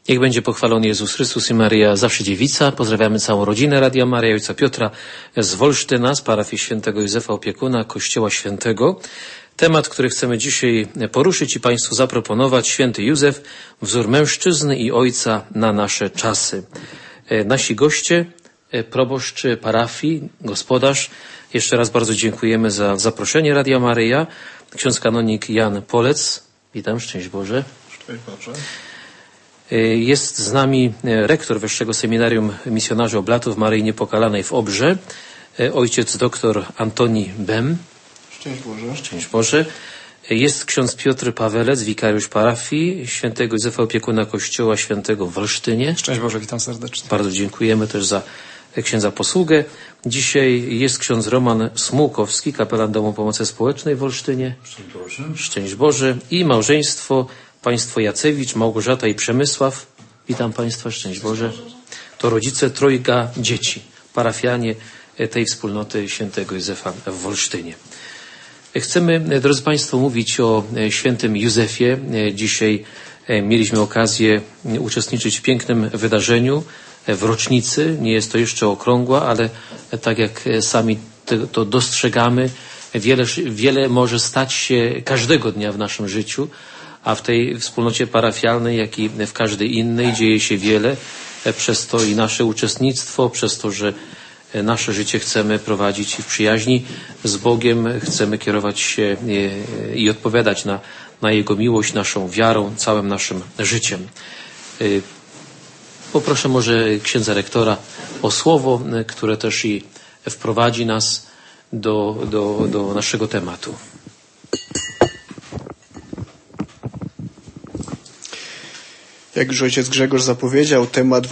Niech będzie pochwalony Jezus Chrystus i Maryja Zawsze Dziewica. Pozdrawiamy całą rodzinę Radia Maryja, ojca Piotra z Wolsztyna, z parafii świętego Józefa Opiekuna, Kościoła Świętego. Temat, który chcemy dzisiaj poruszyć i Państwu zaproponować: Święty Józef, wzór mężczyzny i ojca na nasze czasy. Nasi goście, proboszcz parafii, gospodarz. Jeszcze raz bardzo dziękujemy za zaproszenie Radia Maryja. Ksiądz kanonik Jan Polec. Witam, szczęść Boże. Szczęść Boże. Jest z nami rektor Wyższego Seminarium Misjonarzy Oblatów Maryi Niepokalanej w Obrze, ojciec doktor Antoni Bem. Szczęść Boże. Szczęść Boże. Jest ksiądz Piotr Pawelec, wikariusz parafii świętego Józefa Opiekuna Kościoła Świętego w Wolsztynie. Szczęść Boże, witam serdecznie. Bardzo dziękujemy też za księdza posługę. Dzisiaj jest ksiądz Roman Smułkowski, kapelan Domu Pomocy Społecznej w Wolsztynie. Szczęść Boże. Szczęść Boże. I małżeństwo, państwo Jacewicz, Małgorzata i Przemysław. Witam Państwa, szczęść Boże. To rodzice trojga dzieci, parafianie tej wspólnoty świętego Józefa w Wolsztynie. Chcemy, drodzy Państwo, mówić o świętym Józefie. Dzisiaj mieliśmy okazję uczestniczyć w pięknym wydarzeniu, w rocznicy. Nie jest to jeszcze okrągła, ale tak jak sami to dostrzegamy, wiele może stać się każdego dnia w naszym życiu, a w tej wspólnocie parafialnej, jak i w każdej innej, dzieje się wiele. Przez to i nasze uczestnictwo, przez to, że nasze życie chcemy prowadzić w przyjaźni z Bogiem, chcemy kierować się i odpowiadać na Jego miłość, naszą wiarą, całym naszym życiem. Poproszę może księdza rektora o słowo, które też i wprowadzi nas do naszego tematu. Jak już ojciec Grzegorz zapowiedział, temat,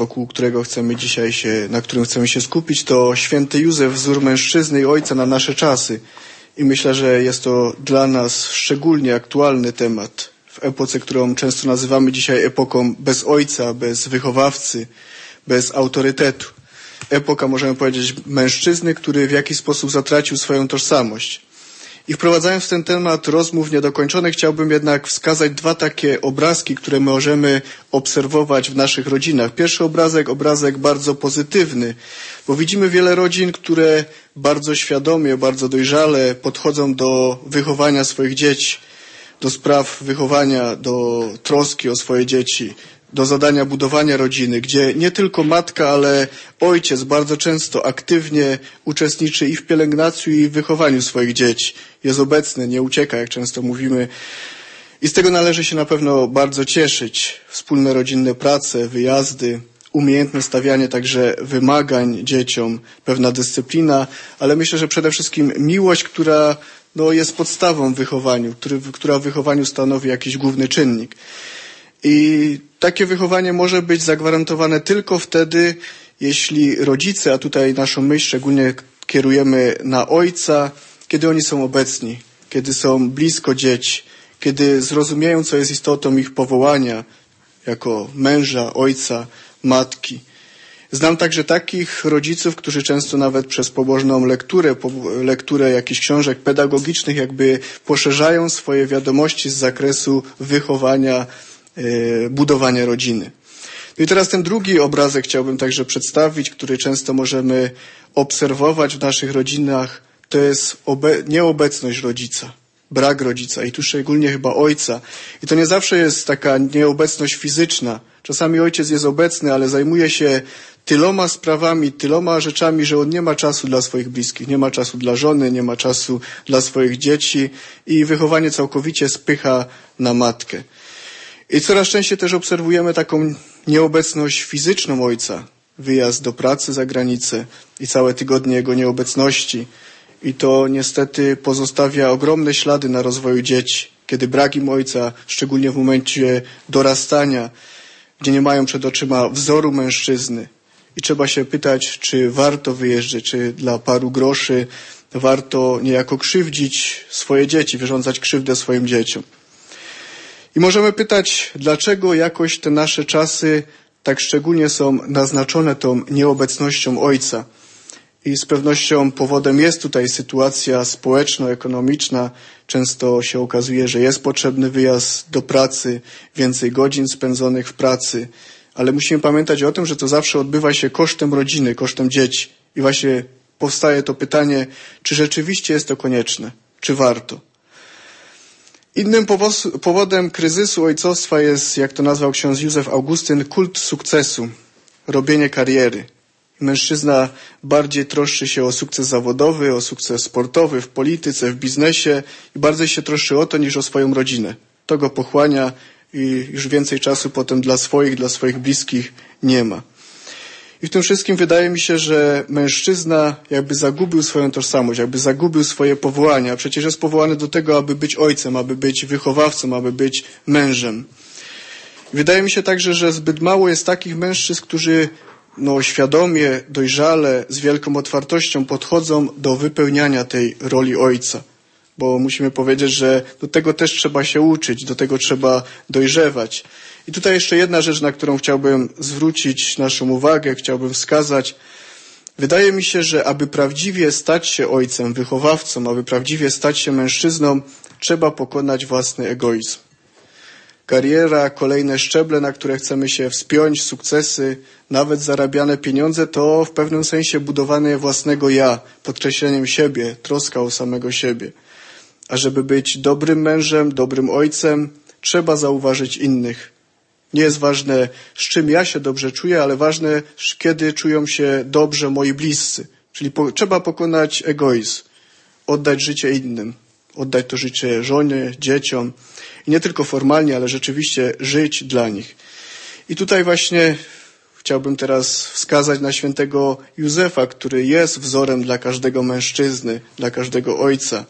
na którym chcemy się skupić, to święty Józef, wzór mężczyzny i ojca na nasze czasy. I myślę, że jest to dla nas szczególnie aktualny temat w epoce, którą często nazywamy dzisiaj epoką bez ojca, bez wychowawcy, bez autorytetu. Epoka, możemy powiedzieć, mężczyzny, który w jakiś sposób zatracił swoją tożsamość. I wprowadzając w ten temat rozmów niedokończonych, chciałbym jednak wskazać dwa takie obrazki, które możemy obserwować w naszych rodzinach. Pierwszy obrazek bardzo pozytywny, bo widzimy wiele rodzin, które bardzo świadomie, bardzo dojrzale podchodzą do wychowania swoich dzieci, do spraw wychowania, do troski o swoje dzieci, do zadania budowania rodziny, gdzie nie tylko matka, ale ojciec bardzo często aktywnie uczestniczy i w pielęgnacji, i w wychowaniu swoich dzieci. Jest obecny, nie ucieka, jak często mówimy. I z tego należy się na pewno bardzo cieszyć. Wspólne rodzinne prace, wyjazdy, umiejętne stawianie także wymagań dzieciom, pewna dyscyplina, ale myślę, że przede wszystkim miłość, która jest podstawą w wychowaniu, która w wychowaniu stanowi jakiś główny czynnik. I takie wychowanie może być zagwarantowane tylko wtedy, jeśli rodzice, a tutaj naszą myśl szczególnie kierujemy na ojca, kiedy oni są obecni, kiedy są blisko dzieci, kiedy zrozumieją, co jest istotą ich powołania jako męża, ojca, matki. Znam także takich rodziców, którzy często nawet przez pobożną lekturę jakichś książek pedagogicznych jakby poszerzają swoje wiadomości z zakresu wychowania, budowania rodziny. No i teraz ten drugi obrazek chciałbym także przedstawić, który często możemy obserwować w naszych rodzinach. To jest nieobecność rodzica, brak rodzica i tu szczególnie chyba ojca. I to nie zawsze jest taka nieobecność fizyczna. Czasami ojciec jest obecny, ale zajmuje się tyloma sprawami, tyloma rzeczami, że on nie ma czasu dla swoich bliskich, nie ma czasu dla żony, nie ma czasu dla swoich dzieci i wychowanie całkowicie spycha na matkę. I coraz częściej też obserwujemy taką nieobecność fizyczną ojca. Wyjazd do pracy za granicę i całe tygodnie jego nieobecności. I to niestety pozostawia ogromne ślady na rozwoju dzieci, kiedy brak im ojca, szczególnie w momencie dorastania, gdzie nie mają przed oczyma wzoru mężczyzny. I trzeba się pytać, czy warto wyjeżdżać, czy dla paru groszy warto niejako krzywdzić swoje dzieci, wyrządzać krzywdę swoim dzieciom. I możemy pytać, dlaczego jakoś te nasze czasy tak szczególnie są naznaczone tą nieobecnością ojca. I z pewnością powodem jest tutaj sytuacja społeczno-ekonomiczna. Często się okazuje, że jest potrzebny wyjazd do pracy, więcej godzin spędzonych w pracy, Ale musimy pamiętać o tym, że to zawsze odbywa się kosztem rodziny, kosztem dzieci. I właśnie powstaje to pytanie, czy rzeczywiście jest to konieczne, czy warto. Innym powodem kryzysu ojcostwa jest, jak to nazwał ksiądz Józef Augustyn, kult sukcesu, robienie kariery. Mężczyzna bardziej troszczy się o sukces zawodowy, o sukces sportowy, w polityce, w biznesie i bardziej się troszczy o to niż o swoją rodzinę. To go pochłania i już więcej czasu potem dla swoich bliskich nie ma. I w tym wszystkim wydaje mi się, że mężczyzna jakby zagubił swoją tożsamość, jakby zagubił swoje powołanie, a przecież jest powołany do tego, aby być ojcem, aby być wychowawcą, aby być mężem. Wydaje mi się także, że zbyt mało jest takich mężczyzn, którzy świadomie, dojrzale, z wielką otwartością podchodzą do wypełniania tej roli ojca. Bo musimy powiedzieć, że do tego też trzeba się uczyć, do tego trzeba dojrzewać. I tutaj jeszcze jedna rzecz, na którą chciałbym zwrócić naszą uwagę, chciałbym wskazać. Wydaje mi się, że aby prawdziwie stać się ojcem, wychowawcą, aby prawdziwie stać się mężczyzną, trzeba pokonać własny egoizm. Kariera, kolejne szczeble, na które chcemy się wspiąć, sukcesy, nawet zarabiane pieniądze, to w pewnym sensie budowanie własnego ja, podkreśleniem siebie, troska o samego siebie. A żeby być dobrym mężem, dobrym ojcem, trzeba zauważyć innych. Nie jest ważne, z czym ja się dobrze czuję, ale ważne, kiedy czują się dobrze moi bliscy. Czyli trzeba pokonać egoizm, oddać życie innym, oddać to życie żonie, dzieciom. I nie tylko formalnie, ale rzeczywiście żyć dla nich. I tutaj właśnie chciałbym teraz wskazać na świętego Józefa, który jest wzorem dla każdego mężczyzny, dla każdego ojca.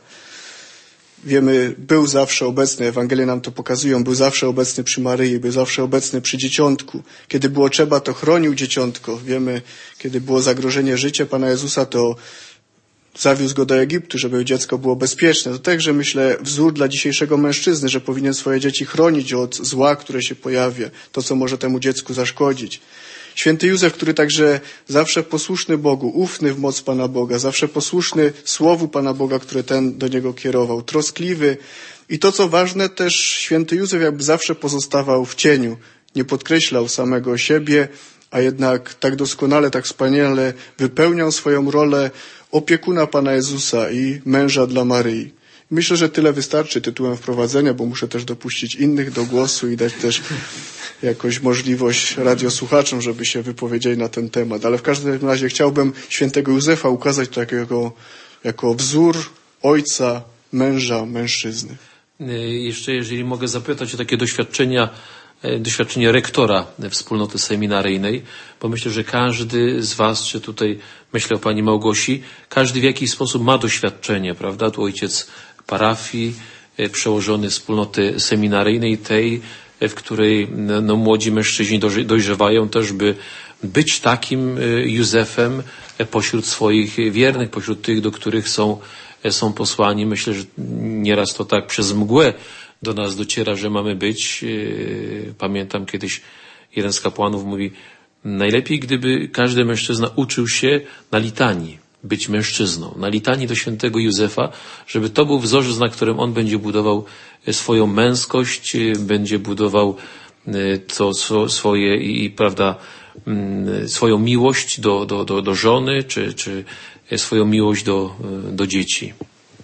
Wiemy, był zawsze obecny, Ewangelie nam to pokazują, był zawsze obecny przy Maryi, był zawsze obecny przy dzieciątku. Kiedy było trzeba, to chronił dzieciątko. Wiemy, kiedy było zagrożenie życia Pana Jezusa, to zawiózł go do Egiptu, żeby dziecko było bezpieczne. To także, myślę, wzór dla dzisiejszego mężczyzny, że powinien swoje dzieci chronić od zła, które się pojawia, to, co może temu dziecku zaszkodzić. Święty Józef, który także zawsze posłuszny Bogu, ufny w moc Pana Boga, zawsze posłuszny słowu Pana Boga, które ten do niego kierował, troskliwy. I to, co ważne, też święty Józef jakby zawsze pozostawał w cieniu, nie podkreślał samego siebie, a jednak tak doskonale, tak wspaniale wypełniał swoją rolę opiekuna Pana Jezusa i męża dla Maryi. Myślę, że tyle wystarczy tytułem wprowadzenia, bo muszę też dopuścić innych do głosu i dać też jakąś możliwość radiosłuchaczom, żeby się wypowiedzieli na ten temat. Ale w każdym razie chciałbym świętego Józefa ukazać to jako wzór ojca, męża, mężczyzny. Jeszcze jeżeli mogę zapytać o takie doświadczenie rektora wspólnoty seminaryjnej, bo myślę, że każdy z was, czy tutaj myślę o pani Małgosi, każdy w jakiś sposób ma doświadczenie, prawda? Tu ojciec parafii, przełożony wspólnoty seminaryjnej, tej, w której młodzi mężczyźni dojrzewają też, by być takim Józefem pośród swoich wiernych, pośród tych, do których są posłani. Myślę, że nieraz to tak przez mgłę do nas dociera, że mamy być. Pamiętam kiedyś jeden z kapłanów mówi, najlepiej gdyby każdy mężczyzna uczył się na litanii, być mężczyzną. Na litanii do świętego Józefa, żeby to był wzorzec, na którym on będzie budował swoją męskość, będzie budował to swoje prawda, swoją miłość do żony, czy swoją miłość do dzieci.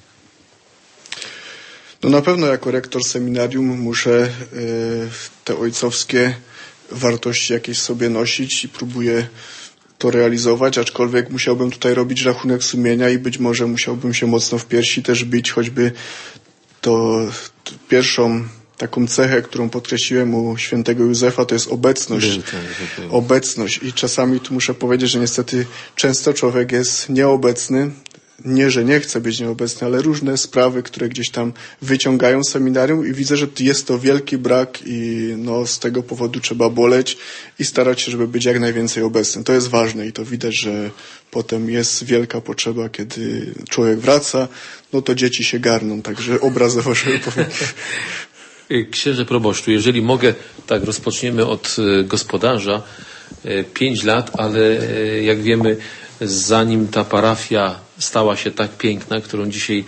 No na pewno jako rektor seminarium muszę te ojcowskie wartości jakieś sobie nosić i próbuję to realizować, aczkolwiek musiałbym tutaj robić rachunek sumienia i być może musiałbym się mocno w piersi też bić, choćby to pierwszą taką cechę, którą podkreśliłem u świętego Józefa, to jest obecność. Obecność. I czasami tu muszę powiedzieć, że niestety często człowiek jest nieobecny. Nie, że nie chce być nieobecny, ale różne sprawy, które gdzieś tam wyciągają seminarium i widzę, że jest to wielki brak i z tego powodu trzeba boleć i starać się, żeby być jak najwięcej obecnym. To jest ważne i to widać, że potem jest wielka potrzeba, kiedy człowiek wraca, to dzieci się garną, także obrazowo żeby powiedzieć. Księże proboszczu, jeżeli mogę, tak rozpoczniemy od gospodarza. 5 lat, ale jak wiemy, zanim ta parafia stała się tak piękna, którą dzisiaj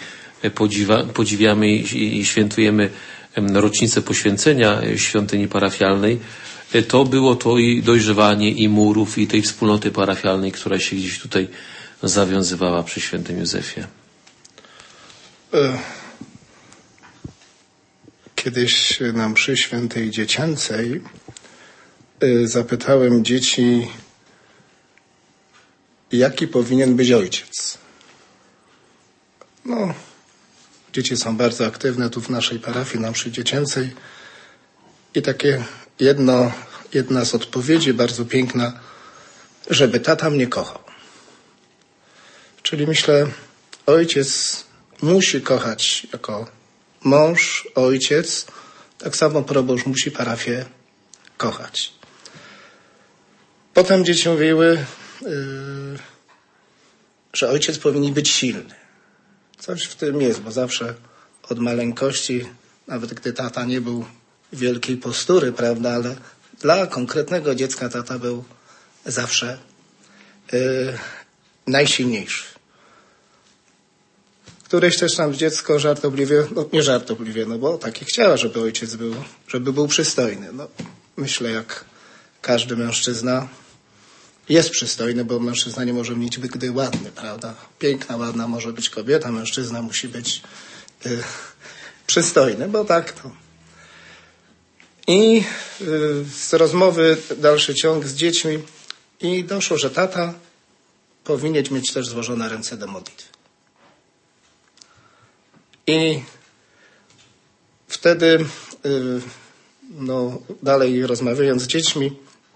podziwiamy i świętujemy rocznicę poświęcenia świątyni parafialnej, to było to i dojrzewanie i murów, i tej wspólnoty parafialnej, która się gdzieś tutaj zawiązywała przy świętym Józefie. Kiedyś na mszy świętej dziecięcej zapytałem dzieci, jaki powinien być ojciec. No, dzieci są bardzo aktywne tu w naszej parafii na mszy dziecięcej i takie jedna z odpowiedzi bardzo piękna, żeby tata mnie kochał. Czyli myślę, ojciec musi kochać jako mąż, ojciec, tak samo proboszcz musi parafię kochać. Potem dzieci mówiły, że ojciec powinien być silny. Coś w tym jest, bo zawsze od maleńkości, nawet gdy tata nie był wielkiej postury, prawda, ale dla konkretnego dziecka tata był zawsze najsilniejszy. Któreś też tam dziecko żartobliwie, no nie żartobliwie, no bo takie chciała, żeby ojciec był, żeby był przystojny. No, myślę, jak każdy mężczyzna jest przystojny, bo mężczyzna nie może mieć gdy ładny, prawda? Piękna, ładna może być kobieta, mężczyzna musi być przystojny, bo tak to. I z rozmowy dalszy ciąg z dziećmi i doszło, że tata powinien mieć też złożone ręce do modlitwy. I wtedy, no, dalej rozmawiając z dziećmi,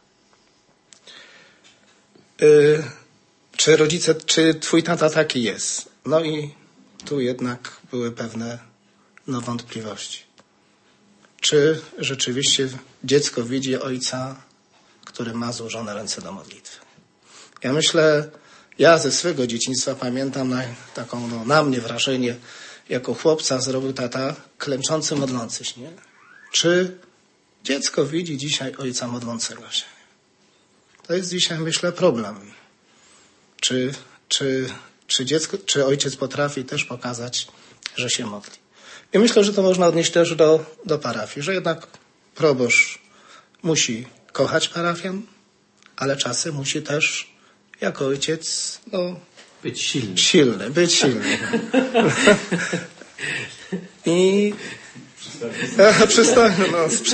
czy twój tata taki jest? No i tu jednak były pewne wątpliwości. Czy rzeczywiście dziecko widzi ojca, który ma złożone ręce do modlitwy? Ja myślę, ja ze swego dzieciństwa pamiętam taką na mnie wrażenie, jako chłopca zrobił tata klęczący, modlący się. Nie? Czy dziecko widzi dzisiaj ojca modlącego się? To jest dzisiaj, myślę, problem. Czy ojciec potrafi też pokazać, że się modli? I myślę, że to można odnieść też do parafii, że jednak proboszcz musi kochać parafian, ale czasem musi też jako ojciec być silny. Być silny. I przystojny,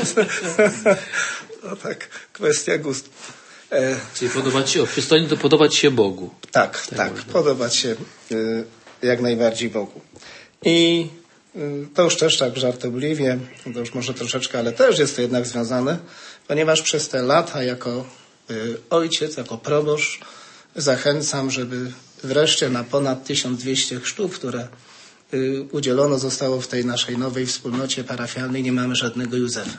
no tak, kwestia gustu. Czyli przystojny to podobać się Bogu. Tak, podobać się jak najbardziej Bogu. I to już też tak żartobliwie, to już może troszeczkę, ale też jest to jednak związane, ponieważ przez te lata jako ojciec, jako proboszcz zachęcam, żeby wreszcie na ponad 1200 chrztów, które udzielono zostało w tej naszej nowej wspólnocie parafialnej, nie mamy żadnego Józefa.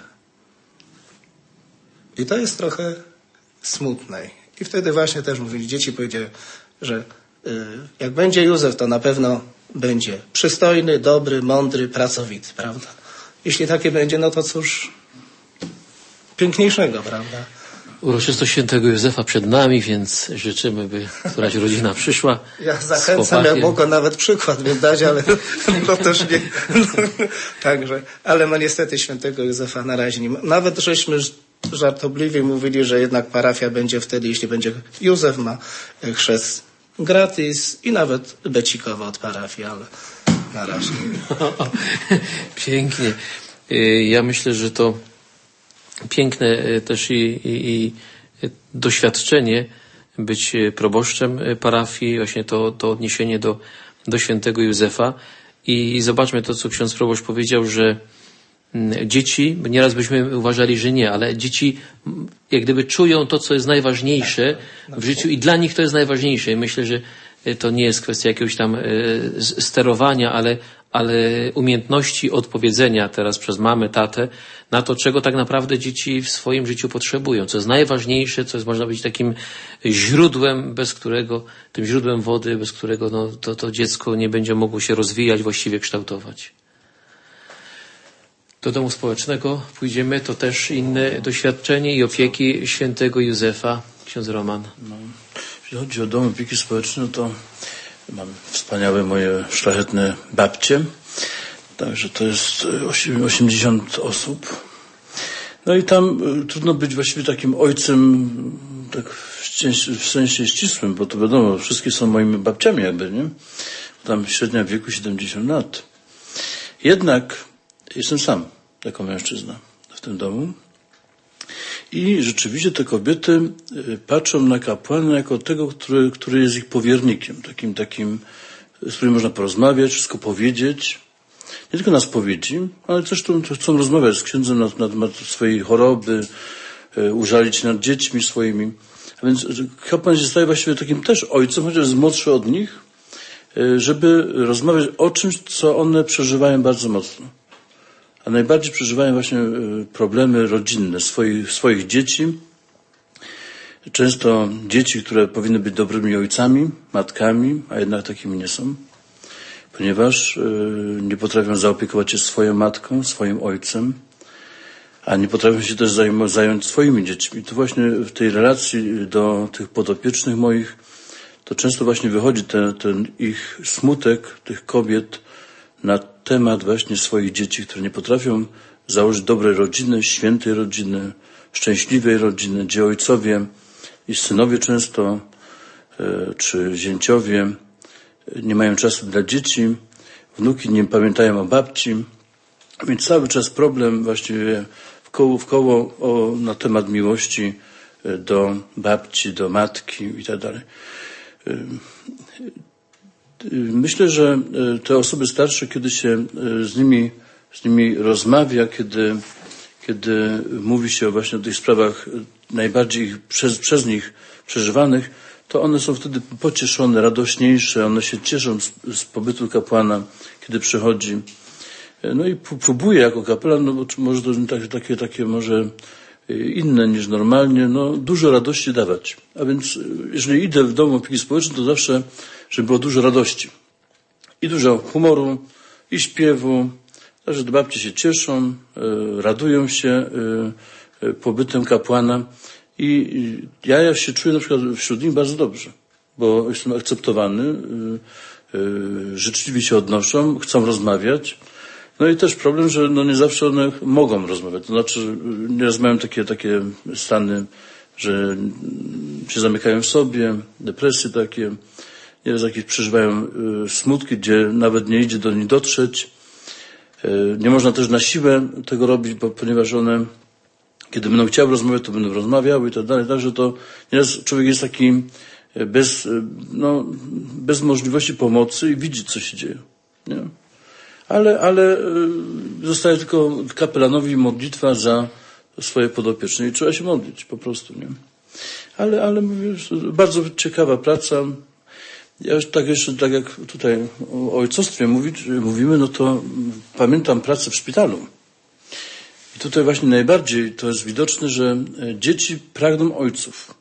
I to jest trochę smutne. I wtedy właśnie też mówili, dzieci powiedziały, że jak będzie Józef, to na pewno będzie przystojny, dobry, mądry, pracowity, prawda? Jeśli takie będzie, no to cóż piękniejszego, prawda? Uroczystość świętego Józefa przed nami, więc życzymy, by któraś rodzina przyszła. Ja zachęcam, ja mogę nawet przykład mi dać, ale to też nie. Także, ale no niestety świętego Józefa na razie nie ma. Nawet żeśmy żartobliwie mówili, że jednak parafia będzie wtedy, jeśli będzie Józef ma chrzest gratis i nawet becikowo od parafii, ale na razie. Pięknie. Ja myślę, że to piękne też i doświadczenie być proboszczem parafii, właśnie to odniesienie do świętego Józefa. I zobaczmy to, co ksiądz proboszcz powiedział, że dzieci, nieraz byśmy uważali, że nie, ale dzieci jak gdyby czują to, co jest najważniejsze w życiu i dla nich to jest najważniejsze. I myślę, że to nie jest kwestia jakiegoś tam sterowania, ale umiejętności odpowiedzenia teraz przez mamę, tatę na to, czego tak naprawdę dzieci w swoim życiu potrzebują, co jest najważniejsze, co jest, można powiedzieć, takim źródłem, tym źródłem wody, bez którego to dziecko nie będzie mogło się rozwijać, właściwie kształtować. Do domu społecznego pójdziemy, to też inne doświadczenie i opieki świętego Józefa. Ksiądz Roman. Jeśli chodzi o dom opieki społecznej, to mam wspaniałe moje szlachetne babcie. Także to jest 80 osób. No i tam trudno być właściwie takim ojcem tak w sensie ścisłym, bo to wiadomo, wszystkie są moimi babciami jakby, nie? Tam średnia wieku 70 lat. Jednak jestem sam jako mężczyzna w tym domu. I rzeczywiście te kobiety patrzą na kapłana jako tego, który jest ich powiernikiem, takim, z którym można porozmawiać, wszystko powiedzieć. Nie tylko na spowiedzi, ale też chcą rozmawiać z księdzem na temat swojej choroby, użalić się nad dziećmi swoimi. A więc kapłan się staje właściwie takim też ojcem, chociaż jest młodszy od nich, żeby rozmawiać o czymś, co one przeżywają bardzo mocno. A najbardziej przeżywają właśnie problemy rodzinne swoich dzieci. Często dzieci, które powinny być dobrymi ojcami, matkami, a jednak takimi nie są. Ponieważ nie potrafią zaopiekować się swoją matką, swoim ojcem, a nie potrafią się też zająć swoimi dziećmi. To właśnie w tej relacji do tych podopiecznych moich, to często właśnie wychodzi ten ich smutek, tych kobiet, na temat właśnie swoich dzieci, które nie potrafią założyć dobrej rodziny, świętej rodziny, szczęśliwej rodziny, gdzie ojcowie i synowie często, czy zięciowie nie mają czasu dla dzieci, wnuki nie pamiętają o babci, więc cały czas problem właściwie w koło na temat miłości do babci, do matki i tak dalej. Myślę, że te osoby starsze, kiedy się z nimi rozmawia, kiedy mówi się właśnie o tych sprawach najbardziej przez nich przeżywanych, to one są wtedy pocieszone, radośniejsze, one się cieszą z pobytu kapłana, kiedy przychodzi. No i próbuje jako kapelan, no bo może to takie może inne niż normalnie, no dużo radości dawać. A więc jeżeli idę w dom opieki społecznej, to zawsze, żeby było dużo radości. I dużo humoru, i śpiewu. Także babci się cieszą, radują się pobytem kapłana. I ja się czuję na przykład wśród nich bardzo dobrze, bo jestem akceptowany, życzliwie się odnoszą, chcą rozmawiać. No i też problem, że no nie zawsze one mogą rozmawiać. To znaczy nieraz mają takie stany, że się zamykają w sobie, depresje takie, nieraz jakieś przeżywają smutki, gdzie nawet nie idzie do nich dotrzeć. Nie można też na siłę tego robić, ponieważ one, kiedy będą chciały rozmawiać, to będą rozmawiały i tak dalej. Także to nieraz człowiek jest taki bez możliwości pomocy i widzi, co się dzieje. Nie? Ale zostaje tylko kapelanowi modlitwa za swoje podopieczne i trzeba się modlić po prostu, nie? Ale mówię, bardzo ciekawa praca. Ja już tak jak tutaj o ojcostwie mówimy, no to pamiętam pracę w szpitalu. I tutaj właśnie najbardziej to jest widoczne, że dzieci pragną ojców.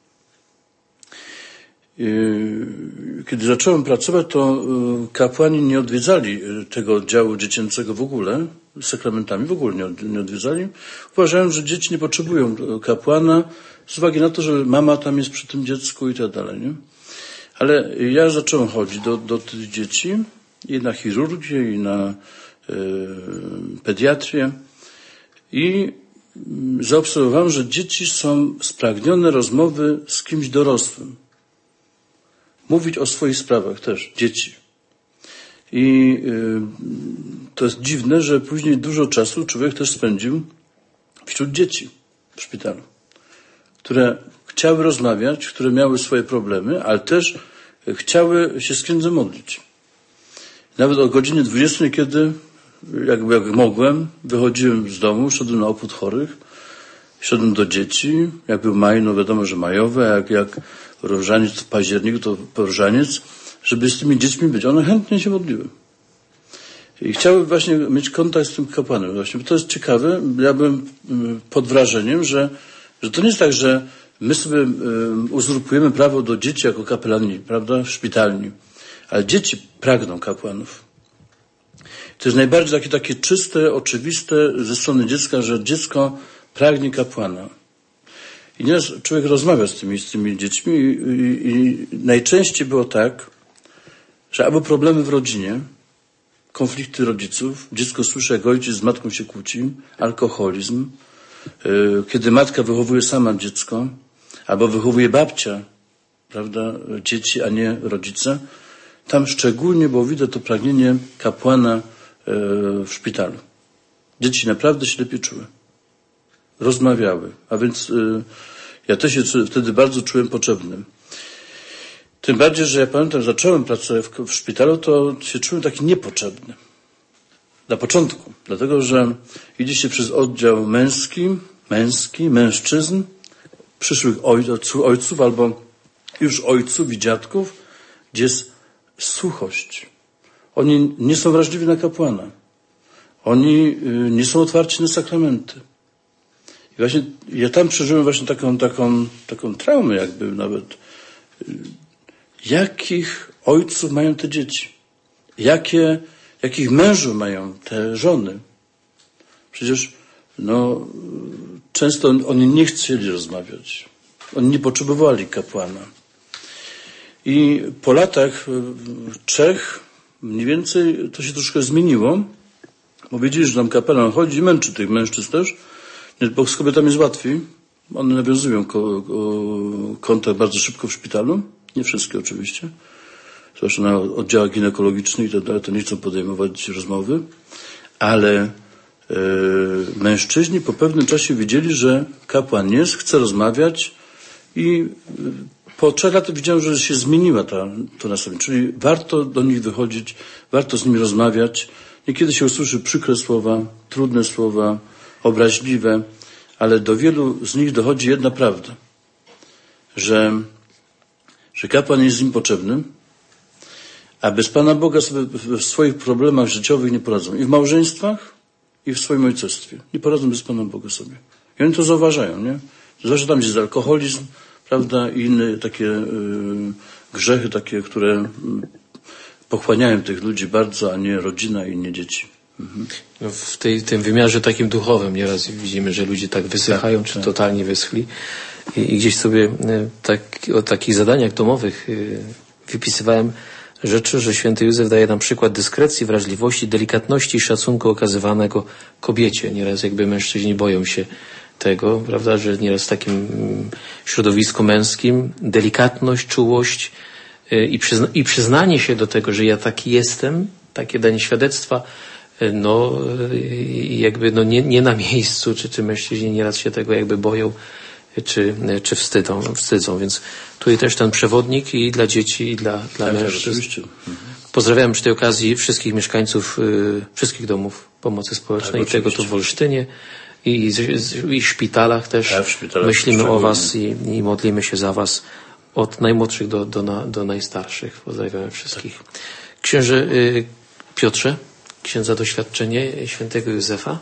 Kiedy zacząłem pracować, to kapłani nie odwiedzali tego oddziału dziecięcego w ogóle, sakramentami w ogóle nie odwiedzali. Uważają, że dzieci nie potrzebują kapłana z uwagi na to, że mama tam jest przy tym dziecku i tak dalej. Nie? Ale ja zacząłem chodzić do tych dzieci i na chirurgię, i na pediatrię i zaobserwowałem, że dzieci są spragnione rozmowy z kimś dorosłym. Mówić o swoich sprawach też, dzieci. I to jest dziwne, że później dużo czasu człowiek też spędził wśród dzieci w szpitalu, które chciały rozmawiać, które miały swoje problemy, ale też chciały się z księdzem modlić. Nawet o godzinie 20, kiedy jak mogłem, wychodziłem z domu, szedłem na obchód chorych, szedłem do dzieci, jak był maj, no wiadomo, że majowe, jak różaniec w październiku, to różaniec, żeby z tymi dziećmi być. One chętnie się modliły. I chciały właśnie mieć kontakt z tym kapłanem. Właśnie, to jest ciekawe. Ja byłem pod wrażeniem, że to nie jest tak, że my sobie uzurpujemy prawo do dzieci jako kapelani, prawda, szpitalni. Ale dzieci pragną kapłanów. To jest najbardziej takie czyste, oczywiste ze strony dziecka, że dziecko pragnie kapłana. I nieraz człowiek rozmawia z tymi dziećmi i najczęściej było tak, że albo problemy w rodzinie, konflikty rodziców, dziecko słyszy, jak ojciec z matką się kłóci, alkoholizm, kiedy matka wychowuje sama dziecko, albo wychowuje babcia, prawda, dzieci, a nie rodzice, tam szczególnie było widać to pragnienie kapłana w szpitalu. Dzieci naprawdę się lepiej czuły. Rozmawiały. A więc ja też się wtedy bardzo czułem potrzebnym. Tym bardziej, że ja pamiętam, zacząłem pracę w szpitalu, to się czułem taki niepotrzebny. Na początku. Dlatego, że idzie się przez oddział mężczyzn, przyszłych ojców albo już ojców i dziadków, gdzie jest suchość. Oni nie są wrażliwi na kapłana. Oni nie są otwarci na sakramenty. I właśnie ja tam przeżyłem właśnie taką traumę jakby nawet. Jakich ojców mają te dzieci? Jakich mężów mają te żony? Przecież często oni nie chcieli rozmawiać. Oni nie potrzebowali kapłana. I po latach 3 mniej więcej to się troszkę zmieniło. Bo wiedzieli, że tam kapelan chodzi i męczy tych mężczyzn też. Bo z kobietami jest łatwiej. One nawiązują kontakt bardzo szybko w szpitalu. Nie wszystkie oczywiście. Zwłaszcza na oddziałach ginekologicznych i tak dalej, to nie chcą podejmować rozmowy. Ale mężczyźni po pewnym czasie wiedzieli, że kapłan jest, chce rozmawiać i po 3 latach widziałem, że się zmieniła to nastawienie. Czyli warto do nich wychodzić, warto z nimi rozmawiać. Niekiedy się usłyszy przykre słowa, trudne słowa, obraźliwe, ale do wielu z nich dochodzi jedna prawda, że kapłan jest im potrzebny, a bez Pana Boga sobie w swoich problemach życiowych nie poradzą. I w małżeństwach, i w swoim ojcostwie. Nie poradzą bez Pana Boga sobie. I oni to zauważają, nie? Zwłaszcza tam, gdzie jest alkoholizm, prawda, i inne takie grzechy, takie, które pochłaniają tych ludzi bardzo, a nie rodzina i nie dzieci. Mhm. No w tym wymiarze takim duchowym nieraz widzimy, że ludzie tak wysychają, czy totalnie wyschli. I gdzieś sobie o takich zadaniach domowych wypisywałem rzeczy, że święty Józef daje nam przykład dyskrecji, wrażliwości, delikatności i szacunku okazywanego kobiecie. Nieraz jakby mężczyźni boją się tego, prawda, że nieraz w takim środowisku męskim delikatność, czułość i przyznanie się do tego, że ja taki jestem, takie danie świadectwa, nie na miejscu, czy mężczyźni nieraz się tego jakby boją, czy wstydzą. Więc tutaj też ten przewodnik i dla dzieci, i dla mężczyzn. Pozdrawiam przy tej okazji wszystkich mieszkańców wszystkich domów pomocy społecznej, tego tu w Olsztynie i w szpitalach też. Myślimy o was i modlimy się za was od najmłodszych do najstarszych. Pozdrawiam wszystkich. Księże Piotrze, księdza doświadczenie świętego Józefa?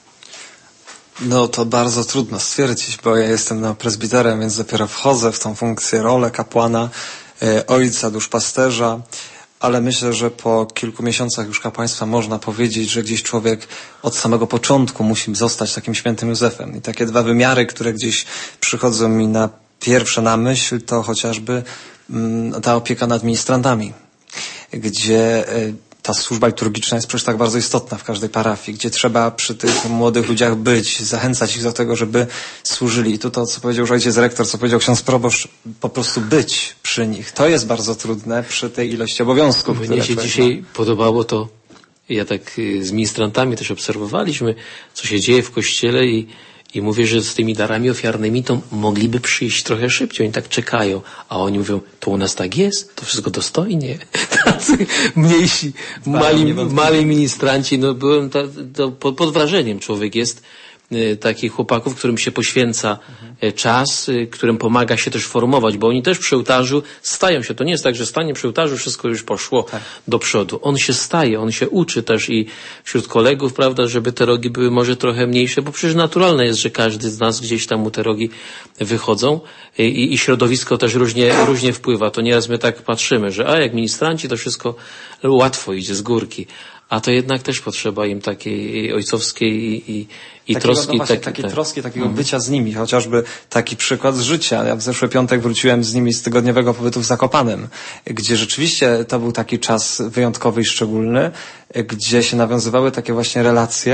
No to bardzo trudno stwierdzić, bo ja jestem prezbiterem, więc dopiero wchodzę w tą funkcję, rolę kapłana, ojca, duszpasterza, ale myślę, że po kilku miesiącach już kapłaństwa można powiedzieć, że gdzieś człowiek od samego początku musi zostać takim świętym Józefem. I takie 2 wymiary, które gdzieś przychodzą mi na pierwsze na myśl, to chociażby ta opieka nad ministrantami, gdzie ta służba liturgiczna jest przecież tak bardzo istotna w każdej parafii, gdzie trzeba przy tych młodych ludziach być, zachęcać ich do tego, żeby służyli. I tu to, co powiedział już ojciec rektor, co powiedział ksiądz proboszcz, po prostu być przy nich. To jest bardzo trudne przy tej ilości obowiązków. Mnie się dzisiaj podobało to, ja tak z ministrantami też obserwowaliśmy, co się dzieje w kościele i mówię, że z tymi darami ofiarnymi to mogliby przyjść trochę szybciej. Oni tak czekają, a oni mówią, to u nas tak jest, to wszystko dostojnie. Tacy mniejsi, mali ministranci, byłem pod wrażeniem człowiek jest takich chłopaków, którym się poświęca czas, którym pomaga się też formować, bo oni też przy ołtarzu stają się. To nie jest tak, że stanie przy ołtarzu, wszystko już poszło do przodu. On się staje, on się uczy też i wśród kolegów, prawda, żeby te rogi były może trochę mniejsze, bo przecież naturalne jest, że każdy z nas gdzieś tam mu te rogi wychodzą i środowisko też różnie wpływa. To nieraz my tak patrzymy, że jak ministranci to wszystko łatwo idzie z górki. A to jednak też potrzeba im takiej ojcowskiej i troski. Takiej troski, takiego bycia z nimi. Chociażby taki przykład z życia. Ja w zeszły piątek wróciłem z nimi z tygodniowego pobytu w Zakopanem, gdzie rzeczywiście to był taki czas wyjątkowy i szczególny, gdzie się nawiązywały takie właśnie relacje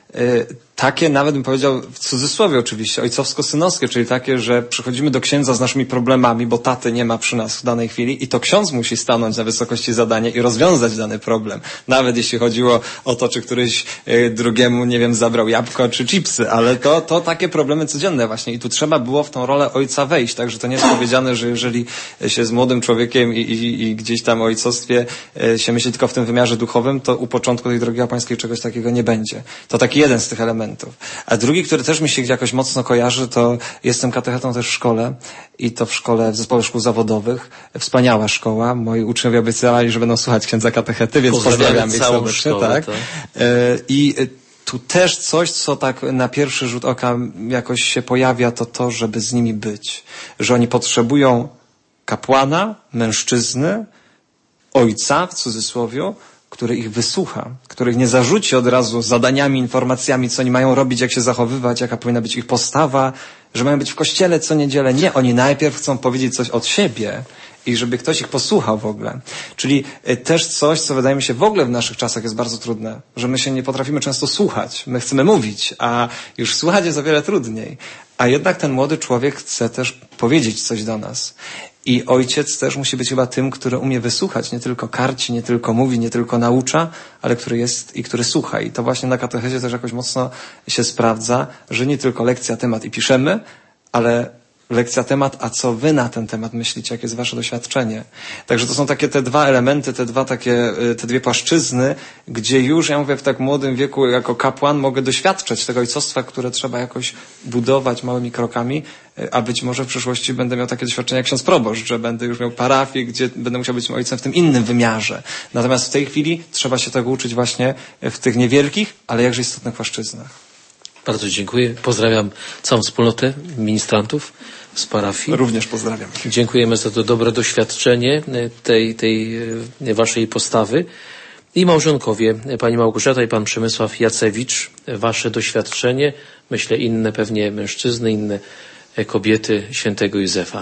takie nawet bym powiedział w cudzysłowie oczywiście, ojcowsko-synowskie, czyli takie, że przychodzimy do księdza z naszymi problemami, bo taty nie ma przy nas w danej chwili i to ksiądz musi stanąć na wysokości zadania i rozwiązać dany problem. Nawet jeśli chodziło o to, czy któryś drugiemu, nie wiem, zabrał jabłko czy chipsy, ale to takie problemy codzienne właśnie i tu trzeba było w tą rolę ojca wejść, także to nie jest powiedziane, że jeżeli się z młodym człowiekiem i gdzieś tam o ojcostwie się myśli tylko w tym wymiarze duchowym, to u początku tej drogi kapłańskiej czegoś takiego nie będzie. To taki jeden z tych elementów. A drugi, który też mi się jakoś mocno kojarzy, to jestem katechetą też w szkole i to w zespole szkół zawodowych. Wspaniała szkoła. Moi uczniowie obiecali, że będą słuchać księdza katechety, więc pozdrawiam ich serdecznie. Tak. I tu też coś, co tak na pierwszy rzut oka jakoś się pojawia, to, żeby z nimi być. Że oni potrzebują kapłana, mężczyzny, ojca w cudzysłowie, który ich wysłucha, który ich nie zarzuci od razu zadaniami, informacjami, co oni mają robić, jak się zachowywać, jaka powinna być ich postawa, że mają być w kościele co niedzielę. Nie, oni najpierw chcą powiedzieć coś od siebie i żeby ktoś ich posłuchał w ogóle. Czyli też coś, co wydaje mi się w ogóle w naszych czasach jest bardzo trudne, że my się nie potrafimy często słuchać. My chcemy mówić, a już słuchać jest o wiele trudniej. A jednak ten młody człowiek chce też powiedzieć coś do nas. I ojciec też musi być chyba tym, który umie wysłuchać, nie tylko karci, nie tylko mówi, nie tylko naucza, ale który jest i który słucha. I to właśnie na katechezie też jakoś mocno się sprawdza, że nie tylko lekcja, temat i piszemy, ale lekcja, temat, a co wy na ten temat myślicie, jakie jest wasze doświadczenie. Także to są takie te dwa elementy, te dwie płaszczyzny, gdzie już, ja mówię, w tak młodym wieku jako kapłan mogę doświadczać tego ojcostwa, które trzeba jakoś budować małymi krokami, a być może w przyszłości będę miał takie doświadczenie jak ksiądz proboszcz, że będę już miał parafię, gdzie będę musiał być ojcem w tym innym wymiarze. Natomiast w tej chwili trzeba się tego uczyć właśnie w tych niewielkich, ale jakże istotnych płaszczyznach. Bardzo dziękuję. Pozdrawiam całą wspólnotę ministrantów z parafii. Również pozdrawiam. Dziękujemy za to dobre doświadczenie tej waszej postawy. I małżonkowie, pani Małgorzata i pan Przemysław Jacewicz, wasze doświadczenie, myślę inne pewnie mężczyzny, inne kobiety świętego Józefa.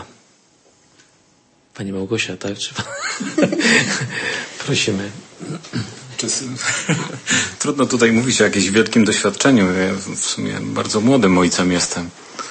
Pani Małgosia, tak? Prosimy. Trudno tutaj mówić o jakimś wielkim doświadczeniu. Ja w sumie bardzo młodym ojcem jestem.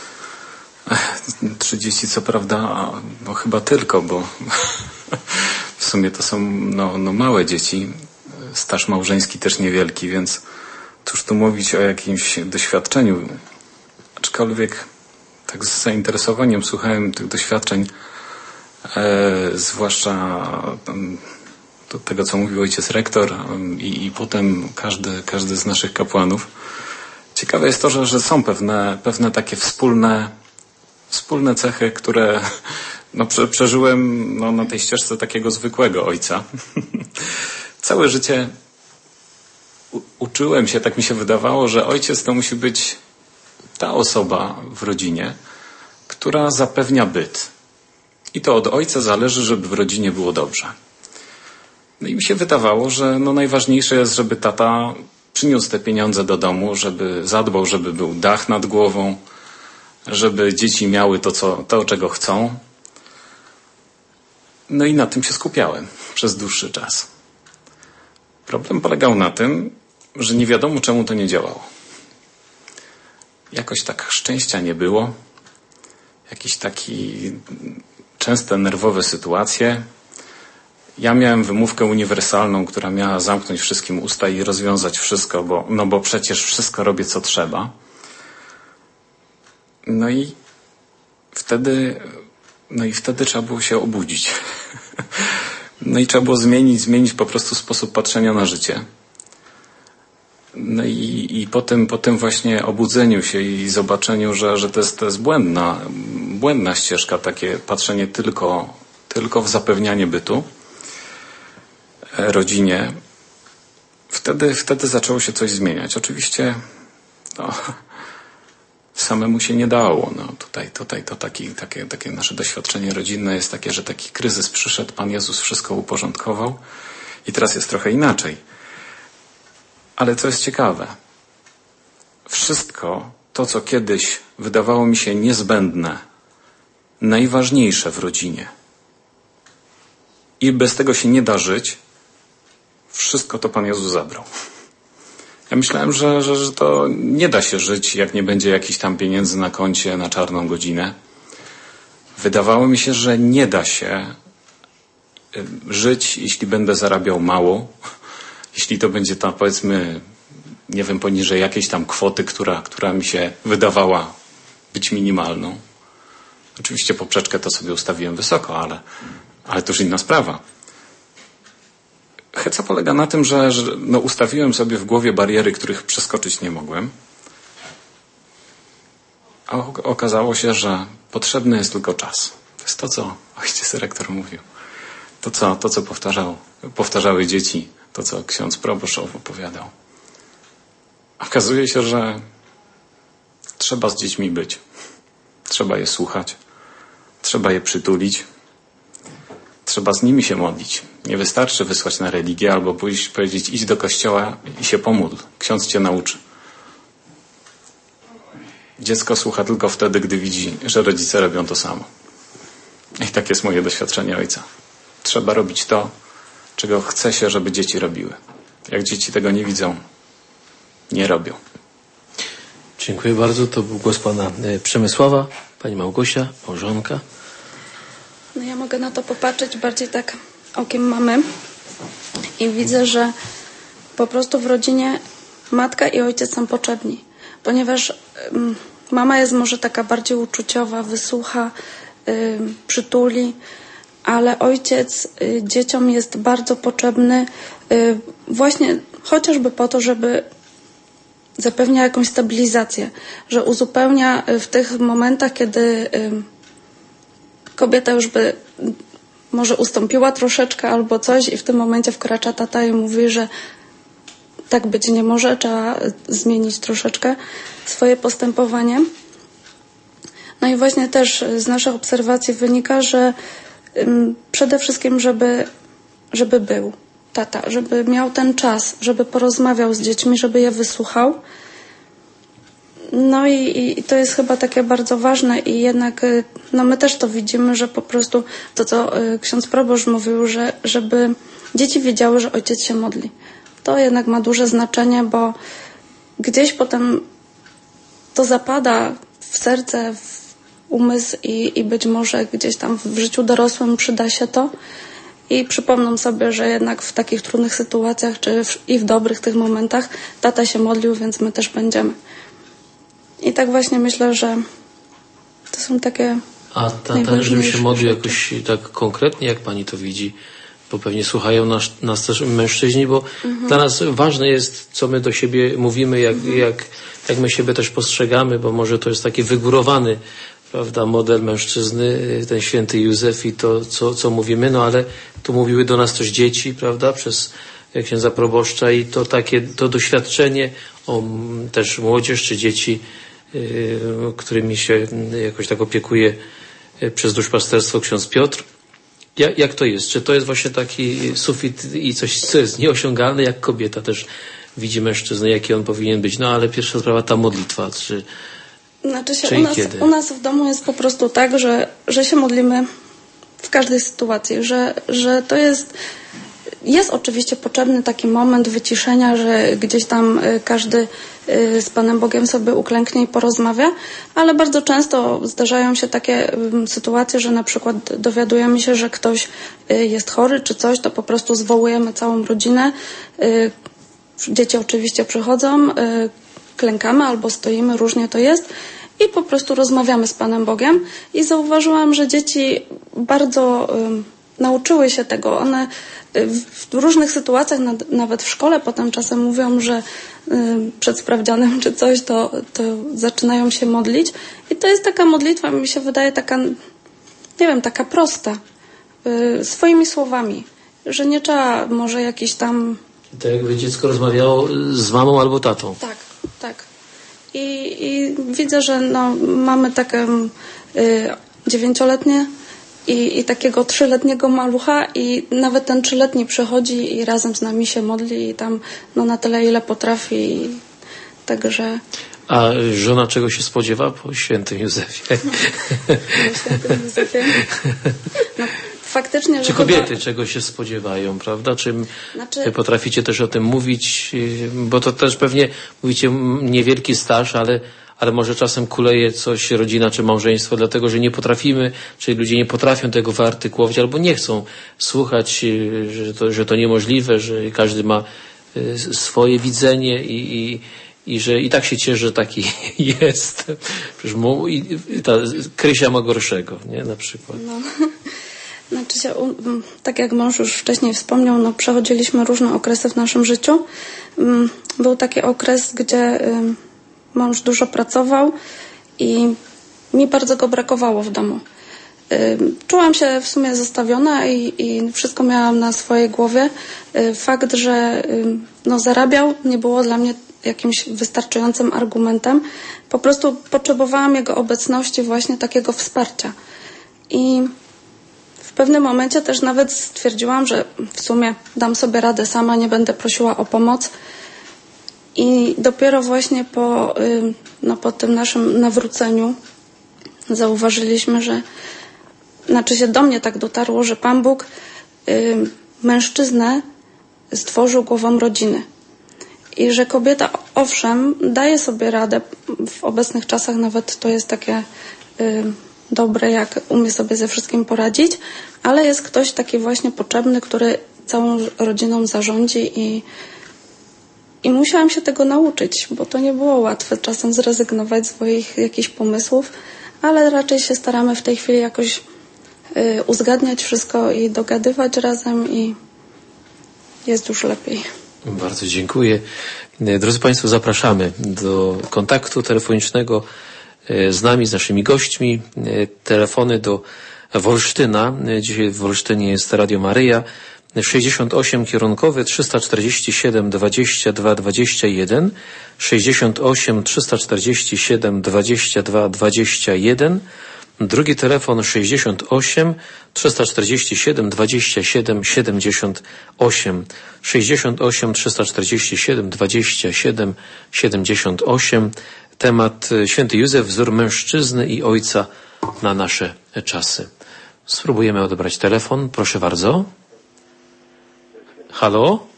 30 co prawda, no chyba tylko, bo w sumie to są małe dzieci. Staż małżeński też niewielki, więc cóż tu mówić o jakimś doświadczeniu. Aczkolwiek tak z zainteresowaniem słuchałem tych doświadczeń, zwłaszcza do tego, co mówił ojciec rektor i potem każdy z naszych kapłanów. Ciekawe jest to, że są pewne takie wspólne cechy, które przeżyłem na tej ścieżce takiego zwykłego ojca. Całe życie uczyłem się, tak mi się wydawało, że ojciec to musi być ta osoba w rodzinie, która zapewnia byt. I to od ojca zależy, żeby w rodzinie było dobrze. No i mi się wydawało, że najważniejsze jest, żeby tata przyniósł te pieniądze do domu, żeby zadbał, żeby był dach nad głową, żeby dzieci miały to, czego chcą. No i na tym się skupiałem przez dłuższy czas. Problem polegał na tym, że nie wiadomo, czemu to nie działało. Jakoś tak szczęścia nie było. Jakieś takie częste nerwowe sytuacje. Ja miałem wymówkę uniwersalną, która miała zamknąć wszystkim usta i rozwiązać wszystko, bo przecież wszystko robię, co trzeba. No i wtedy trzeba było się obudzić. No i trzeba było zmienić po prostu sposób patrzenia na życie. No i po tym właśnie obudzeniu się i zobaczeniu, że to jest błędna ścieżka, takie patrzenie tylko w zapewnianie bytu rodzinie, wtedy zaczęło się coś zmieniać. Oczywiście samemu się nie dało. Tutaj to takie nasze doświadczenie rodzinne jest takie, że taki kryzys przyszedł, Pan Jezus wszystko uporządkował i teraz jest trochę inaczej. Ale co jest ciekawe, wszystko to, co kiedyś wydawało mi się niezbędne, najważniejsze w rodzinie i bez tego się nie da żyć, wszystko to Pan Jezus zabrał. Ja myślałem, że to nie da się żyć, jak nie będzie jakichś tam pieniędzy na koncie na czarną godzinę. Wydawało mi się, że nie da się żyć, jeśli będę zarabiał mało. Jeśli to będzie tam, powiedzmy, nie wiem, poniżej jakiejś tam kwoty, która mi się wydawała być minimalną. Oczywiście poprzeczkę to sobie ustawiłem wysoko, ale to już inna sprawa. Heca polega na tym, że ustawiłem sobie w głowie bariery, których przeskoczyć nie mogłem. A okazało się, że potrzebny jest tylko czas. To jest to, co ojciec rektor mówił. To, co powtarzały dzieci. To, co ksiądz proboszcz opowiadał. Okazuje się, że trzeba z dziećmi być. Trzeba je słuchać. Trzeba je przytulić. Trzeba z nimi się modlić. Nie wystarczy wysłać na religię albo pójść powiedzieć idź do kościoła i się pomódl. Ksiądz cię nauczy. Dziecko słucha tylko wtedy, gdy widzi, że rodzice robią to samo. I tak jest moje doświadczenie ojca. Trzeba robić to, czego chce się, żeby dzieci robiły. Jak dzieci tego nie widzą, nie robią. Dziękuję bardzo. To był głos pana Przemysława, pani Małgosia, małżonka. No ja mogę na to popatrzeć bardziej tak okiem mamy i widzę, że po prostu w rodzinie matka i ojciec są potrzebni, ponieważ mama jest może taka bardziej uczuciowa, wysłucha, przytuli, ale ojciec dzieciom jest bardzo potrzebny właśnie chociażby po to, żeby zapewnia jakąś stabilizację, że uzupełnia w tych momentach, kiedy kobieta już by może ustąpiła troszeczkę albo coś i w tym momencie wkracza tata i mówi, że tak być nie może, trzeba zmienić troszeczkę swoje postępowanie. No i właśnie też z naszych obserwacji wynika, że przede wszystkim, żeby był tata, żeby miał ten czas, żeby porozmawiał z dziećmi, żeby je wysłuchał. No i to jest chyba takie bardzo ważne i jednak no my też to widzimy, że po prostu to, co ksiądz proboszcz mówił, żeby dzieci wiedziały, że ojciec się modli. To jednak ma duże znaczenie, bo gdzieś potem to zapada w serce, w umysł i być może gdzieś tam w życiu dorosłym przyda się to i przypomną sobie, że jednak w takich trudnych sytuacjach i w dobrych tych momentach tata się modlił, więc my też będziemy. I tak właśnie myślę, że to są takie A tata, żeby się modlił jakoś tak konkretnie, jak pani to widzi, bo pewnie słuchają nas też mężczyźni, bo dla nas ważne jest, co my do siebie mówimy, jak my siebie też postrzegamy, bo może to jest taki wygórowany, prawda, model mężczyzny, ten święty Józef i to, co mówimy, no ale tu mówiły do nas też dzieci, prawda, przez księdza proboszcza i to doświadczenie, też młodzież czy dzieci, którymi się jakoś tak opiekuje przez duszpasterstwo ksiądz Piotr. Jak to jest? Czy to jest właśnie taki sufit i coś, co jest nieosiągalne, jak kobieta też widzi mężczyznę, jaki on powinien być? No ale pierwsza sprawa, ta modlitwa, u nas w domu jest po prostu tak, że się modlimy w każdej sytuacji, że to jest oczywiście potrzebny taki moment wyciszenia, że gdzieś tam każdy z Panem Bogiem sobie uklęknie i porozmawia, ale bardzo często zdarzają się takie sytuacje, że na przykład dowiadujemy się, że ktoś jest chory czy coś, to po prostu zwołujemy całą rodzinę. Dzieci oczywiście przychodzą, klękamy albo stoimy, różnie to jest i po prostu rozmawiamy z Panem Bogiem i zauważyłam, że dzieci bardzo nauczyły się tego. One w różnych sytuacjach, nawet w szkole potem czasem mówią, że przed sprawdzianem czy coś, to zaczynają się modlić i to jest taka modlitwa, mi się wydaje taka, nie wiem, taka prosta, swoimi słowami, że nie trzeba może jakiś tam... Tak jakby dziecko rozmawiało z mamą albo tatą. Tak. I widzę, że mamy takie 9-letnie i takiego 3-letniego malucha i nawet ten 3-letni przychodzi i razem z nami się modli i tam na tyle, ile potrafi. Także... A żona czego się spodziewa po świętym Józefie? Po świętym Józefie? faktycznie... Czy kobiety czego się spodziewają, prawda? Czy potraficie też o tym mówić? Bo to też pewnie mówicie niewielki staż, ale może czasem kuleje coś rodzina czy małżeństwo, dlatego że nie potrafimy, czyli ludzie nie potrafią tego wyartykułować albo nie chcą słuchać, że to niemożliwe, że każdy ma swoje widzenie i że i tak się cieszy, że taki jest. Przecież ta Krysia ma gorszego, nie? Na przykład. No. Znaczy się, tak jak mąż już wcześniej wspomniał, no przechodziliśmy różne okresy w naszym życiu. Był taki okres, gdzie mąż dużo pracował i mi bardzo go brakowało w domu. Czułam się w sumie zostawiona i wszystko miałam na swojej głowie. Fakt, że zarabiał, nie było dla mnie jakimś wystarczającym argumentem. Po prostu potrzebowałam jego obecności, właśnie takiego wsparcia. I w pewnym momencie też nawet stwierdziłam, że w sumie dam sobie radę sama, nie będę prosiła o pomoc. I dopiero właśnie po tym naszym nawróceniu zauważyliśmy, że się do mnie tak dotarło, że Pan Bóg mężczyznę stworzył głową rodziny. I że kobieta, owszem, daje sobie radę w obecnych czasach, nawet to jest takie dobre, jak umie sobie ze wszystkim poradzić, ale jest ktoś taki właśnie potrzebny, który całą rodziną zarządzi i musiałam się tego nauczyć, bo to nie było łatwe czasem zrezygnować z swoich jakichś pomysłów, ale raczej się staramy w tej chwili jakoś uzgadniać wszystko i dogadywać razem i jest już lepiej. Bardzo dziękuję. Drodzy Państwo, zapraszamy do kontaktu telefonicznego z nami, z naszymi gośćmi. Telefony do Wolsztyna. Dzisiaj w Wolsztynie jest Radio Maryja. 68 kierunkowy 347 22 21, 68 347 22 21, drugi telefon 68 347 27 78, 68 347 27 78. Temat Święty Józef, wzór mężczyzny i ojca na nasze czasy. Spróbujemy odebrać telefon. Proszę bardzo. Halo?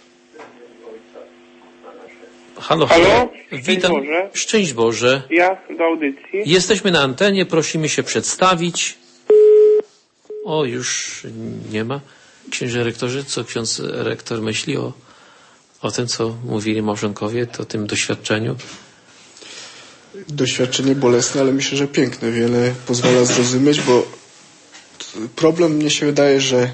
Halo? Witam. Boże. Szczęść Boże. Ja do audycji. Jesteśmy na antenie, prosimy się przedstawić. O, już nie ma. Księże rektorze, co ksiądz rektor myśli o tym, co mówili małżonkowie, o tym doświadczeniu? Doświadczenie bolesne, ale myślę, że piękne. Wiele pozwala zrozumieć, bo problem, mnie się wydaje, że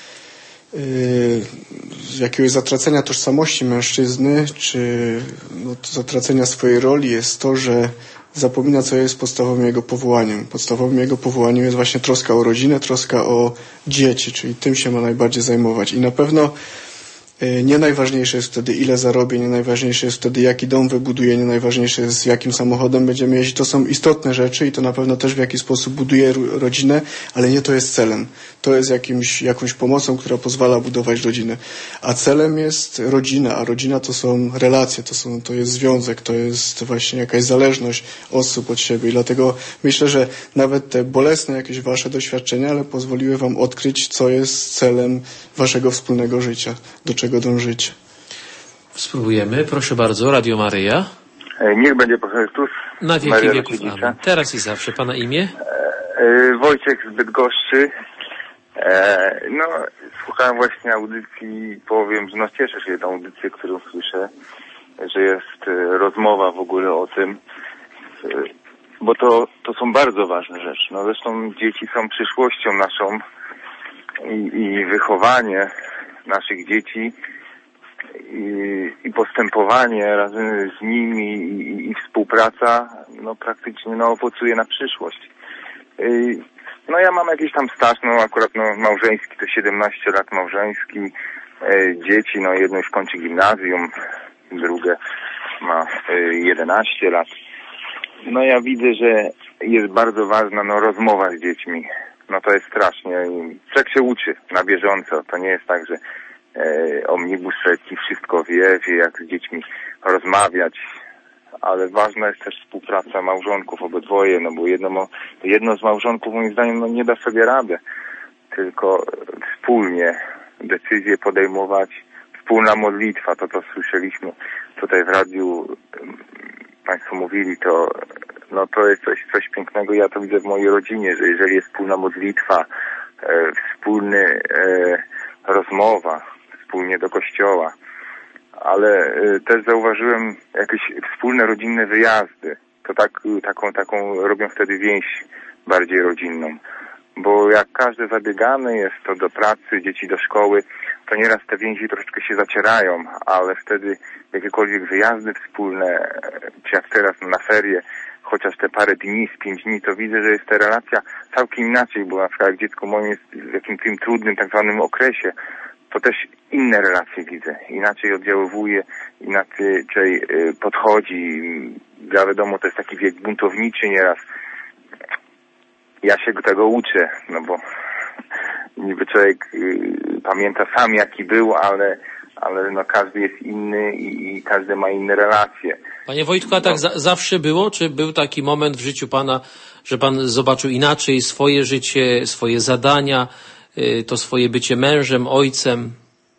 z jakiegoś zatracenia tożsamości mężczyzny, czy zatracenia swojej roli jest to, że zapomina, co jest podstawowym jego powołaniem. Podstawowym jego powołaniem jest właśnie troska o rodzinę, troska o dzieci, czyli tym się ma najbardziej zajmować. I na pewno nie najważniejsze jest wtedy, ile zarobię, nie najważniejsze jest wtedy, jaki dom wybuduję, nie najważniejsze jest, jakim samochodem będziemy jeździć. To są istotne rzeczy i to na pewno też w jakiś sposób buduje rodzinę, ale nie to jest celem. To jest jakąś pomocą, która pozwala budować rodzinę. A celem jest rodzina, a rodzina to są relacje, to jest związek, to jest właśnie jakaś zależność osób od siebie. I dlatego myślę, że nawet te bolesne jakieś wasze doświadczenia, ale pozwoliły wam odkryć, co jest celem waszego wspólnego życia, do czego dążycie. Spróbujemy. Proszę bardzo, Radio Maryja. Niech będzie Pan Chrystus. Na wieki wieków. Amen. Teraz i zawsze. Pana imię? Wojciech z Bydgoszczy. Słuchałem właśnie audycji i powiem, że cieszę się tą audycję, którą słyszę, że jest rozmowa w ogóle o tym, bo to są bardzo ważne rzeczy. Zresztą dzieci są przyszłością naszą i wychowanie naszych dzieci i postępowanie razem z nimi i współpraca praktycznie owocuje na przyszłość. Ja mam jakiś tam staż, akurat małżeński to 17 lat małżeński, dzieci, jedno już kończy gimnazjum, drugie ma 11 lat. Ja widzę, że jest bardzo ważna rozmowa z dziećmi. To jest strasznie. Człowiek się uczy na bieżąco. To nie jest tak, że omnibus i wszystko wie jak z dziećmi rozmawiać, ale ważna jest też współpraca małżonków obydwoje, bo jedno z małżonków moim zdaniem nie da sobie rady. tylko wspólnie decyzje podejmować, wspólna modlitwa, to co słyszeliśmy tutaj w radiu, Państwo mówili, to jest coś pięknego. Ja to widzę w mojej rodzinie, że jeżeli jest wspólna modlitwa, wspólny rozmowa, wspólnie do kościoła, ale też zauważyłem jakieś wspólne rodzinne wyjazdy. To taką robią wtedy więź bardziej rodzinną. Bo jak każdy zabiegany jest to do pracy, dzieci do szkoły, to nieraz te więzi troszeczkę się zacierają, ale wtedy jakiekolwiek wyjazdy wspólne, czy jak teraz na ferie, chociaż te parę dni, z 5 dni, to widzę, że jest ta relacja całkiem inaczej, bo na przykład jak dziecko moje jest w jakimś tym trudnym tak zwanym okresie, to też inne relacje widzę. Inaczej oddziaływuje, inaczej podchodzi. Ja wiadomo, to jest taki wiek buntowniczy nieraz. Ja się tego uczę, no bo niby człowiek pamięta sam jaki był, ale no każdy jest inny i każdy ma inne relacje. Panie Wojtku, a tak zawsze było? Czy był taki moment w życiu Pana, że Pan zobaczył inaczej swoje życie, swoje zadania, to swoje bycie mężem, ojcem?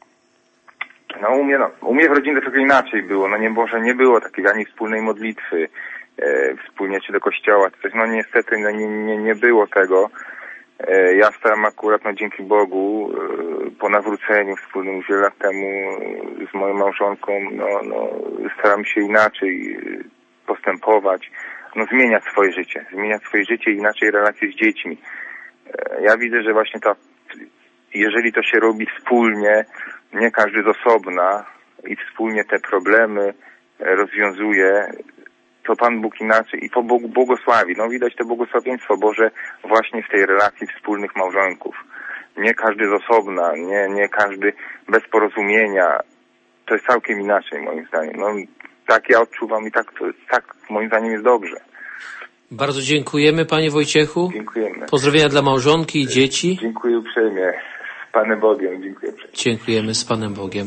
U mnie w rodzinie trochę inaczej było. Może nie było takiej ani wspólnej modlitwy, wspólnie czy do kościoła, czy coś. Niestety nie było tego. Ja staram akurat, dzięki Bogu, po nawróceniu wspólnym już wiele lat temu z moją małżonką, staram się inaczej postępować, zmieniać swoje życie i inaczej relacje z dziećmi. Ja widzę, że właśnie jeżeli to się robi wspólnie, nie każdy z osobna i wspólnie te problemy rozwiązuje, to Pan Bóg inaczej i po Bogu błogosławi. Widać to błogosławieństwo Boże właśnie w tej relacji wspólnych małżonków. Nie każdy z osobna, nie każdy bez porozumienia. To jest całkiem inaczej moim zdaniem. Tak ja odczuwam i tak moim zdaniem jest dobrze. Bardzo dziękujemy, Panie Wojciechu. Dziękujemy. Pozdrowienia dla małżonki i dzieci. Dziękuję uprzejmie. Z Panem Bogiem. Dziękuję uprzejmie. Dziękujemy, z Panem Bogiem.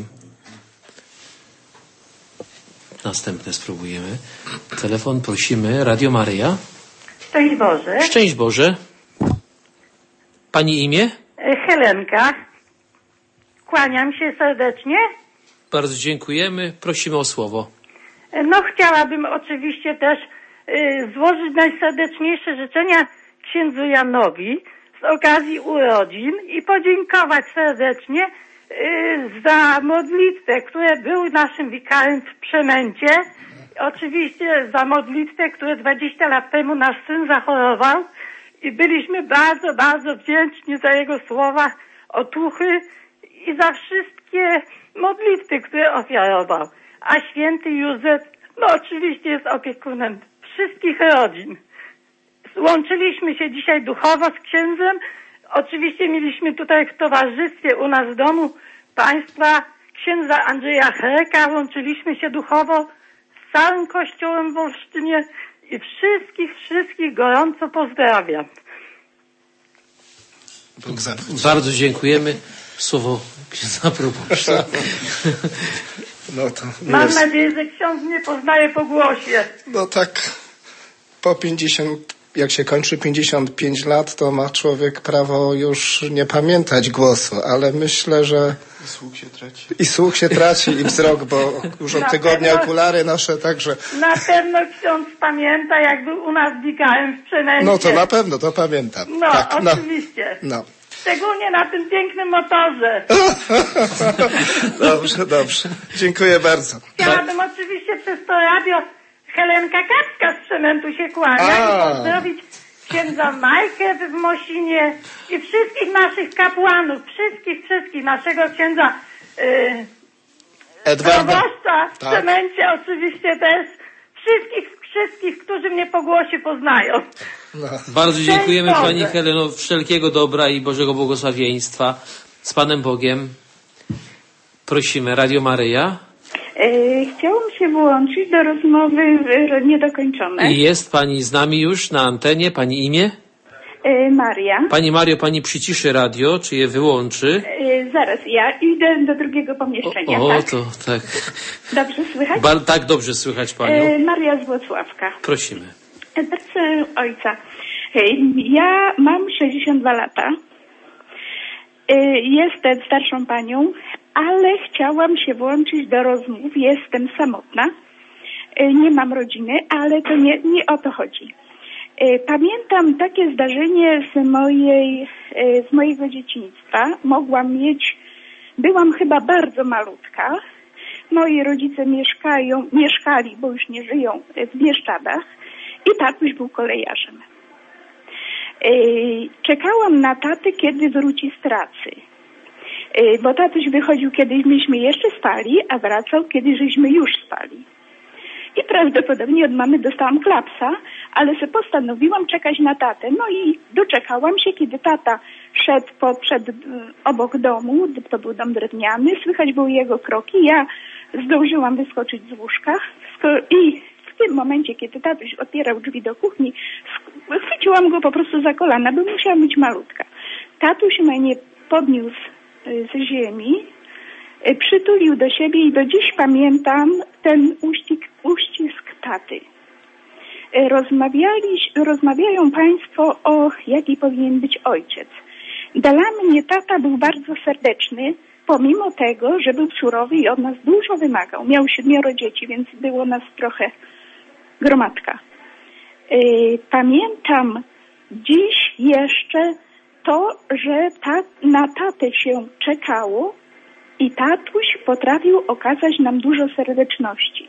Następne spróbujemy. Telefon prosimy. Radio Maryja. Szczęść Boże. Szczęść Boże. Pani imię? Helenka. Kłaniam się serdecznie. Bardzo dziękujemy. Prosimy o słowo. Chciałabym oczywiście też złożyć najserdeczniejsze życzenia księdzu Janowi z okazji urodzin i podziękować serdecznie za modlitwę, która był naszym wikarym w Przemęcie. Oczywiście za modlitwę, która 20 lat temu nasz syn zachorował i byliśmy bardzo, bardzo wdzięczni za jego słowa otuchy i za wszystkie modlitwy, które ofiarował. A święty Józef, oczywiście jest opiekunem wszystkich rodzin. Złączyliśmy się dzisiaj duchowo z księdzem. Oczywiście mieliśmy tutaj w towarzystwie u nas w domu państwa księdza Andrzeja Herka. Łączyliśmy się duchowo z całym kościołem w Olsztynie i wszystkich gorąco pozdrawiam. Bóg zapłać. Bardzo dziękujemy. Słowo księdza proboszcza. Mam nadzieję, że ksiądz mnie poznaje po głosie. Po 50, jak się kończy 55 lat, to ma człowiek prawo już nie pamiętać głosu, ale myślę, że i słuch się traci i wzrok, bo już od tygodnia okulary noszę, także... Na pewno ksiądz pamięta, jak był u nas wikarem w Przemęcie. To na pewno, to pamiętam. Oczywiście. Szczególnie na tym pięknym motorze. Dobrze. Dziękuję bardzo. Chciałabym oczywiście przez to radio Helenka Kapska z Przemętu się kłania i pozdrowić księdza Majkę w Mosinie i wszystkich naszych kapłanów, wszystkich, naszego księdza proboszcza w Przemęcie oczywiście też, wszystkich, którzy mnie po głosie poznają. Bardzo dziękujemy Pani Heleno, wszelkiego dobra i Bożego błogosławieństwa. Z Panem Bogiem. Prosimy, Radio Maryja. Chciałam się włączyć do rozmowy niedokończonej. I jest Pani z nami już na antenie. Pani imię? Maria. Pani Mario, Pani przyciszy radio, czy je wyłączy? Zaraz, ja idę do drugiego pomieszczenia. To tak. Dobrze słychać? Tak, dobrze słychać Panią. Maria z Włocławka. Prosimy. Proszę ojca. Ja mam 62 lata Jestem starszą panią, ale chciałam się włączyć do rozmów. Jestem samotna. Nie mam rodziny, ale to nie o to chodzi. Pamiętam takie zdarzenie z mojego dzieciństwa. Byłam chyba bardzo malutka. Moi rodzice mieszkali, bo już nie żyją, w Bieszczadach i tatuś był kolejarzem. Czekałam na tatę, kiedy wróci z pracy. Bo tatuś wychodził, kiedy myśmy jeszcze spali, a wracał, kiedy żeśmy już spali. I prawdopodobnie od mamy dostałam klapsa, ale sobie postanowiłam czekać na tatę. No i doczekałam się, kiedy tata podszedł obok domu, to był dom drewniany, słychać były jego kroki. Ja zdążyłam wyskoczyć z łóżka i w tym momencie, kiedy tatuś otwierał drzwi do kuchni, chwyciłam go po prostu za kolana, bo musiałam być malutka. Tatuś mnie podniósł z ziemi, przytulił do siebie i do dziś pamiętam ten uścisk taty. Rozmawiają państwo o jaki powinien być ojciec. Dla mnie tata był bardzo serdeczny, pomimo tego, że był surowy i od nas dużo wymagał. Miał 7 dzieci, więc było nas trochę gromadka. Pamiętam dziś jeszcze to, że na tatę się czekało i tatuś potrafił okazać nam dużo serdeczności.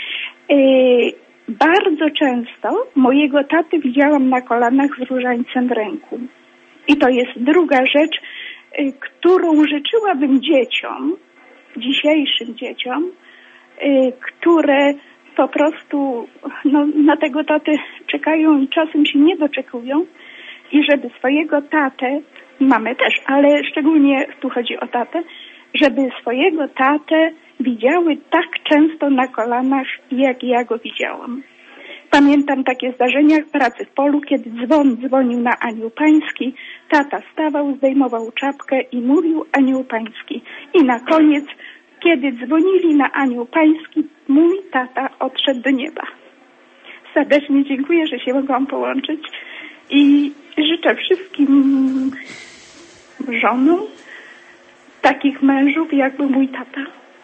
Bardzo często mojego taty widziałam na kolanach z różańcem w ręku. I to jest druga rzecz, którą życzyłabym dzieciom, dzisiejszym dzieciom, które po prostu na tego tatę czekają i czasem się nie doczekują i żeby swojego tatę, mamę też, ale szczególnie tu chodzi o tatę, żeby swojego tatę widziały tak często na kolanach, jak ja go widziałam. Pamiętam takie zdarzenia w pracy w polu, kiedy dzwon dzwonił na Anioł Pański, tata stawał, zdejmował czapkę i mówił Anioł Pański. I na koniec, kiedy dzwonili na Anioł Pański, mój tata odszedł do nieba. Serdecznie dziękuję, że się mogłam połączyć i życzę wszystkim żonom takich mężów, jakby mój tata.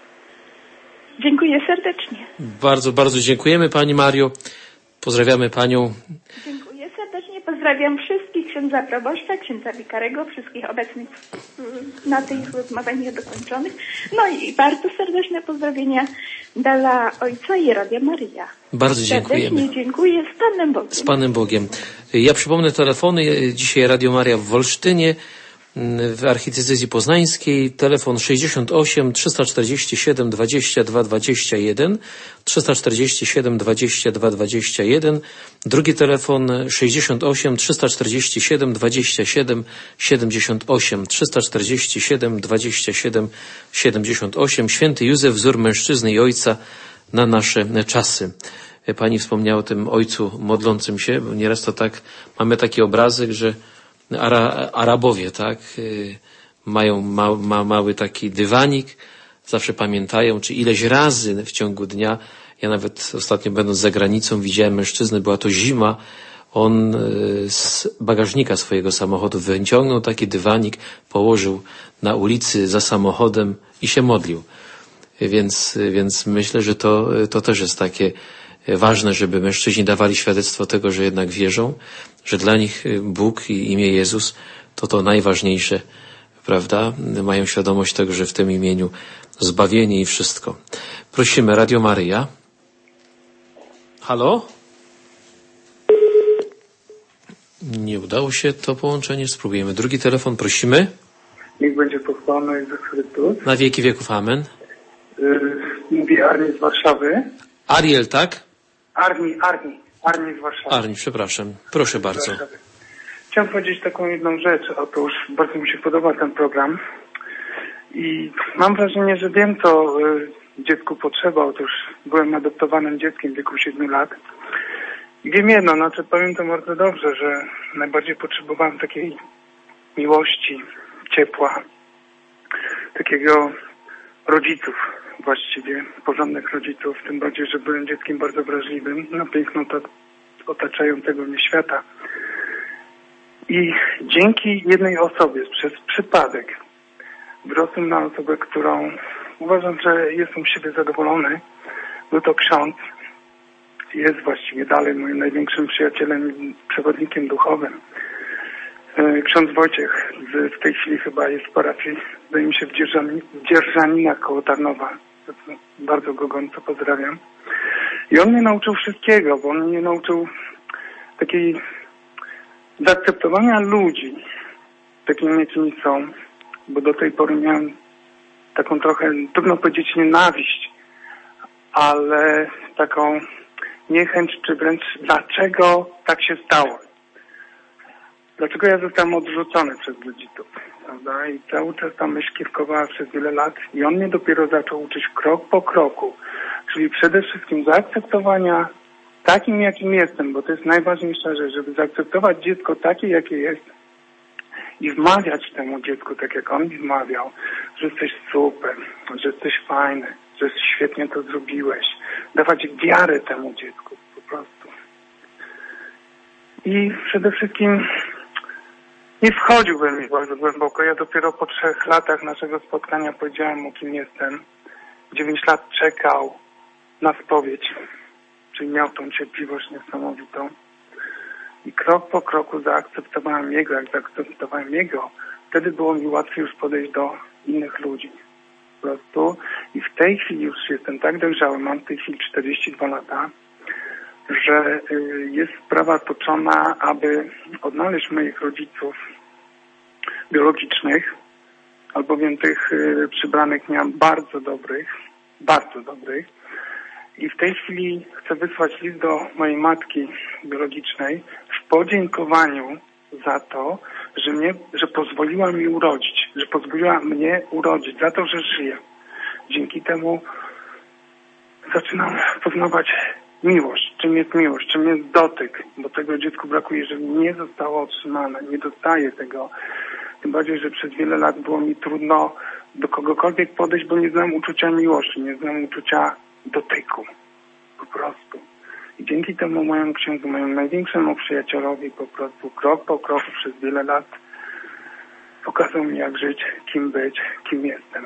Dziękuję serdecznie. Bardzo, bardzo dziękujemy Pani Mario. Pozdrawiamy Panią. Dziękuję serdecznie. Pozdrawiam wszystkich, księdza proboszcza, księdza wikarego, wszystkich obecnych na tych rozmowach niedokończonych. No i bardzo serdeczne pozdrowienia dla Ojca i Radia Maryja. Bardzo dziękujemy. Serdecznie dziękuję. Z Panem Bogiem. Z Panem Bogiem. Ja przypomnę telefony. Dzisiaj Radio Maria w Wolsztynie, w archidiecezji poznańskiej, telefon 68 347 22 21, 347 22 21, drugi telefon 68 347 27 78, 347 27 78. Święty Józef, wzór mężczyzny i ojca na nasze czasy. Pani wspomniała o tym ojcu modlącym się, bo nieraz to tak, mamy taki obrazek, że Arabowie, tak, mają mały taki dywanik, zawsze pamiętają, czy ileś razy w ciągu dnia, ja nawet ostatnio będąc za granicą widziałem mężczyznę, była to zima, on z bagażnika swojego samochodu wyciągnął taki dywanik, położył na ulicy za samochodem i się modlił. Więc myślę, że to też jest takie ważne, żeby mężczyźni dawali świadectwo tego, że jednak wierzą, że dla nich Bóg i imię Jezus to najważniejsze, prawda? Mają świadomość tego, że w tym imieniu zbawienie i wszystko. Prosimy, Radio Maryja. Halo? Nie udało się to połączenie, spróbujemy. Drugi telefon, prosimy. Niech będzie pochwalony Jezus Chrystus. Na wieki wieków, amen. Mówi Arni z Warszawy. Ariel, tak? Arni z Warszawy. Arni, przepraszam. Proszę bardzo. Chciałem powiedzieć taką jedną rzecz. Otóż bardzo mi się podoba ten program i mam wrażenie, że wiem, co dziecku potrzeba. Otóż byłem adoptowanym dzieckiem w wieku 7 lat i wiem jedno, pamiętam bardzo dobrze, że najbardziej potrzebowałem takiej miłości, ciepła, takiego rodziców, właściwie porządnych rodziców, tym bardziej, że byłem dzieckiem bardzo wrażliwym na piękno otaczającego mnie świata. I dzięki jednej osobie, przez przypadek, wyrosłem na osobę, którą uważam, że jestem z siebie zadowolony. Był to ksiądz. Jest właściwie dalej moim największym przyjacielem i przewodnikiem duchowym. Ksiądz Wojciech w tej chwili chyba jest w parafii, zdaje mi się, w Dzierżaninach koło Tarnowa. Bardzo go gorąco pozdrawiam. I on mnie nauczył wszystkiego, bo on mnie nauczył takiej zaakceptowania ludzi takimi, jakimi są, bo do tej pory miałem taką trochę, trudno powiedzieć, nienawiść, ale taką niechęć, czy wręcz dlaczego tak się stało. Dlaczego ja zostałem odrzucony przez rodziców, prawda? I cały czas ta myśl kierunkowała przez wiele lat i on mnie dopiero zaczął uczyć krok po kroku, czyli przede wszystkim zaakceptowania takim, jakim jestem, bo to jest najważniejsza rzecz, żeby zaakceptować dziecko takie, jakie jest i wmawiać temu dziecku, tak jak on mi wmawiał, że jesteś super, że jesteś fajny, że świetnie to zrobiłeś. Dawać wiarę temu dziecku po prostu. I przede wszystkim nie wchodziłbym mi bardzo głęboko. Ja dopiero po 3 latach naszego spotkania powiedziałem mu, kim jestem. 9 lat czekał na spowiedź, czyli miał tą cierpliwość niesamowitą. I krok po kroku zaakceptowałem jego. Jak zaakceptowałem jego, wtedy było mi łatwiej już podejść do innych ludzi. Po prostu. I w tej chwili już jestem tak dojrzały, mam w tej chwili 42 lata, że jest sprawa toczona, aby odnaleźć moich rodziców biologicznych, albowiem tych przybranych miałem bardzo dobrych. I w tej chwili chcę wysłać list do mojej matki biologicznej w podziękowaniu za to, że pozwoliła mi urodzić, że pozwoliła mnie urodzić, za to, że żyję. Dzięki temu zaczynam poznawać miłość. Czym jest miłość? Czym jest dotyk? Bo tego dziecku brakuje, że nie zostało otrzymane. Nie dostaję tego. Tym bardziej, że przez wiele lat było mi trudno do kogokolwiek podejść, bo nie znam uczucia miłości, nie znam uczucia dotyku. Po prostu. I dzięki temu mojemu księdzu, mojemu największemu przyjacielowi po prostu krok po kroku przez wiele lat pokazał mi, jak żyć, kim być, kim jestem.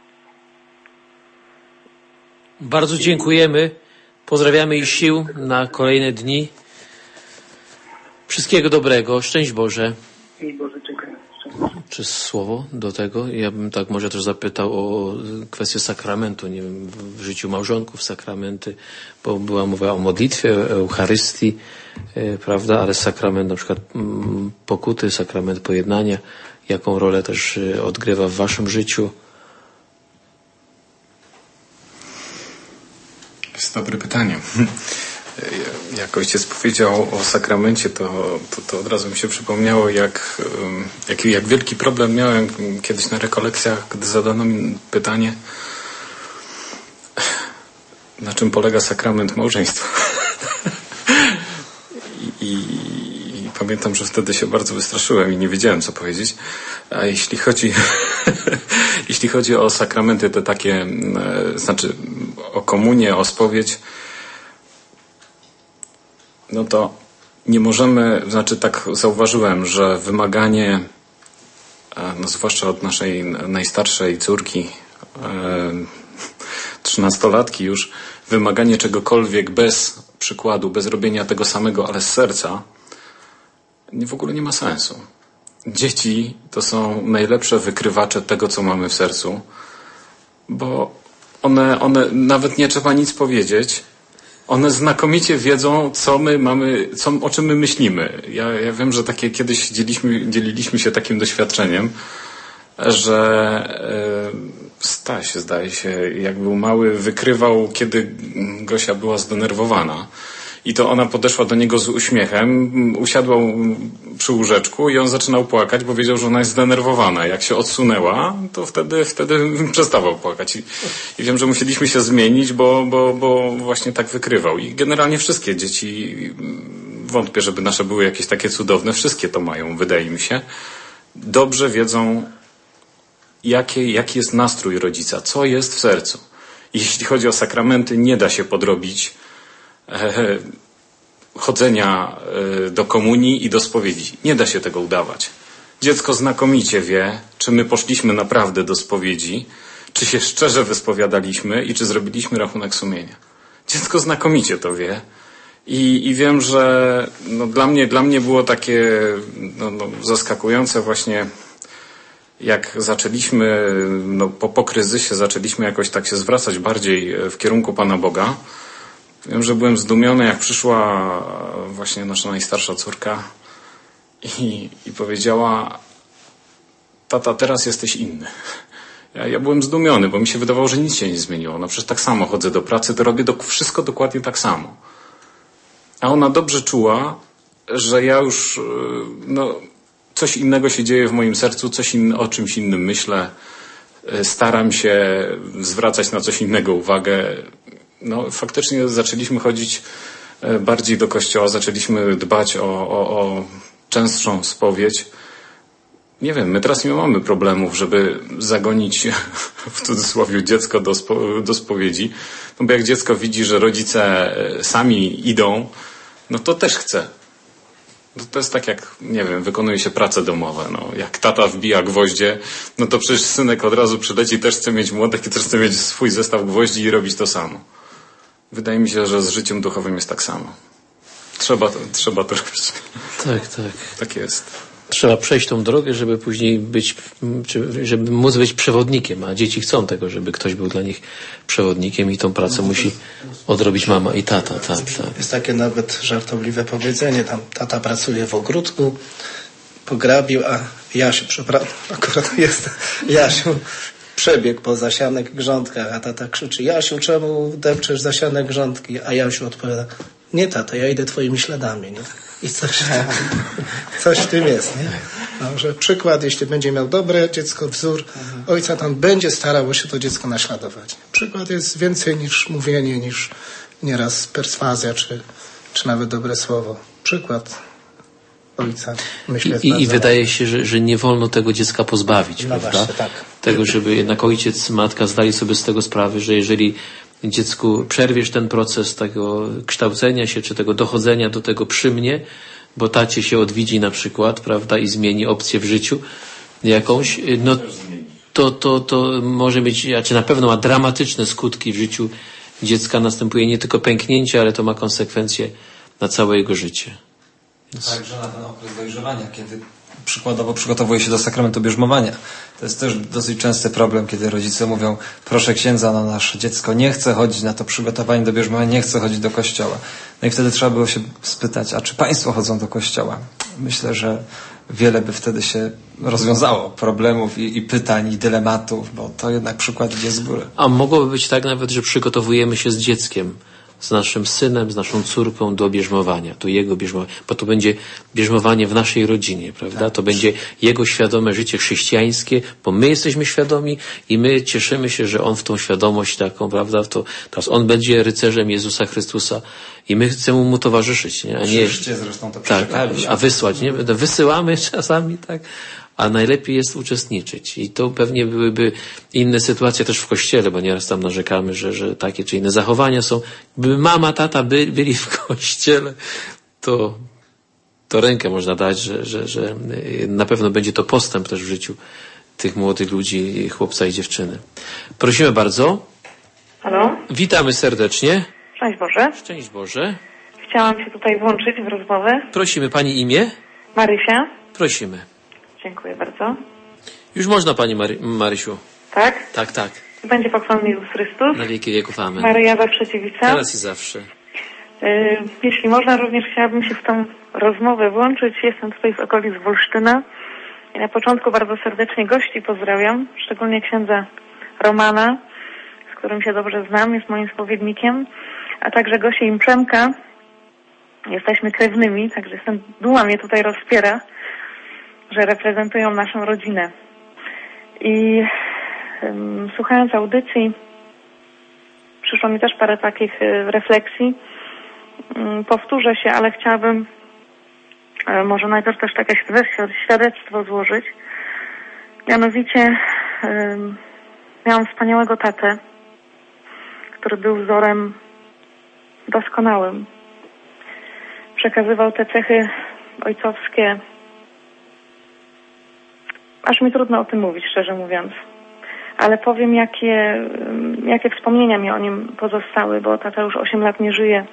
Bardzo dziękujemy. Pozdrawiamy i sił na kolejne dni. Wszystkiego dobrego. Szczęść Boże. Szczęść Boże, dziękuję. Czy słowo do tego? Ja bym tak może też zapytał o kwestię sakramentu, nie wiem, w życiu małżonków, sakramenty, bo była mowa o modlitwie, Eucharystii, prawda, ale sakrament na przykład pokuty, sakrament pojednania, jaką rolę też odgrywa w waszym życiu? To jest dobre pytanie. Jak ojciec powiedział o sakramencie, to od razu mi się przypomniało, jak wielki problem miałem kiedyś na rekolekcjach, gdy zadano mi pytanie, na czym polega sakrament małżeństwa. I pamiętam, że wtedy się bardzo wystraszyłem i nie wiedziałem, co powiedzieć. A jeśli chodzi o sakramenty te takie, znaczy o komunię, o spowiedź, no to nie możemy, znaczy tak zauważyłem, że wymaganie, no zwłaszcza od naszej najstarszej córki, 13-latki już, wymaganie czegokolwiek bez przykładu, bez robienia tego samego, ale z serca, w ogóle nie ma sensu. Dzieci to są najlepsze wykrywacze tego, co mamy w sercu, bo one nawet nie trzeba nic powiedzieć, one znakomicie wiedzą, co my mamy, o czym my myślimy. Ja wiem, że takie kiedyś dzieliliśmy się takim doświadczeniem, że Staś, zdaje się, jak był mały, wykrywał, kiedy Gosia była zdenerwowana. I to ona podeszła do niego z uśmiechem, usiadła przy łóżeczku i on zaczynał płakać, bo wiedział, że ona jest zdenerwowana. Jak się odsunęła, to wtedy przestawał płakać. I wiem, że musieliśmy się zmienić, bo właśnie tak wykrywał. I generalnie wszystkie dzieci, wątpię, żeby nasze były jakieś takie cudowne, wszystkie to mają, wydaje mi się. Dobrze wiedzą, jaki jest nastrój rodzica, co jest w sercu. I jeśli chodzi o sakramenty, nie da się podrobić chodzenia do komunii i do spowiedzi. Nie da się tego udawać. Dziecko znakomicie wie, czy my poszliśmy naprawdę do spowiedzi, czy się szczerze wyspowiadaliśmy i czy zrobiliśmy rachunek sumienia. Dziecko znakomicie to wie. I wiem, że dla mnie było takie zaskakujące właśnie, jak zaczęliśmy, po kryzysie zaczęliśmy jakoś tak się zwracać bardziej w kierunku Pana Boga. Wiem, że byłem zdumiony, jak przyszła właśnie nasza najstarsza córka i powiedziała: tata, teraz jesteś inny. Ja byłem zdumiony, bo mi się wydawało, że nic się nie zmieniło. No przecież tak samo chodzę do pracy, to robię wszystko dokładnie tak samo. A ona dobrze czuła, że ja już, coś innego się dzieje w moim sercu, o czymś innym myślę. Staram się zwracać na coś innego uwagę. Faktycznie zaczęliśmy chodzić bardziej do kościoła, zaczęliśmy dbać o częstszą spowiedź. Nie wiem, my teraz nie mamy problemów, żeby zagonić w cudzysłowie dziecko do spowiedzi. Bo jak dziecko widzi, że rodzice sami idą, to też chce. To jest tak jak, nie wiem, wykonuje się prace domowe. Jak tata wbija gwoździe, to przecież synek od razu przyleci, też chce mieć młotek i też chce mieć swój zestaw gwoździ i robić to samo. Wydaje mi się, że z życiem duchowym jest tak samo. Trzeba to robić. Tak. Tak jest. Trzeba przejść tą drogę, żeby później żeby móc być przewodnikiem, a dzieci chcą tego, żeby ktoś był dla nich przewodnikiem i tą pracę musi odrobić mama i tata. Tak. Jest takie nawet żartobliwe powiedzenie, tam tata pracuje w ogródku, pograbił, a Jasiu, Jasiu przebiegł po zasianek grządkach, a tata krzyczy: Jasiu, czemu depczesz zasianek grządki? A Jasiu odpowiada: nie, tato, ja idę twoimi śladami, nie? I coś w tym jest, nie? Że przykład, jeśli będzie miał dobre dziecko, wzór ojca, tam będzie starało się to dziecko naśladować. Przykład jest więcej niż mówienie, niż nieraz perswazja, czy nawet dobre słowo. Przykład ojca, myślę, I wydaje się, że nie wolno tego dziecka pozbawić, prawda? Właśnie, tak. Tego, żeby jednak ojciec, matka zdali sobie z tego sprawę, że jeżeli dziecku przerwiesz ten proces tego kształcenia się, czy tego dochodzenia do tego przy mnie, bo tacie się odwiedzi na przykład, prawda, i zmieni opcję w życiu jakąś, to może być, na pewno ma dramatyczne skutki w życiu dziecka. Następuje nie tylko pęknięcie, ale to ma konsekwencje na całe jego życie. Także na ten okres dojrzewania, kiedy przykładowo przygotowuje się do sakramentu bierzmowania. To jest też dosyć częsty problem, kiedy rodzice mówią: proszę księdza, nasze dziecko nie chce chodzić na to przygotowanie do bierzmowania, nie chce chodzić do kościoła. I wtedy trzeba było się spytać: a czy państwo chodzą do kościoła? Myślę, że wiele by wtedy się rozwiązało problemów i pytań, i dylematów, bo to jednak przykład idzie z góry. A mogłoby być tak nawet, że przygotowujemy się z dzieckiem, z naszym synem, z naszą córką do bierzmowania, do jego bierzmowania, bo to będzie bierzmowanie w naszej rodzinie, prawda? Tak. To będzie jego świadome życie chrześcijańskie, bo my jesteśmy świadomi i my cieszymy się, że on w tą świadomość taką, prawda, teraz on będzie rycerzem Jezusa Chrystusa i my chcemy mu towarzyszyć, nie? A nie, zresztą to tak, a wysłać, nie? Wysyłamy czasami, tak? A najlepiej jest uczestniczyć. I to pewnie byłyby inne sytuacje też w kościele, bo nieraz tam narzekamy, że takie czy inne zachowania są. Gdyby mama, tata byli w kościele, to rękę można dać, że na pewno będzie to postęp też w życiu tych młodych ludzi, chłopca i dziewczyny. Prosimy bardzo. Halo? Witamy serdecznie. Szczęść Boże. Szczęść Boże. Chciałam się tutaj włączyć w rozmowę. Prosimy, pani imię? Marysia. Prosimy. Dziękuję bardzo. Już można, pani Marysiu. Tak? Tak. Będzie pochwalony Jezus Chrystus. Na wieki wieków, amen. Maryja zawsze dziewica. Teraz i zawsze. Jeśli można, również chciałabym się w tą rozmowę włączyć. Jestem tutaj z okolic Wolsztyna. I na początku bardzo serdecznie gości pozdrawiam, szczególnie księdza Romana, z którym się dobrze znam, jest moim spowiednikiem, a także Gosię i Przemka. Jesteśmy krewnymi, także duma mnie tutaj rozpiera, że reprezentują naszą rodzinę. I słuchając audycji, przyszło mi też parę takich refleksji. Powtórzę się, ale chciałabym może najpierw też takie świadectwo złożyć. Mianowicie miałam wspaniałego tatę, który był wzorem doskonałym. przekazywał te cechy ojcowskie. Aż mi trudno o tym mówić, szczerze mówiąc. Ale powiem, jakie wspomnienia mi o nim pozostały, bo tata już 8 lat nie żyje.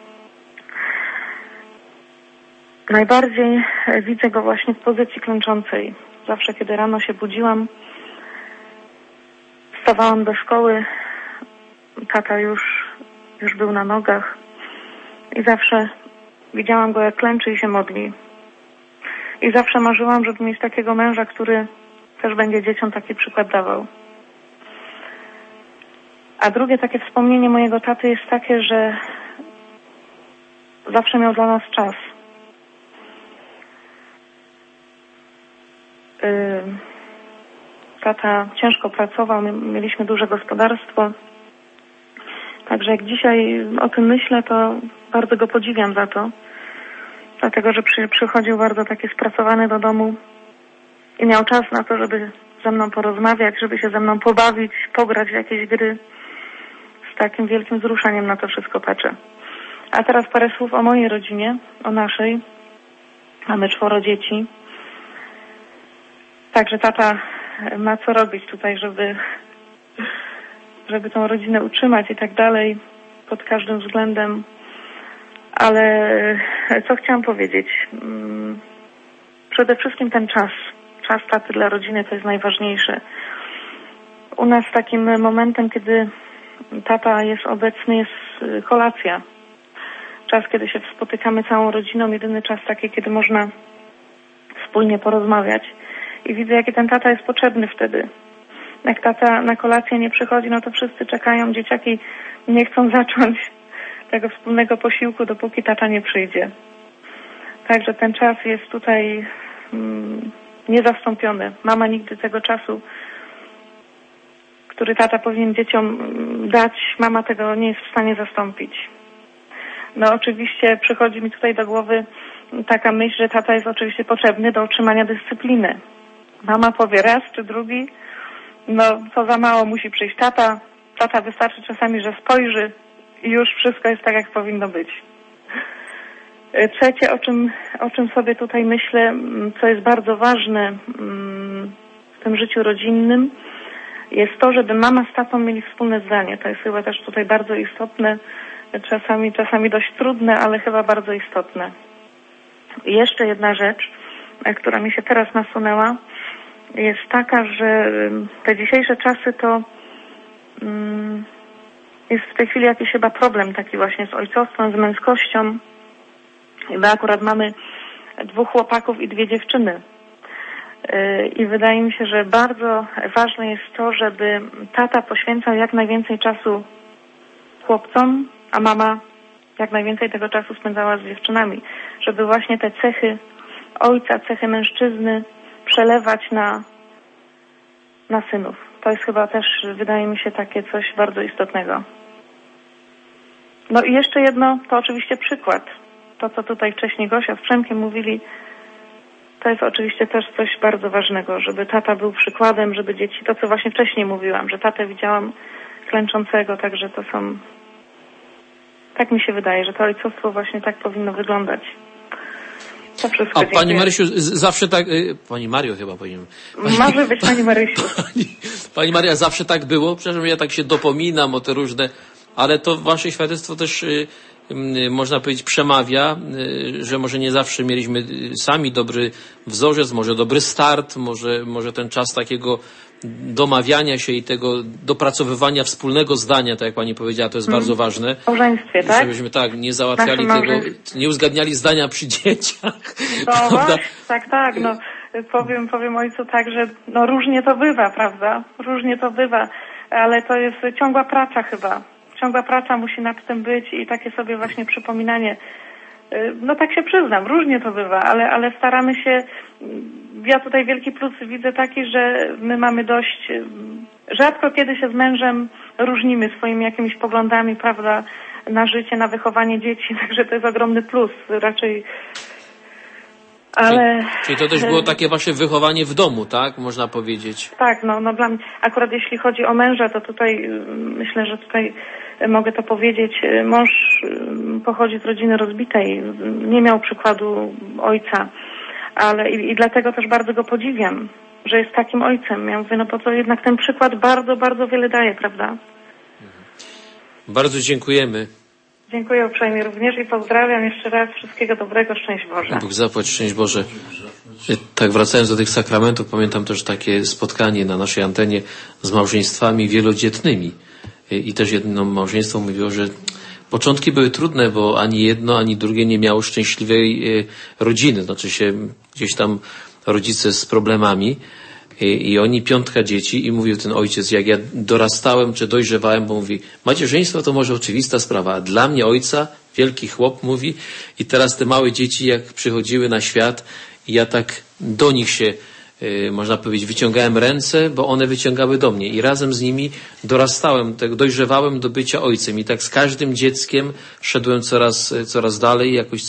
Najbardziej widzę go właśnie w pozycji klęczącej. Zawsze, kiedy rano się budziłam, wstawałam do szkoły, tata już był na nogach i zawsze widziałam go, jak klęczy i się modli. I zawsze marzyłam, żeby mieć takiego męża, który też będzie dzieciom taki przykład dawał. A drugie takie wspomnienie mojego taty jest takie, że zawsze miał dla nas czas. Tata ciężko pracował, mieliśmy duże gospodarstwo. Także jak dzisiaj o tym myślę, to bardzo go podziwiam za to. Dlatego, że przychodził bardzo taki spracowany do domu i miał czas na to, żeby ze mną porozmawiać, żeby się ze mną pobawić, pograć w jakieś gry. Z takim wielkim wzruszeniem na to wszystko patrzę. A teraz parę słów o mojej rodzinie, o naszej. Mamy 4 dzieci. Także tata ma co robić tutaj, żeby tą rodzinę utrzymać i tak dalej, pod każdym względem. Ale co chciałam powiedzieć? Przede wszystkim ten czas. Czas taty dla rodziny to jest najważniejsze. U nas takim momentem, kiedy tata jest obecny, jest kolacja. Czas, kiedy się spotykamy całą rodziną, jedyny czas taki, kiedy można wspólnie porozmawiać. I widzę, jaki ten tata jest potrzebny wtedy. Jak tata na kolację nie przychodzi, no to wszyscy czekają, dzieciaki nie chcą zacząć tego wspólnego posiłku, dopóki tata nie przyjdzie. Także ten czas jest tutaj niezastąpiony. Mama nigdy tego czasu, który tata powinien dzieciom dać, mama tego nie jest w stanie zastąpić. No oczywiście przychodzi mi tutaj do głowy taka myśl, że tata jest oczywiście potrzebny do utrzymania dyscypliny. Mama powie raz czy drugi, no to za mało musi przyjść tata. Tata wystarczy czasami, że spojrzy i już wszystko jest tak, jak powinno być. Trzecie, o czym sobie tutaj myślę, co jest bardzo ważne w tym życiu rodzinnym, jest to, żeby mama z tatą mieli wspólne zdanie. To jest chyba też tutaj bardzo istotne, czasami dość trudne, ale chyba bardzo istotne. I jeszcze jedna rzecz, która mi się teraz nasunęła, jest taka, że te dzisiejsze czasy to jest w tej chwili jakiś chyba problem taki właśnie z ojcostwem, z męskością. I my akurat mamy 2 chłopaków i 2 dziewczyny. I wydaje mi się, że bardzo ważne jest to, żeby tata poświęcał jak najwięcej czasu chłopcom, a mama jak najwięcej tego czasu spędzała z dziewczynami. Żeby właśnie te cechy ojca, cechy mężczyzny przelewać na synów. To jest chyba też, wydaje mi się, takie coś bardzo istotnego. No i jeszcze jedno, to oczywiście przykład. To, co tutaj wcześniej Gosia z Przemkiem mówili, to jest oczywiście też coś bardzo ważnego, żeby tata był przykładem, żeby dzieci, to co właśnie wcześniej mówiłam, że tatę widziałam klęczącego, także to są, tak mi się wydaje, że to ojcostwo właśnie tak powinno wyglądać. To wszystko. A dziękuję. Pani Marysiu, zawsze tak, Pani Mario chyba powinien. Może być Pani Marysiu. Pani Maria, zawsze tak było? Przepraszam, ja tak się dopominam o te różne, ale to wasze świadectwo też można powiedzieć przemawia, że może nie zawsze mieliśmy sami dobry wzorzec, może dobry start, może ten czas takiego domawiania się i tego dopracowywania wspólnego zdania, tak jak pani powiedziała, to jest bardzo ważne. W małżeństwie, tak? Żebyśmy nie załatwiali tego, nie uzgadniali zdania przy dzieciach. No tak, no powiem ojcu tak, że no różnie to bywa, prawda? Różnie to bywa, ale to jest ciągła praca chyba. Ciągła praca musi nad tym być i takie sobie właśnie przypominanie. No tak się przyznam, różnie to bywa, ale staramy się. Ja tutaj wielki plus widzę taki, że my mamy dość, rzadko kiedy się z mężem różnimy swoimi jakimiś poglądami, prawda, na życie, na wychowanie dzieci, także to jest ogromny plus raczej. Ale... Czyli to też było takie wasze wychowanie w domu, tak? Można powiedzieć. Tak, no dla mnie, akurat jeśli chodzi o męża, to tutaj myślę, że tutaj mogę to powiedzieć. Mąż pochodzi z rodziny rozbitej, nie miał przykładu ojca, ale i dlatego też bardzo go podziwiam, że jest takim ojcem. Ja mówię, no po co jednak ten przykład bardzo, bardzo wiele daje, prawda? Bardzo dziękujemy. Dziękuję uprzejmie również i pozdrawiam jeszcze raz. Wszystkiego dobrego, szczęść Boże. Bóg zapłać, szczęść Boże. Tak, wracając do tych sakramentów, pamiętam też takie spotkanie na naszej antenie z małżeństwami wielodzietnymi. I też jedno małżeństwo mówiło, że początki były trudne, bo ani jedno, ani drugie nie miało szczęśliwej rodziny. Znaczy się gdzieś tam rodzice z problemami. I oni 5 dzieci i mówił ten ojciec, jak ja dorastałem czy dojrzewałem, bo mówi, macierzyństwo to może oczywista sprawa, a dla mnie ojca, wielki chłop mówi i teraz te małe dzieci jak przychodziły na świat i ja tak do nich się, można powiedzieć, wyciągałem ręce, bo one wyciągały do mnie i razem z nimi dorastałem, tak dojrzewałem do bycia ojcem i tak z każdym dzieckiem szedłem coraz dalej, jakoś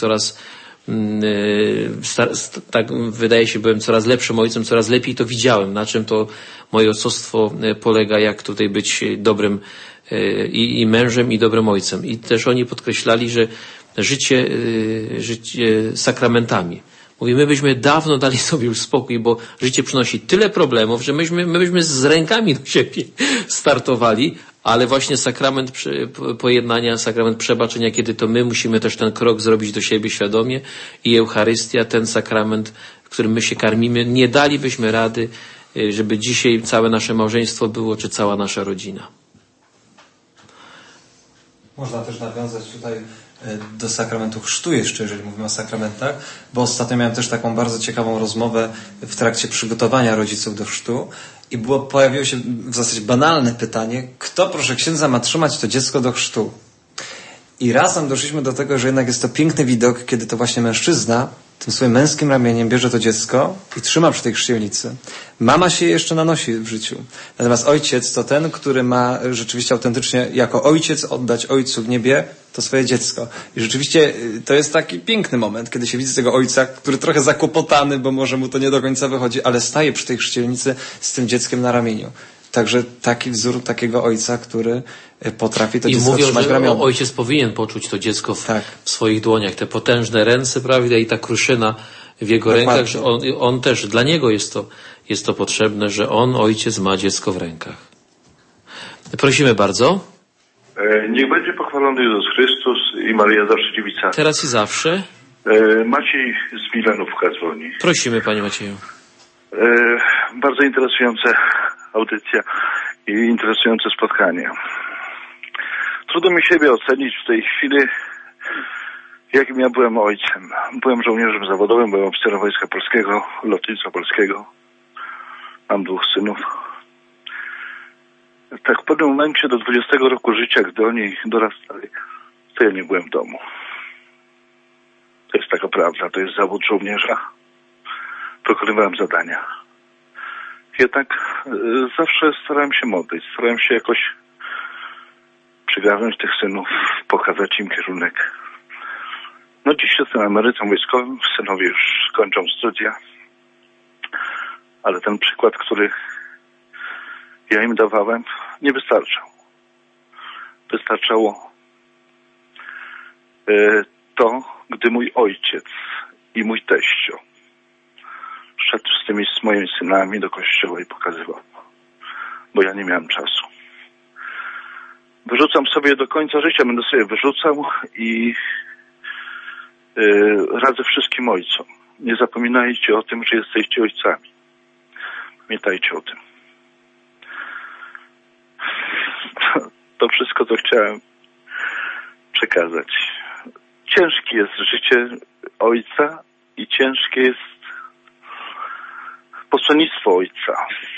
tak wydaje się, byłem coraz lepszym ojcem, coraz lepiej to widziałem, na czym to moje ojcostwo polega, jak tutaj być dobrym i mężem, i dobrym ojcem. I też oni podkreślali, że życie sakramentami. Mówi, my byśmy dawno dali sobie już spokój, bo życie przynosi tyle problemów, że my byśmy z rękami do siebie startowali, ale właśnie sakrament pojednania, sakrament przebaczenia, kiedy to my musimy też ten krok zrobić do siebie świadomie i Eucharystia, ten sakrament, którym my się karmimy, nie dalibyśmy rady, żeby dzisiaj całe nasze małżeństwo było, czy cała nasza rodzina. Można też nawiązać tutaj do sakramentu chrztu jeszcze, jeżeli mówimy o sakramentach, bo ostatnio miałem też taką bardzo ciekawą rozmowę w trakcie przygotowania rodziców do chrztu i pojawiło się w zasadzie banalne pytanie, kto, proszę księdza, ma trzymać to dziecko do chrztu? I razem doszliśmy do tego, że jednak jest to piękny widok, kiedy to właśnie mężczyzna tym swoim męskim ramieniem bierze to dziecko i trzyma przy tej chrzcielnicy. Mama się jeszcze nanosi w życiu. Natomiast ojciec to ten, który ma rzeczywiście autentycznie jako ojciec oddać ojcu w niebie to swoje dziecko. I rzeczywiście to jest taki piękny moment, kiedy się widzi tego ojca, który trochę zakłopotany, bo może mu to nie do końca wychodzi, ale staje przy tej chrzcielnicy z tym dzieckiem na ramieniu. Także taki wzór takiego ojca, który potrafi to dziecko trzymać w ramieniu. Ojciec powinien poczuć to dziecko w swoich dłoniach, te potężne ręce, prawda, i ta kruszyna w jego rękach, że on też, dla niego jest to potrzebne, że on, ojciec, ma dziecko w rękach. Prosimy bardzo. Niech będzie pochwalony Jezus Chrystus i Maryja zawsze dziewica. Teraz i zawsze. Maciej z Milanówka dzwoni. Prosimy, panie Macieju. Bardzo interesująca audycja i interesujące spotkanie. Trudno mi siebie ocenić w tej chwili, jakim ja byłem ojcem. Byłem żołnierzem zawodowym, byłem oficerem Wojska Polskiego, Lotnictwa Polskiego. Mam 2 synów. Tak w pewnym momencie do 20 roku życia, gdy oni dorastali, to ja nie byłem w domu. To jest taka prawda, to jest zawód żołnierza. Wykonywałem zadania. Jednak zawsze starałem się modlić, starałem się jakoś przygarnąć tych synów, pokazać im kierunek. No dziś jestem emerytą wojskowym, synowie już kończą studia, ale ten przykład, który ja im dawałem, nie wystarczał. Wystarczało to, gdy mój ojciec i mój teścio szedł z moimi synami do kościoła i pokazywał, bo ja nie miałem czasu. Wyrzucam sobie do końca życia, będę sobie wyrzucał i radzę wszystkim ojcom. Nie zapominajcie o tym, że jesteście ojcami. Pamiętajcie o tym. To wszystko, co chciałem przekazać. Ciężkie jest życie ojca i ciężkie jest posłannictwo ojca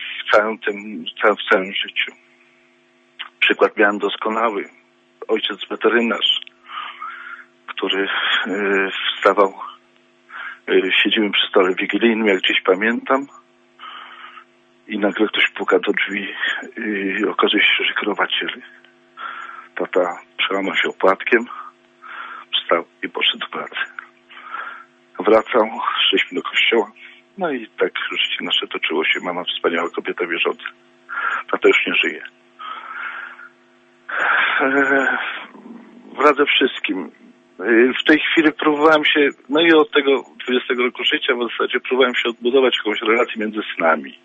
w całym życiu. Przykład miałem doskonały. Ojciec weterynarz, który wstawał, siedzimy przy stole wigilijnym, jak gdzieś pamiętam, i nagle ktoś puka do drzwi i okazuje się, że kierowiciel. Tata przełamał się opłatkiem, wstał i poszedł do pracy. Wracał, szliśmy do kościoła, no i tak życie nasze toczyło się. Mama wspaniała kobieta wierząca. Tata już nie żyje. radzę wszystkim. W tej chwili próbowałem się, no i od tego 20 roku życia w zasadzie próbowałem się odbudować jakąś relację między synami.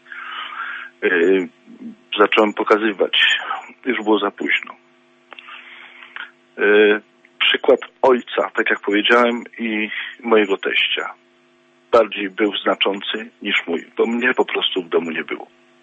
Zacząłem pokazywać, już było za późno. Przykład ojca, tak jak powiedziałem, i mojego teścia. Bardziej był znaczący niż mój, bo mnie po prostu w domu nie było.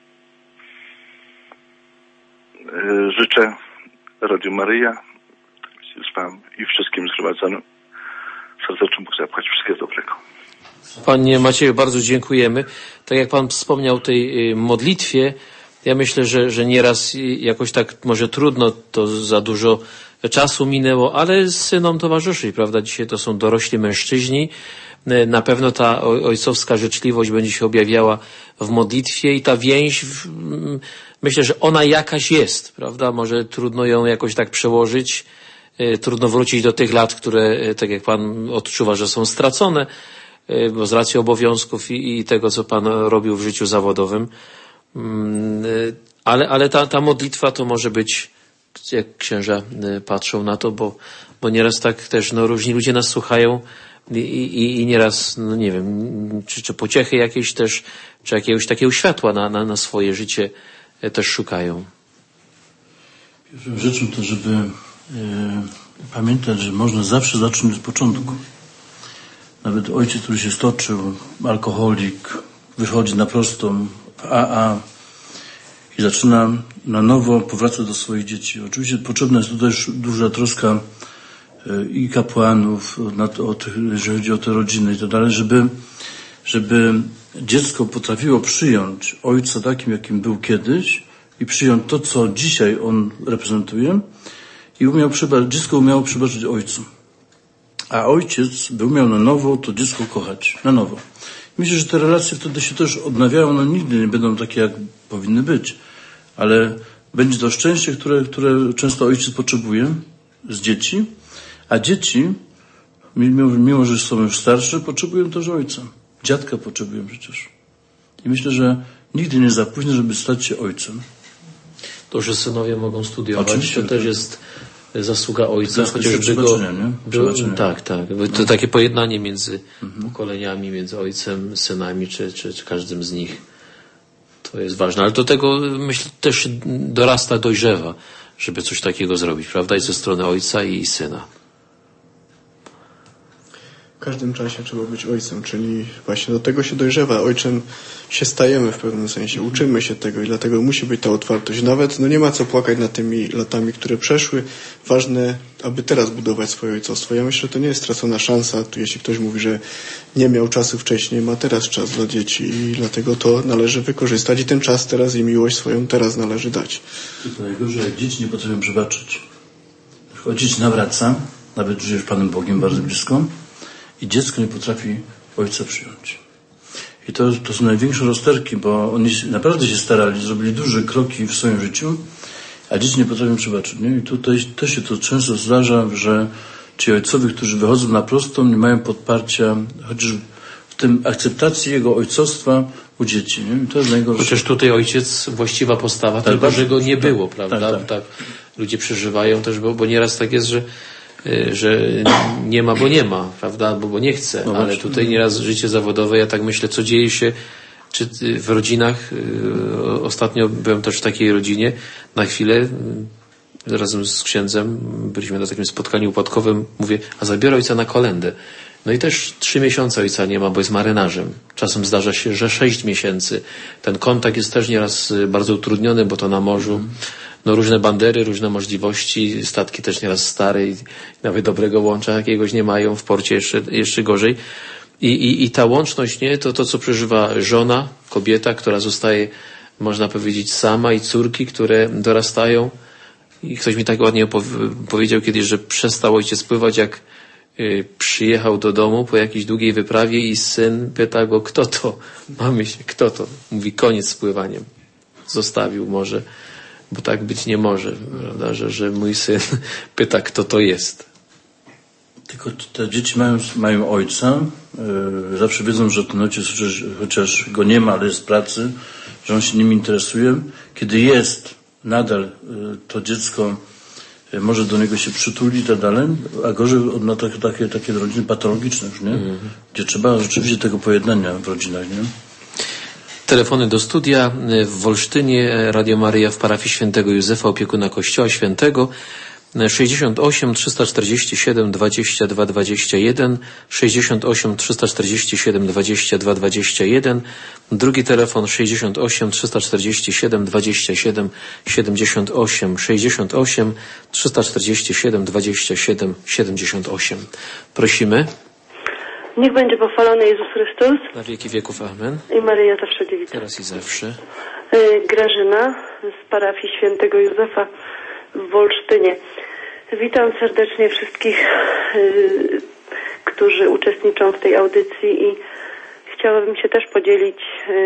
Życzę Radiu Maryja i wszystkim zgromadzonym serdecznie Bóg zapłać wszystkiego dobrego. Panie Macieju, bardzo dziękujemy. Tak jak Pan wspomniał o tej modlitwie, ja myślę, że nieraz jakoś tak może trudno, to za dużo czasu minęło, ale synom towarzyszy, prawda? Dzisiaj to są dorośli mężczyźni. Na pewno ta ojcowska życzliwość będzie się objawiała w modlitwie i ta więź, myślę, że ona jakaś jest, prawda? Może trudno ją jakoś tak przełożyć, trudno wrócić do tych lat, które, tak jak Pan odczuwa, że są stracone, bo z racji obowiązków i tego, co Pan robił w życiu zawodowym. Ale ta modlitwa to może być, jak księża patrzą na to, bo nieraz tak też, różni ludzie nas słuchają i nieraz, nie wiem, czy pociechy jakieś też, czy jakiegoś takiego światła na swoje życie też szukają. Pierwszą rzeczą to, żeby pamiętać, że można zawsze zacząć od początku. Nawet ojciec, który się stoczył, alkoholik, wychodzi na prostą w AA i zaczyna na nowo powracać do swoich dzieci. Oczywiście potrzebna jest tutaj duża troska i kapłanów, jeżeli chodzi o te rodziny i tak dalej, żeby dziecko potrafiło przyjąć ojca takim, jakim był kiedyś i przyjąć to, co dzisiaj on reprezentuje i dziecko umiało przebaczyć ojcu. A ojciec by umiał na nowo to dziecko kochać. Na nowo. Myślę, że te relacje wtedy się też odnawiają. One nigdy nie będą takie, jak powinny być. Ale będzie to szczęście, które często ojciec potrzebuje z dzieci. A dzieci, mimo że są już starsze, potrzebują też ojca. Dziadka potrzebują przecież. I myślę, że nigdy nie za późno, żeby stać się ojcem. To, że synowie mogą studiować, oczywiście, to też jest zasługa ojca, chociażby tak. To takie pojednanie między pokoleniami, między ojcem, synami, czy każdym z nich. To jest ważne. Ale do tego, myślę, też dorasta, dojrzewa, żeby coś takiego zrobić, prawda? I ze strony ojca i syna. W każdym czasie trzeba być ojcem, czyli właśnie do tego się dojrzewa. Ojczem się stajemy w pewnym sensie, uczymy się tego i dlatego musi być ta otwartość. Nawet nie ma co płakać nad tymi latami, które przeszły. Ważne, aby teraz budować swoje ojcostwo. Ja myślę, że to nie jest stracona szansa. Tu jeśli ktoś mówi, że nie miał czasu wcześniej, ma teraz czas dla dzieci i dlatego to należy wykorzystać i ten czas teraz i miłość swoją teraz należy dać. To najgorsze, jak dzieci nie potrafią przebaczyć. Ojciec nawraca, nawet żyjesz Panem Bogiem bardzo blisko, i dziecko nie potrafi ojca przyjąć. I to są największe rozterki, bo oni naprawdę się starali, zrobili duże kroki w swoim życiu, a dzieci nie potrafią przebaczyć. Nie? I tutaj też się to często zdarza, że ci ojcowie, którzy wychodzą na prostą, nie mają podparcia, chociaż w tym akceptacji jego ojcostwa u dzieci. Nie? I to jest najgorsze. Chociaż tutaj ojciec, właściwa postawa, tak, tylko że go nie było, prawda? Tak. Ludzie przeżywają też, bo nieraz tak jest, że nie ma, bo nie ma, prawda, bo nie chce, ale tutaj nieraz życie zawodowe, ja tak myślę, co dzieje się czy w rodzinach. Ostatnio byłem też w takiej rodzinie, na chwilę razem z księdzem byliśmy na takim spotkaniu upadkowym, mówię, a zabiorę ojca na kolędę. No i też 3 miesiące ojca nie ma, bo jest marynarzem. Czasem zdarza się, że 6 miesięcy. Ten kontakt jest też nieraz bardzo utrudniony, bo to na morzu. No różne bandery, różne możliwości, statki też nieraz stare i nawet dobrego łącza jakiegoś nie mają, w porcie jeszcze gorzej. I ta łączność, nie, to co przeżywa żona, kobieta, która zostaje, można powiedzieć, sama i córki, które dorastają. I ktoś mi tak ładnie powiedział kiedyś, że przestał ojciec pływać, jak przyjechał do domu po jakiejś długiej wyprawie i syn pyta go, kto to? Mamy się, kto to? Mówi, koniec z pływaniem. Zostawił morze. Bo tak być nie może, prawda, że mój syn pyta, kto to jest. Tylko te dzieci mają ojca, zawsze wiedzą, że ten ojciec, chociaż go nie ma, ale jest w pracy, że on się nim interesuje. Kiedy jest nadal to dziecko może do niego się przytuli i tak dalej, a gorzej na takie rodziny patologiczne już, nie? Gdzie trzeba rzeczywiście tego pojednania w rodzinach, nie? Telefony do studia w Wolsztynie, Radio Maryja w parafii Świętego Józefa, opiekuna Kościoła Świętego, 68 347 22 21, 68 347 22 21, drugi telefon 68 347 27 78, 68 347 27 78. Prosimy. Niech będzie pochwalony Jezus Chrystus. Na wieki wieków. Amen. I Maryja zawsze dziewica. Teraz i zawsze. Grażyna z parafii Świętego Józefa w Wolsztynie. Witam serdecznie wszystkich, którzy uczestniczą w tej audycji i chciałabym się też podzielić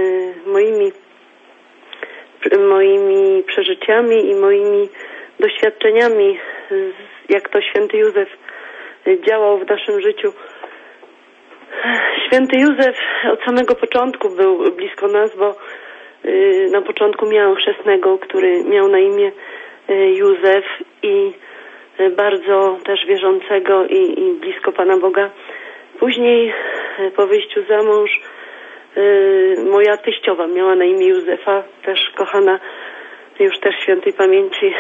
moimi przeżyciami i moimi doświadczeniami, jak to święty Józef działał w naszym życiu. Święty Józef od samego początku był blisko nas, bo na początku miałem chrzestnego, który miał na imię Józef i bardzo też wierzącego i blisko Pana Boga. Później po wyjściu za mąż moja teściowa miała na imię Józefa, też kochana już też świętej pamięci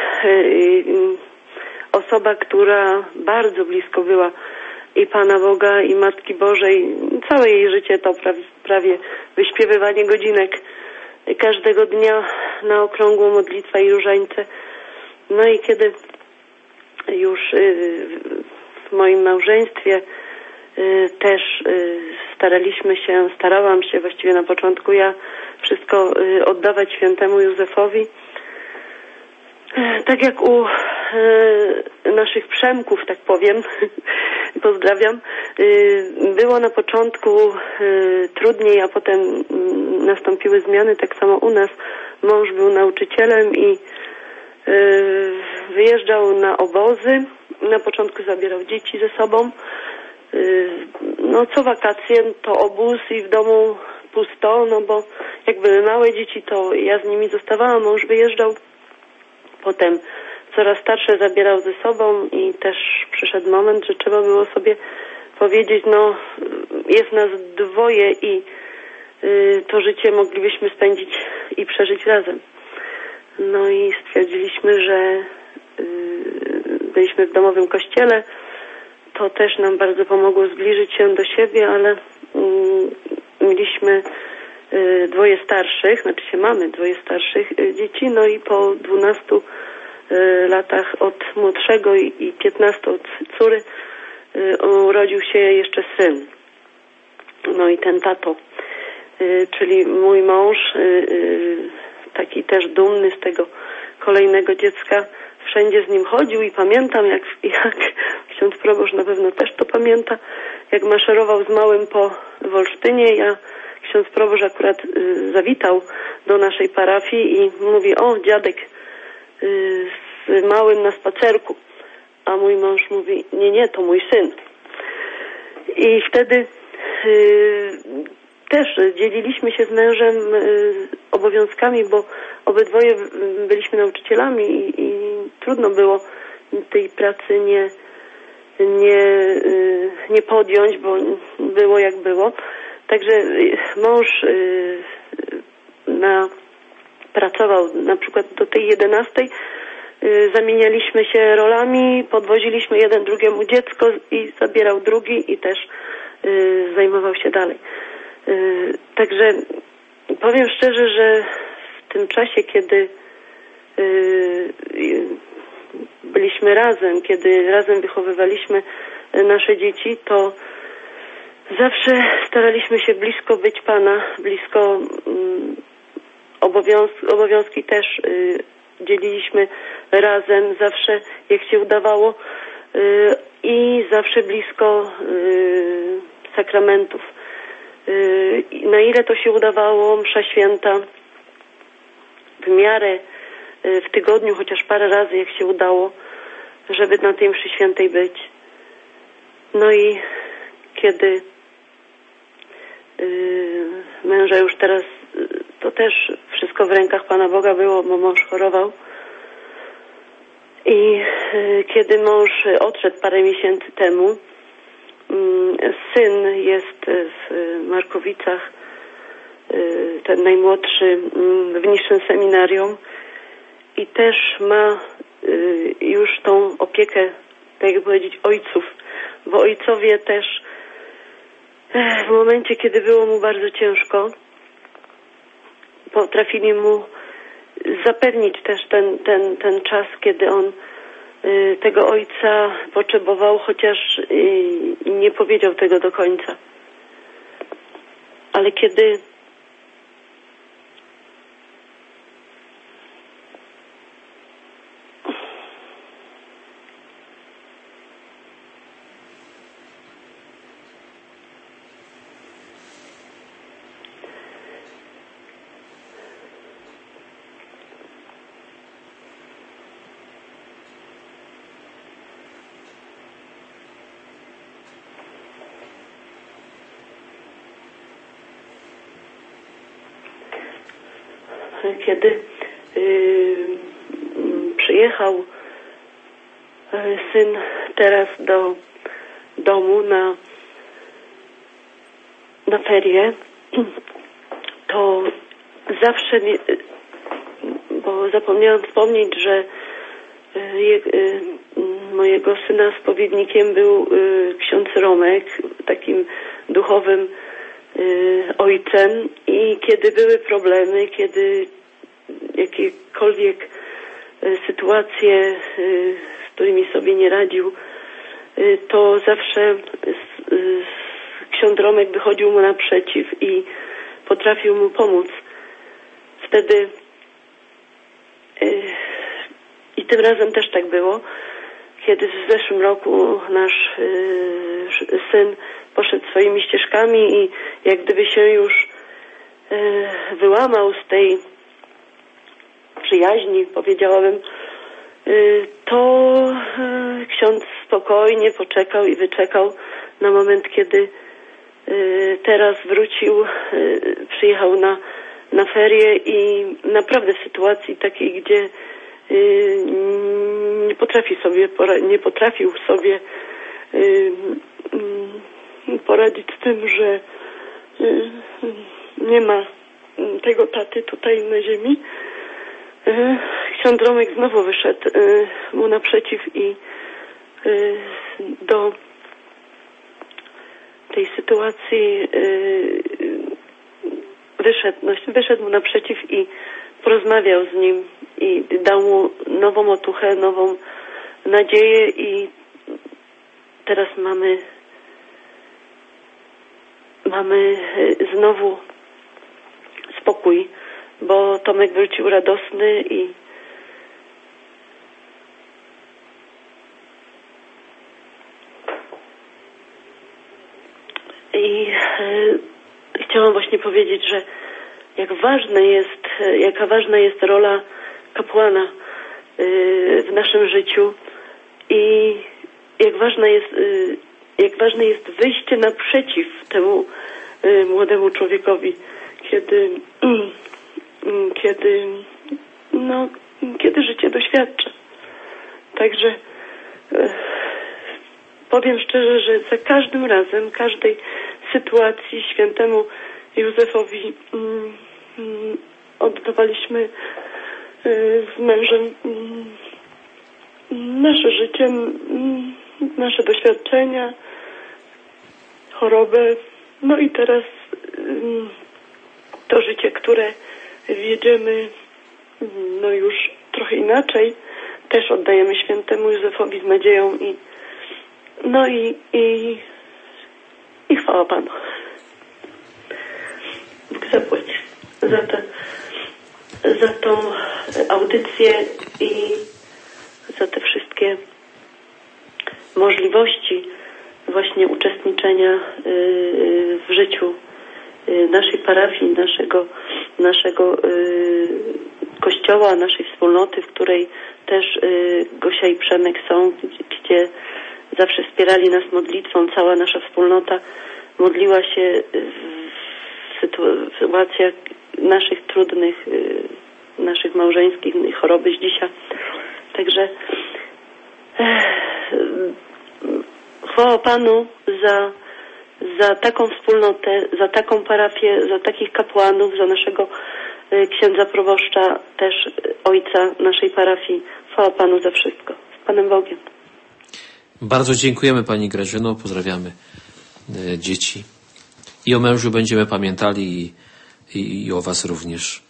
osoba, która bardzo blisko była i Pana Boga, i Matki Bożej. Całe jej życie to prawie wyśpiewywanie godzinek każdego dnia na okrągłą modlitwę i różańce. No i kiedy już w moim małżeństwie też starałam się właściwie na początku ja wszystko oddawać świętemu Józefowi. Tak jak u naszych Przemków, tak powiem, pozdrawiam, było na początku trudniej, a potem nastąpiły zmiany, tak samo u nas. Mąż był nauczycielem i wyjeżdżał na obozy. Na początku zabierał dzieci ze sobą. No co wakacje to obóz i w domu pusto, no bo jak były małe dzieci, to ja z nimi zostawałam, mąż wyjeżdżał. Potem coraz starsze zabierał ze sobą i też przyszedł moment, że trzeba było sobie powiedzieć, no jest nas dwoje i to życie moglibyśmy spędzić i przeżyć razem. No i stwierdziliśmy, że byliśmy w domowym kościele. To też nam bardzo pomogło zbliżyć się do siebie, ale mieliśmy dwoje starszych, mamy dwoje starszych dzieci, no i po 12 latach od młodszego i 15 od córy urodził się jeszcze syn. No i ten tato, czyli mój mąż, taki też dumny z tego kolejnego dziecka, wszędzie z nim chodził i pamiętam, jak ksiądz proboszcz na pewno też to pamięta, jak maszerował z małym po Wolsztynie. Ksiądz proboszcz akurat zawitał do naszej parafii i mówi, o dziadek z małym na spacerku, a mój mąż mówi, nie, to mój syn. I wtedy też dzieliliśmy się z mężem obowiązkami, bo obydwoje byliśmy nauczycielami i trudno było tej pracy nie podjąć, bo było jak było. Także mąż pracował na przykład do tej 11, zamienialiśmy się rolami, podwoziliśmy jeden drugiemu dziecko i zabierał drugi i też zajmował się dalej. Także powiem szczerze, że w tym czasie, kiedy byliśmy razem, kiedy razem wychowywaliśmy nasze dzieci, to zawsze staraliśmy się blisko być Pana, blisko obowiązki też dzieliliśmy razem, zawsze jak się udawało i zawsze blisko sakramentów. Na ile to się udawało, msza święta w miarę w tygodniu, chociaż parę razy jak się udało, żeby na tej mszy świętej być. No i kiedy męża już teraz, to też wszystko w rękach Pana Boga było, bo mąż chorował. I kiedy mąż odszedł parę miesięcy temu, syn jest w Markowicach, ten najmłodszy, w niższym seminarium i też ma już tą opiekę, tak jak powiedzieć, ojców, bo ojcowie też w momencie, kiedy było mu bardzo ciężko, potrafili mu zapewnić też ten czas, kiedy on tego ojca potrzebował, chociaż nie powiedział tego do końca. Ale kiedy przyjechał syn teraz do domu na ferie, to zawsze, bo zapomniałam wspomnieć, że mojego syna spowiednikiem był ksiądz Romek, takim duchowym ojcem, i kiedy były problemy, kiedy jakiekolwiek sytuacje, z którymi sobie nie radził, to zawsze ksiądz Romek wychodził mu naprzeciw i potrafił mu pomóc. Wtedy i tym razem też tak było, kiedy w zeszłym roku nasz syn poszedł swoimi ścieżkami i jak gdyby się już wyłamał z tej przyjaźni, powiedziałabym, to ksiądz spokojnie poczekał i wyczekał na moment, kiedy teraz wrócił, przyjechał na ferie i naprawdę w sytuacji takiej, gdzie nie potrafił sobie poradzić z tym, że nie ma tego taty tutaj na ziemi. Ksiądz Romek znowu wyszedł mu naprzeciw i do tej sytuacji wyszedł mu naprzeciw i porozmawiał z nim i dał mu nową otuchę, nową nadzieję i teraz mamy znowu spokój, bo Tomek wrócił radosny i chciałam właśnie powiedzieć, że jaka ważna jest rola kapłana w naszym życiu i jak ważne jest wyjście naprzeciw temu młodemu człowiekowi, kiedy życie doświadcza. Także powiem szczerze, że za każdym razem, każdej sytuacji świętemu Józefowi oddawaliśmy z mężem nasze życie, nasze doświadczenia, chorobę. No i teraz to życie, które wiedziemy już trochę inaczej, też oddajemy świętemu Józefowi z nadzieją i chwała Panu. Bóg zapłać za tą audycję i za te wszystkie możliwości właśnie uczestniczenia w życiu naszej parafii, naszego kościoła, naszej wspólnoty, w której też Gosia i Przemek są, gdzie zawsze wspierali nas modlitwą. Cała nasza wspólnota modliła się w sytuacjach naszych trudnych, naszych małżeńskich, choroby Zdzisia. Także chwała Panu za taką wspólnotę, za taką parafię, za takich kapłanów, za naszego księdza proboszcza, też ojca naszej parafii. Chwała Panu za wszystko. Z Panem Bogiem. Bardzo dziękujemy Pani Grażyno, pozdrawiamy dzieci. I o mężu będziemy pamiętali i o Was również.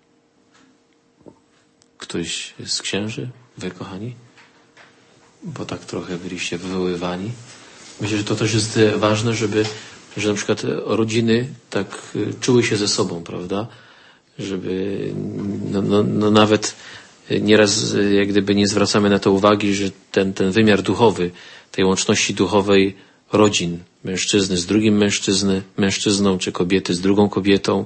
Ktoś z księży, Wy kochani? Bo tak trochę byliście wywoływani. Myślę, że to też jest ważne, że na przykład rodziny tak czuły się ze sobą, prawda? Żeby no nawet nieraz jak gdyby nie zwracamy na to uwagi, że ten wymiar duchowy, tej łączności duchowej rodzin, mężczyzny z drugim mężczyzną, czy kobiety z drugą kobietą,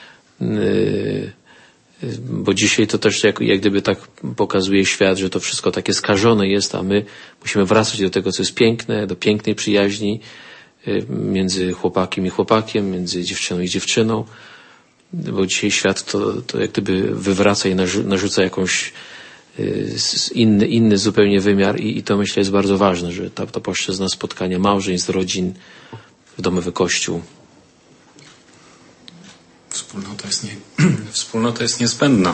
bo dzisiaj to też jak gdyby tak pokazuje świat, że to wszystko takie skażone jest, a my musimy wracać do tego, co jest piękne, do pięknej przyjaźni między chłopakiem i chłopakiem, między dziewczyną i dziewczyną, bo dzisiaj świat to jak gdyby wywraca i narzuca jakąś inny zupełnie wymiar i to myślę jest bardzo ważne, że ta płaszczyzna spotkania małżeństw, rodzin, domowy kościół. Wspólnota jest niezbędna,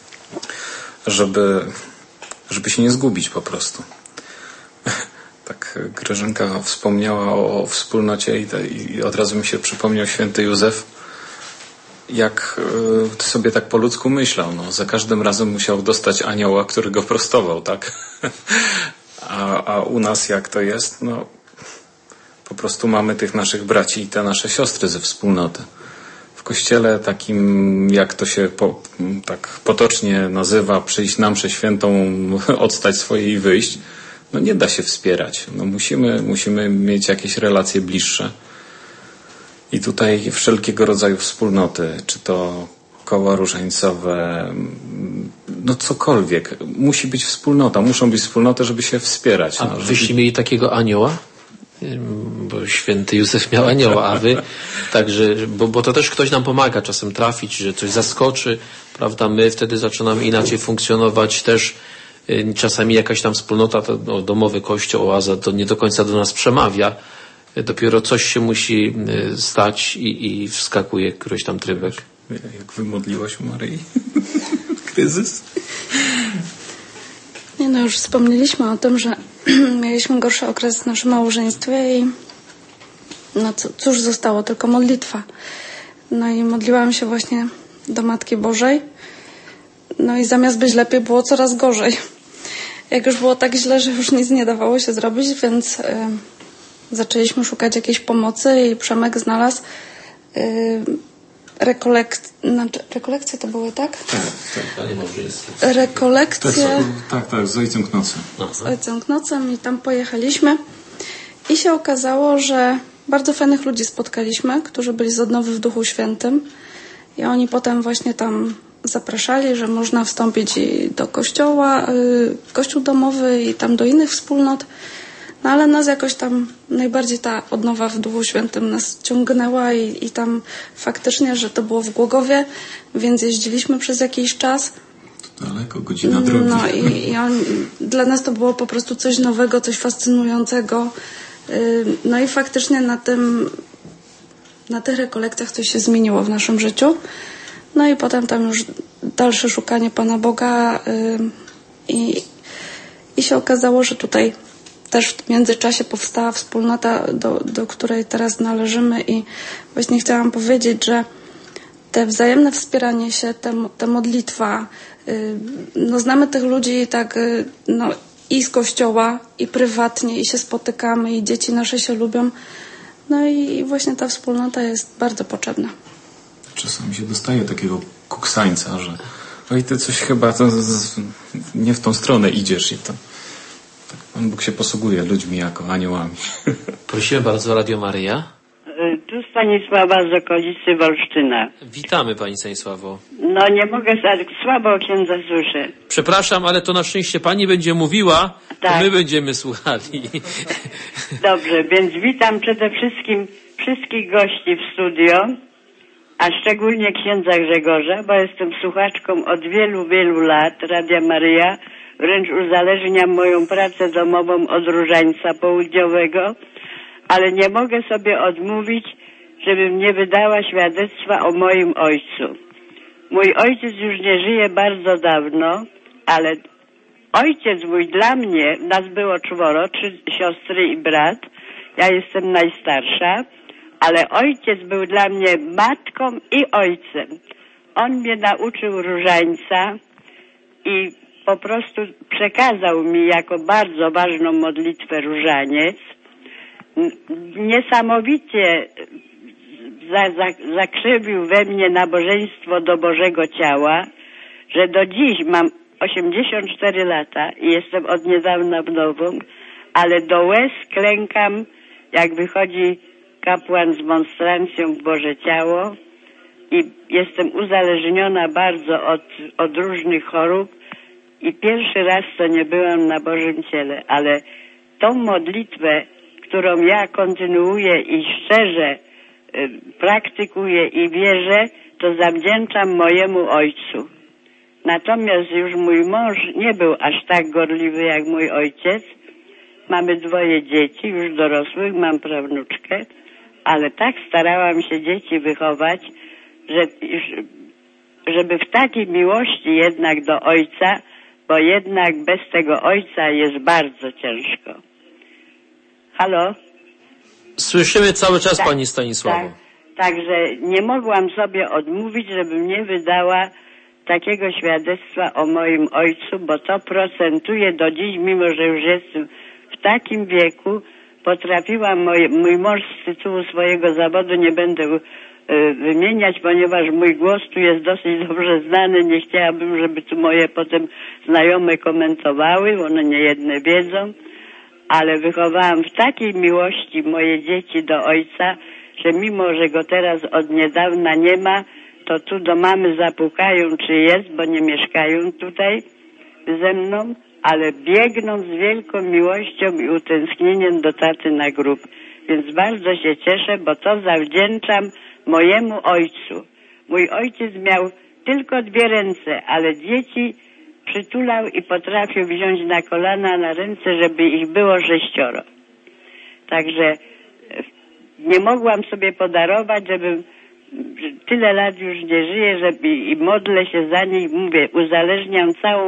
żeby się nie zgubić po prostu. Tak Grażynka wspomniała o wspólnocie i od razu mi się przypomniał święty Józef, jak sobie tak po ludzku myślał. No, za każdym razem musiał dostać anioła, który go prostował, tak? A u nas jak to jest? No, po prostu mamy tych naszych braci i te nasze siostry ze wspólnoty. W kościele takim, jak to się tak potocznie nazywa, przyjść na mszę świętą, odstać swoje i wyjść, no nie da się wspierać. No musimy mieć jakieś relacje bliższe. I tutaj wszelkiego rodzaju wspólnoty, czy to koła różańcowe, no cokolwiek. Musi być wspólnota, muszą być wspólnoty, żeby się wspierać. A wyście mieli takiego anioła? Bo święty Józef miał anioła, a wy także, bo to też ktoś nam pomaga czasem trafić, że coś zaskoczy, prawda? My wtedy zaczynamy inaczej funkcjonować też. Czasami jakaś tam wspólnota, domowy kościół, oaza, to nie do końca do nas przemawia. Dopiero coś się musi stać i wskakuje któryś tam trybek. Jak wymodliłaś u Maryi? Kryzys? Nie no, już wspomnieliśmy o tym, że mieliśmy gorszy okres w naszym małżeństwie i no cóż zostało, tylko modlitwa. No i modliłam się właśnie do Matki Bożej. No i zamiast być lepiej, było coraz gorzej. Jak już było tak źle, że już nic nie dawało się zrobić, więc zaczęliśmy szukać jakiejś pomocy i Przemek znalazł rekolekcje to były, tak? Tak, rekolekcje. Tak, z ojcem Knocem. Z ojcem Knocem i tam pojechaliśmy i się okazało, że bardzo fajnych ludzi spotkaliśmy, którzy byli z odnowy w Duchu Świętym i oni potem właśnie tam zapraszali, że można wstąpić i do kościoła, kościół domowy i tam do innych wspólnot. No ale nas jakoś tam najbardziej ta odnowa w Duchu Świętym nas ciągnęła i tam faktycznie, że to było w Głogowie, więc jeździliśmy przez jakiś czas. To daleko, godzina drogi. No i dla nas to było po prostu coś nowego, coś fascynującego. No i faktycznie na tych rekolekcjach coś się zmieniło w naszym życiu. No i potem tam już dalsze szukanie Pana Boga i się okazało, że tutaj też w międzyczasie powstała wspólnota, do której teraz należymy i właśnie chciałam powiedzieć, że te wzajemne wspieranie się, ta modlitwa, no znamy tych ludzi tak no, i z kościoła, i prywatnie, i się spotykamy, i dzieci nasze się lubią. No i właśnie ta wspólnota jest bardzo potrzebna. Czasami się dostaje takiego kuksańca, że oj, ty coś chyba nie w tą stronę idziesz i to tak, Pan Bóg się posługuje ludźmi jako aniołami. Prosimy bardzo, Radio Maryja. Tu Stanisława z okolicy Wolsztyna. Witamy Pani Stanisławo. No nie mogę, słabo księdza słyszę. Przepraszam, ale to na szczęście Pani będzie mówiła, tak. To my będziemy słuchali. Dobrze, więc witam przede wszystkim wszystkich gości w studio, a szczególnie księdza Grzegorza, bo jestem słuchaczką od wielu, wielu lat Radia Maryja. wręcz uzależniam moją pracę domową od Różańca Południowego, ale nie mogę sobie odmówić, żebym nie wydała świadectwa o moim ojcu. Mój ojciec już nie żyje bardzo dawno, ale ojciec mój dla mnie, nas było 4, 3 siostry i brat, ja jestem najstarsza, ale ojciec był dla mnie matką i ojcem. On mnie nauczył Różańca i po prostu przekazał mi jako bardzo ważną modlitwę Różaniec. Niesamowicie zakrzewił we mnie nabożeństwo do Bożego Ciała, że do dziś mam 84 lata i jestem od niedawna wdową, ale do łez klękam, jak wychodzi kapłan z monstrancją w Boże Ciało i jestem uzależniona bardzo od różnych chorób i pierwszy raz to nie byłam na Bożym Ciele, ale tą modlitwę, którą ja kontynuuję i szczerze praktykuję i wierzę, to zawdzięczam mojemu ojcu. Natomiast już mój mąż nie był aż tak gorliwy jak mój ojciec. Mamy 2 dzieci, już dorosłych, mam prawnuczkę, ale tak starałam się dzieci wychować, żeby w takiej miłości jednak do ojca, bo jednak bez tego ojca jest bardzo ciężko. Halo? Słyszymy cały czas, tak, Pani Stanisławo. Także nie mogłam sobie odmówić, żebym nie wydała takiego świadectwa o moim ojcu, bo to procentuje do dziś, mimo że już jestem w takim wieku. Potrafiłam, mój mąż z tytułu swojego zawodu nie będę wymieniać, ponieważ mój głos tu jest dosyć dobrze znany. Nie chciałabym, żeby tu moje potem znajome komentowały, one niejedne wiedzą, ale wychowałam w takiej miłości moje dzieci do ojca, że mimo, że go teraz od niedawna nie ma, to tu do mamy zapukają, czy jest, bo nie mieszkają tutaj ze mną, ale biegną z wielką miłością i utęsknieniem do taty na grób. Więc bardzo się cieszę, bo to zawdzięczam mojemu ojcu. Mój ojciec miał tylko 2 ręce, ale dzieci przytulał i potrafił wziąć na kolana, na ręce, żeby ich było 6. Także nie mogłam sobie podarować, żebym tyle lat już nie żyję, żeby i modlę się za nich, mówię, uzależniam całą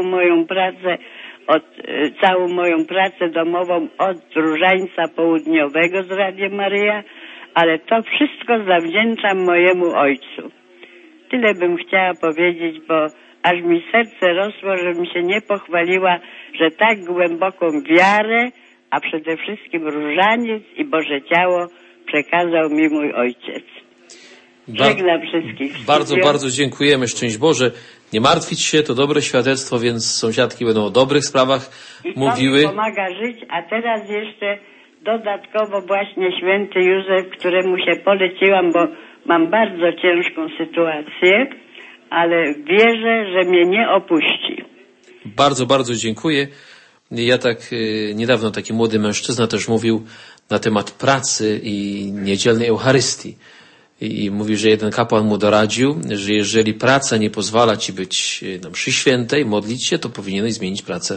moją pracę domową od Różańca Południowego z Radiem Maryja, ale to wszystko zawdzięczam mojemu ojcu. Tyle bym chciała powiedzieć, bo aż mi serce rosło, żebym się nie pochwaliła, że tak głęboką wiarę, a przede wszystkim Różaniec i Boże Ciało przekazał mi mój ojciec. Żegnam wszystkich. Bardzo dziękujemy. Szczęść Boże. Nie martwić się, to dobre świadectwo, więc sąsiadki będą o dobrych sprawach mówiły. I to mi pomaga żyć, a teraz jeszcze dodatkowo właśnie święty Józef, któremu się poleciłam, bo mam bardzo ciężką sytuację, ale wierzę, że mnie nie opuści. Bardzo dziękuję. Ja niedawno taki młody mężczyzna też mówił na temat pracy i niedzielnej Eucharystii. I mówi, że jeden kapłan mu doradził, że jeżeli praca nie pozwala ci być na mszy świętej, modlić się, to powinieneś zmienić pracę.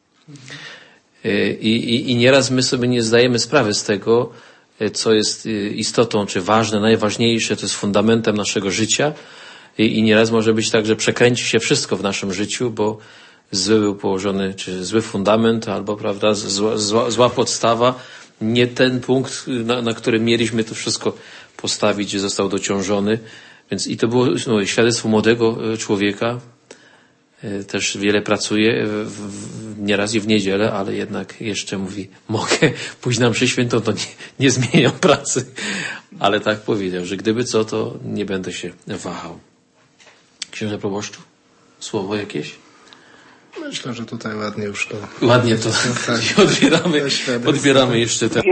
I nieraz my sobie nie zdajemy sprawy z tego, co jest istotą, czy ważne, najważniejsze, to jest fundamentem naszego życia. I nieraz może być tak, że przekręci się wszystko w naszym życiu, bo zły był położony, czy zły fundament, albo, prawda, zła podstawa, nie ten punkt, na którym mieliśmy to wszystko postawić, został dociążony. Więc i to było świadectwo młodego człowieka. Też wiele pracuje, nieraz i w niedzielę, ale jednak jeszcze mówi, mogę pójść na mszę świętą, to nie zmieniam pracy. Ale tak powiedział, że gdyby co, to nie będę się wahał. Księże proboszczu, słowo jakieś? Myślę, że tutaj ładnie już to... Ładnie to odbieramy jeszcze te...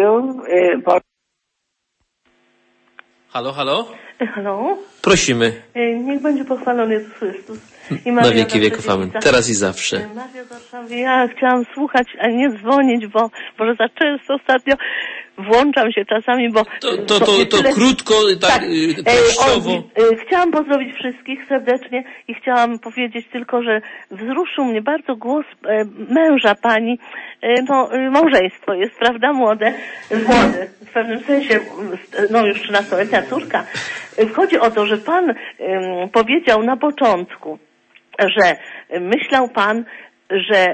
Halo? Halo? Prosimy. Niech będzie pochwalony Jezus Chrystus. Na wieki wieków amen. Teraz i zawsze. Maria z Warszawy, ja chciałam słuchać, a nie dzwonić, bo może za często ostatnio włączam się czasami, bo... To krótko, tak, treściowo. Chciałam pozdrowić wszystkich serdecznie i chciałam powiedzieć tylko, że wzruszył mnie bardzo głos męża pani. Małżeństwo jest, prawda, młode, w pewnym sensie, już 13-letnia córka. Chodzi o to, że pan powiedział na początku, że myślał pan, że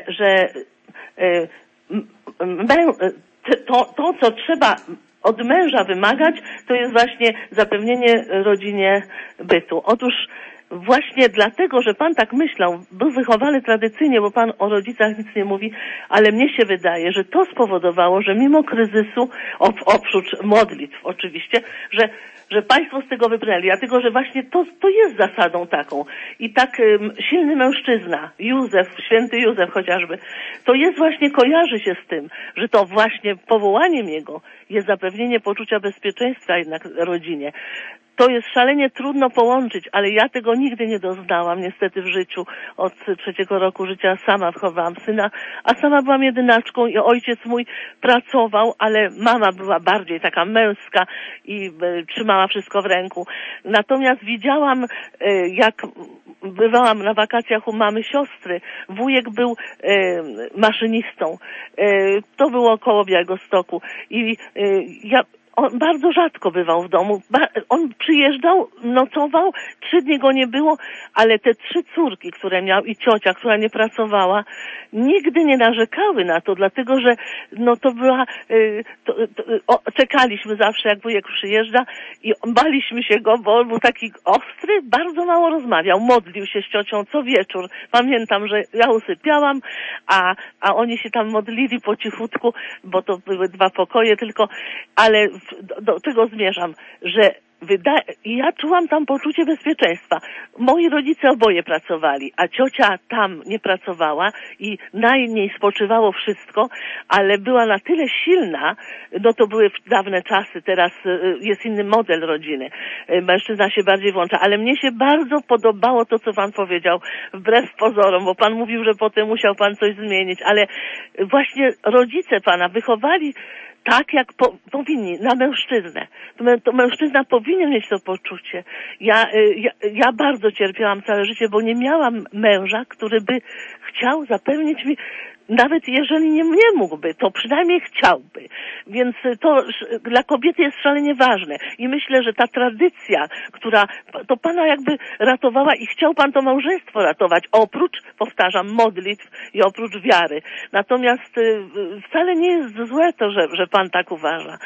to, co trzeba od męża wymagać, to jest właśnie zapewnienie rodzinie bytu. Otóż właśnie dlatego, że pan tak myślał, był wychowany tradycyjnie, bo pan o rodzicach nic nie mówi, ale mnie się wydaje, że to spowodowało, że mimo kryzysu, oprócz modlitw oczywiście, że państwo z tego wybrnęli, dlatego, że właśnie to jest zasadą taką. I tak silny mężczyzna, święty Józef chociażby, to jest właśnie, kojarzy się z tym, że to właśnie powołaniem jego jest zapewnienie poczucia bezpieczeństwa jednak rodzinie. To jest szalenie trudno połączyć, ale ja tego nigdy nie doznałam niestety w życiu. Od 3. roku życia sama wychowałam syna, a sama byłam jedynaczką i ojciec mój pracował, ale mama była bardziej taka męska i trzymała wszystko w ręku. Natomiast widziałam, jak bywałam na wakacjach u mamy siostry. Wujek był maszynistą. To było koło Białegostoku i on bardzo rzadko bywał w domu. On przyjeżdżał, nocował, 3 dni go nie było, ale te 3 córki, które miał i ciocia, która nie pracowała, nigdy nie narzekały na to, dlatego że to była, czekaliśmy zawsze, jak wujek przyjeżdża i baliśmy się go, bo był taki ostry, bardzo mało rozmawiał, modlił się z ciocią co wieczór. Pamiętam, że ja usypiałam, a oni się tam modlili po cichutku, bo to były 2 pokoje tylko, ale do czego zmierzam, że ja czułam tam poczucie bezpieczeństwa. Moi rodzice oboje pracowali, a ciocia tam nie pracowała i na niej spoczywało wszystko, ale była na tyle silna, to były dawne czasy, teraz jest inny model rodziny. Mężczyzna się bardziej włącza, ale mnie się bardzo podobało to, co pan powiedział, wbrew pozorom, bo pan mówił, że potem musiał pan coś zmienić, ale właśnie rodzice pana wychowali tak, jak powinni, na mężczyznę. To mężczyzna powinien mieć to poczucie. Ja bardzo cierpiałam całe życie, bo nie miałam męża, który by chciał zapewnić mi, nawet jeżeli nie mógłby, to przynajmniej chciałby. Więc to dla kobiety jest szalenie ważne. I myślę, że ta tradycja, która to pana jakby ratowała i chciał pan to małżeństwo ratować, oprócz, powtarzam, modlitw i oprócz wiary. Natomiast wcale nie jest złe to, że pan tak uważa.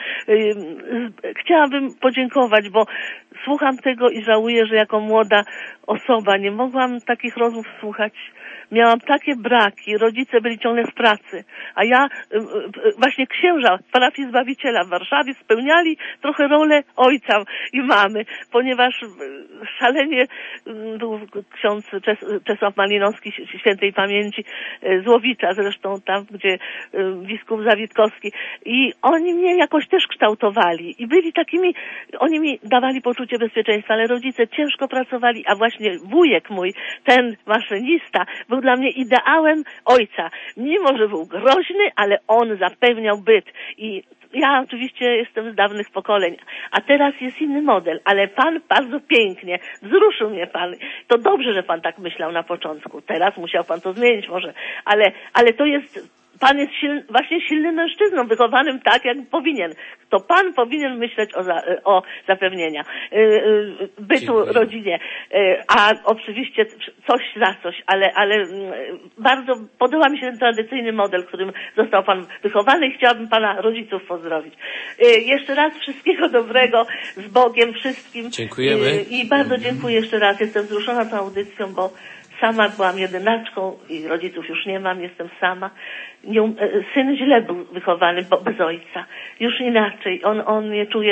Chciałabym podziękować, bo słucham tego i żałuję, że jako młoda osoba nie mogłam takich rozmów słuchać. Miałam takie braki, rodzice byli ciągle w pracy, a ja, właśnie księża parafii Zbawiciela w Warszawie spełniali trochę rolę ojca i mamy, ponieważ szalenie był ksiądz Czesław Malinowski, świętej pamięci, z Łowicza zresztą, tam gdzie biskup Zawitkowski, i oni mnie jakoś też kształtowali i byli takimi, oni mi dawali poczucie bezpieczeństwa, ale rodzice ciężko pracowali, a właśnie wujek mój, ten maszynista, był dla mnie ideałem ojca. Mimo, że był groźny, ale on zapewniał byt. I ja oczywiście jestem z dawnych pokoleń, a teraz jest inny model, ale pan bardzo pięknie, wzruszył mnie pan. To dobrze, że pan tak myślał na początku. Teraz musiał pan to zmienić może, ale to jest... Pan jest właśnie silnym mężczyzną, wychowanym tak, jak powinien. To pan powinien myśleć o zapewnienia bytu rodzinie, a oczywiście coś za coś, ale bardzo podoba mi się ten tradycyjny model, którym został pan wychowany i chciałabym pana rodziców pozdrowić. Jeszcze raz wszystkiego dobrego, z Bogiem wszystkim. Dziękujemy. I bardzo dziękuję jeszcze raz. Jestem wzruszona tą audycją, bo sama byłam jedynaczką i rodziców już nie mam, jestem sama. Syn źle był wychowany, bo bez ojca. Już inaczej. On nie czuje,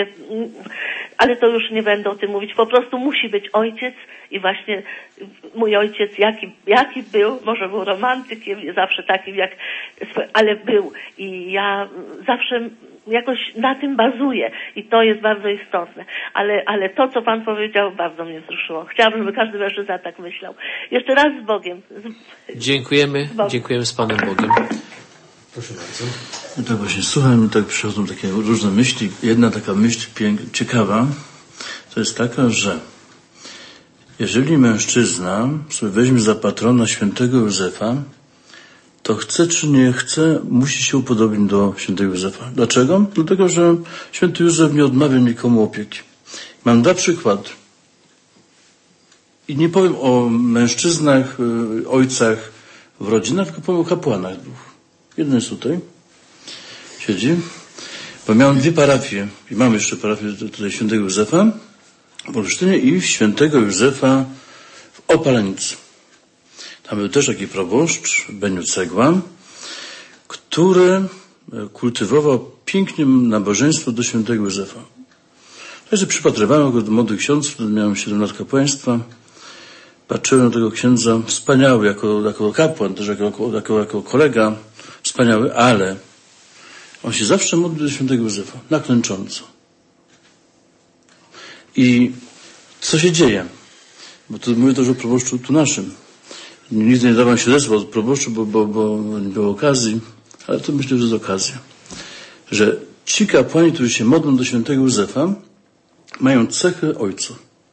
ale to już nie będę o tym mówić. Po prostu musi być ojciec i właśnie mój ojciec, jaki był, może był romantykiem, nie zawsze takim ale był. I ja zawsze jakoś na tym bazuję i to jest bardzo istotne. Ale to, co pan powiedział, bardzo mnie wzruszyło. Chciałabym, żeby każdy mężczyzna tak myślał. Jeszcze raz z Bogiem. Dziękujemy. Dziękujemy z Panem Bogiem. Proszę bardzo. Ja tak właśnie słucham i tak przychodzą takie różne myśli. Jedna taka myśl ciekawa to jest taka, że jeżeli mężczyzna sobie weźmie za patrona świętego Józefa, to chce czy nie chce, musi się upodobnić do świętego Józefa. Dlaczego? Dlatego, że święty Józef nie odmawia nikomu opieki. Mam 2 przykłady. I nie powiem o mężczyznach, ojcach w rodzinach, tylko powiem o kapłanach 2. Jeden jest tutaj, siedzi, bo miałem 2 parafie i mam jeszcze parafię tutaj świętego Józefa w Olsztynie i świętego Józefa w Opalenicy. Tam był też taki proboszcz, Beniu Cegła, który kultywował pięknie nabożeństwo do świętego Józefa. Ja się przypatrywałem go do młodych ksiądz, wtedy miałem 7 lat kapłaństwa. Patrzyłem na tego księdza, wspaniały jako kapłan, też jako kolega, wspaniały, ale on się zawsze modlił do świętego Józefa, naklęcząco. I co się dzieje? Bo to mówię też o proboszczu tu naszym. Nigdy nie dawałem świadectwa od proboszczu, bo nie było okazji, ale to myślę, że jest okazja. Że ci kapłani, którzy się modlą do świętego Józefa, mają cechy ojca.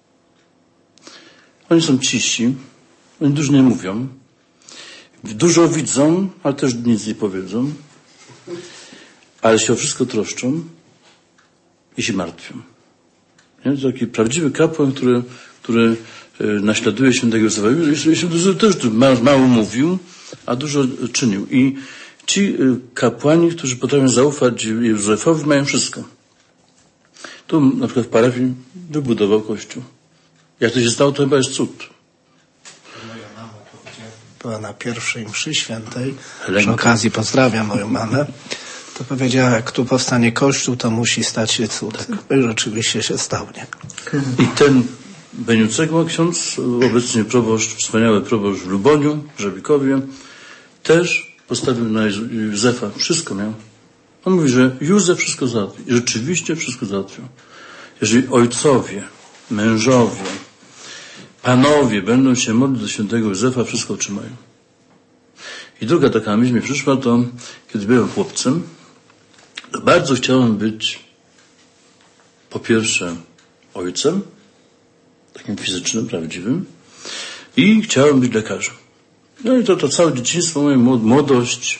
Oni są ciści, oni dużo nie mówią, dużo widzą, ale też nic nie powiedzą, ale się o wszystko troszczą i się martwią. Nie? To taki prawdziwy kapłan, który naśladuje świętego Józefa. Józef też mało mówił, a dużo czynił. I ci kapłani, którzy potrafią zaufać Józefowi, mają wszystko. Tu na przykład w parafii wybudował kościół. Jak to się stało, to chyba jest cud. Moja mama była na pierwszej mszy świętej. Helenka. Przy okazji pozdrawiam moją mamę. To powiedziała, jak tu powstanie kościół, to musi stać się cud. Tak. I rzeczywiście się stał, nie? I ten Beniu Cegła, ksiądz, obecnie proboszcz, wspaniały proboszcz w Luboniu, w Żabikowie, też postawił na Józefa. Wszystko miał. On mówi, że Józef wszystko załatwił. I rzeczywiście wszystko załatwił. Jeżeli ojcowie, mężowie, panowie będą się modlić do świętego Józefa, wszystko otrzymają. I druga taka myśl mi przyszła, to kiedy byłem chłopcem, to bardzo chciałem być po pierwsze ojcem, takim fizycznym, prawdziwym, i chciałem być lekarzem. No i to całe dzieciństwo, moja młodość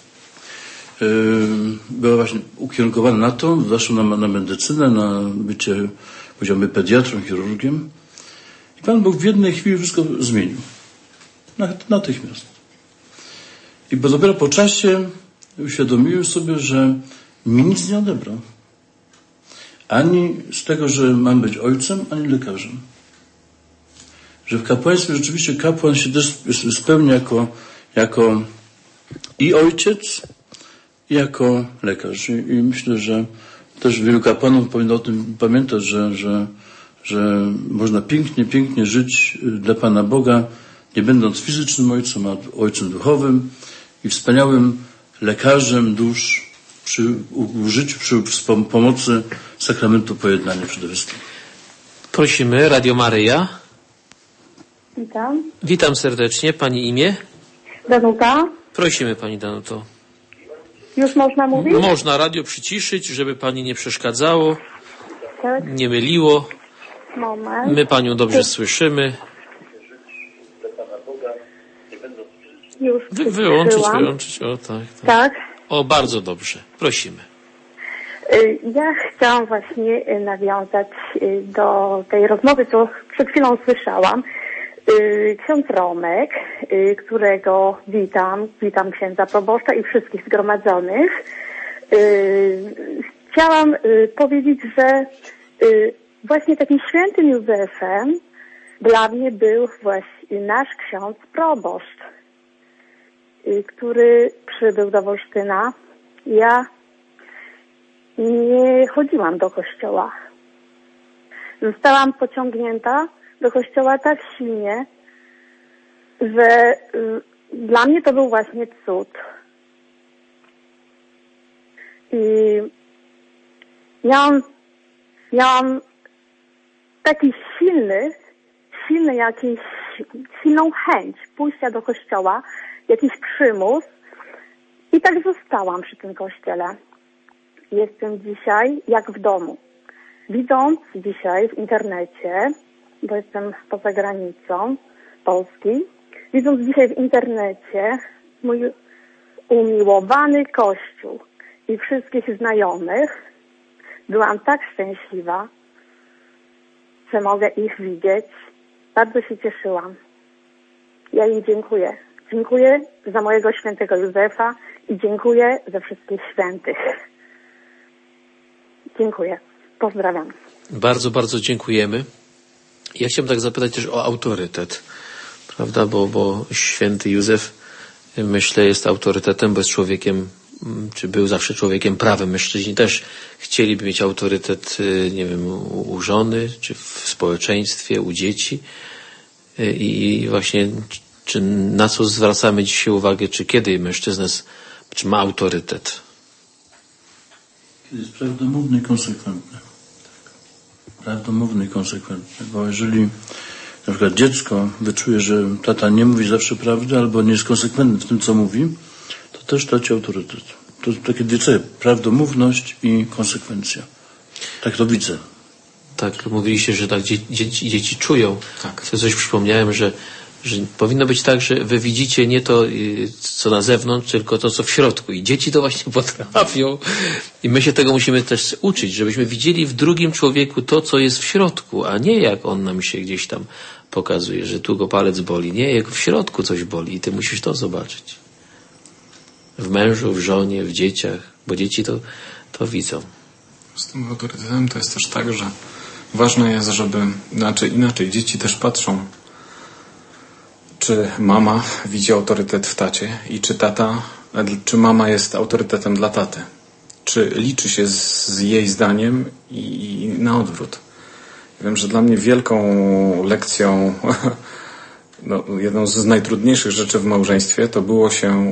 była właśnie ukierunkowana na to, zaszło na medycynę, na bycie, powiedziałbym, pediatrą, chirurgiem. I Pan Bóg w jednej chwili wszystko zmienił. Natychmiast. I bo dopiero po czasie uświadomiłem sobie, że mi nic nie odebrał. Ani z tego, że mam być ojcem, ani lekarzem. Że w kapłaństwie rzeczywiście kapłan się też spełnia jako i ojciec, i jako lekarz. I myślę, że też wielu kapłanów powinno o tym pamiętać, że można pięknie żyć dla Pana Boga, nie będąc fizycznym ojcem, a ojcem duchowym i wspaniałym lekarzem dusz przy użyciu, przy pomocy sakramentu pojednania przede wszystkim. Prosimy, Radio Maryja. Witam. Witam serdecznie. Pani imię? Danuta. Prosimy, Pani Danuto. Już można mówić? Można radio przyciszyć, żeby Pani nie przeszkadzało, Tak. nie myliło. Moment. My Panią dobrze słyszymy. Już Wyłączyć. O, tak. Tak. O, bardzo dobrze. Prosimy. Ja chciałam właśnie nawiązać do tej rozmowy, co przed chwilą słyszałam. Ksiądz Romek, którego witam księdza proboszcza i wszystkich zgromadzonych. Chciałam powiedzieć, że właśnie takim świętym Józefem dla mnie był właśnie nasz ksiądz proboszcz, który przybył do Wolsztyna. Ja nie chodziłam do kościoła. Zostałam pociągnięta do kościoła tak silnie, że dla mnie to był właśnie cud. I miałam taki silną chęć pójścia do kościoła, jakiś przymus I tak zostałam przy tym kościele. Jestem dzisiaj jak w domu. Widząc dzisiaj w internecie, bo jestem poza granicą Polski, widząc dzisiaj w internecie mój umiłowany Kościół i wszystkich znajomych, byłam tak szczęśliwa, że mogę ich widzieć. Bardzo się cieszyłam. Ja im dziękuję. Dziękuję za mojego świętego Józefa i dziękuję za wszystkich świętych. Dziękuję. Pozdrawiam. Bardzo, bardzo dziękujemy. Ja chciałem tak zapytać też o autorytet, prawda, bo święty Józef, myślę, jest autorytetem, bo jest człowiekiem, czy był zawsze człowiekiem prawym. Mężczyźni też chcieliby mieć autorytet, nie wiem, u żony, czy w społeczeństwie, u dzieci. I właśnie, czy na co zwracamy dzisiaj uwagę, czy kiedy mężczyzna czy ma autorytet? Kiedy jest prawdomówny i konsekwentny. Prawdomówny i konsekwentny, bo jeżeli na przykład dziecko wyczuje, że tata nie mówi zawsze prawdy albo nie jest konsekwentny w tym, co mówi, to też traci autorytet. To takie dwie cechy: prawdomówność i konsekwencja. Tak to widzę. Tak, mówiliście, że tak dzieci czują. Tak. Ja coś przypomniałem, że powinno być tak, że wy widzicie nie to, co na zewnątrz, tylko to, co w środku. I dzieci to właśnie potrafią. I my się tego musimy też uczyć, żebyśmy widzieli w drugim człowieku to, co jest w środku, a nie jak on nam się gdzieś tam pokazuje, że tu go palec boli. Nie, jak w środku coś boli i ty musisz to zobaczyć. W mężu, w żonie, w dzieciach, bo dzieci to widzą. Z tym autorytetem to jest też tak, że ważne jest, żeby inaczej dzieci też patrzą, czy mama widzi autorytet w tacie i czy mama jest autorytetem dla taty. Czy liczy się z jej zdaniem i na odwrót. Wiem, że dla mnie wielką lekcją, jedną z najtrudniejszych rzeczy w małżeństwie to było się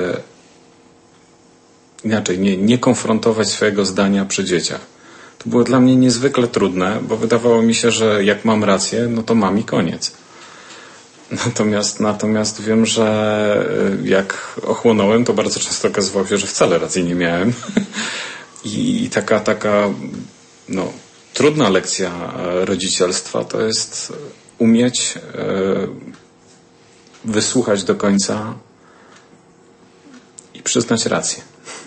nie konfrontować swojego zdania przy dzieciach. To było dla mnie niezwykle trudne, bo wydawało mi się, że jak mam rację, no to mam i koniec. Natomiast wiem, że jak ochłonąłem, to bardzo często okazywało się, że wcale racji nie miałem. I taka trudna lekcja rodzicielstwa to jest umieć wysłuchać do końca i przyznać rację.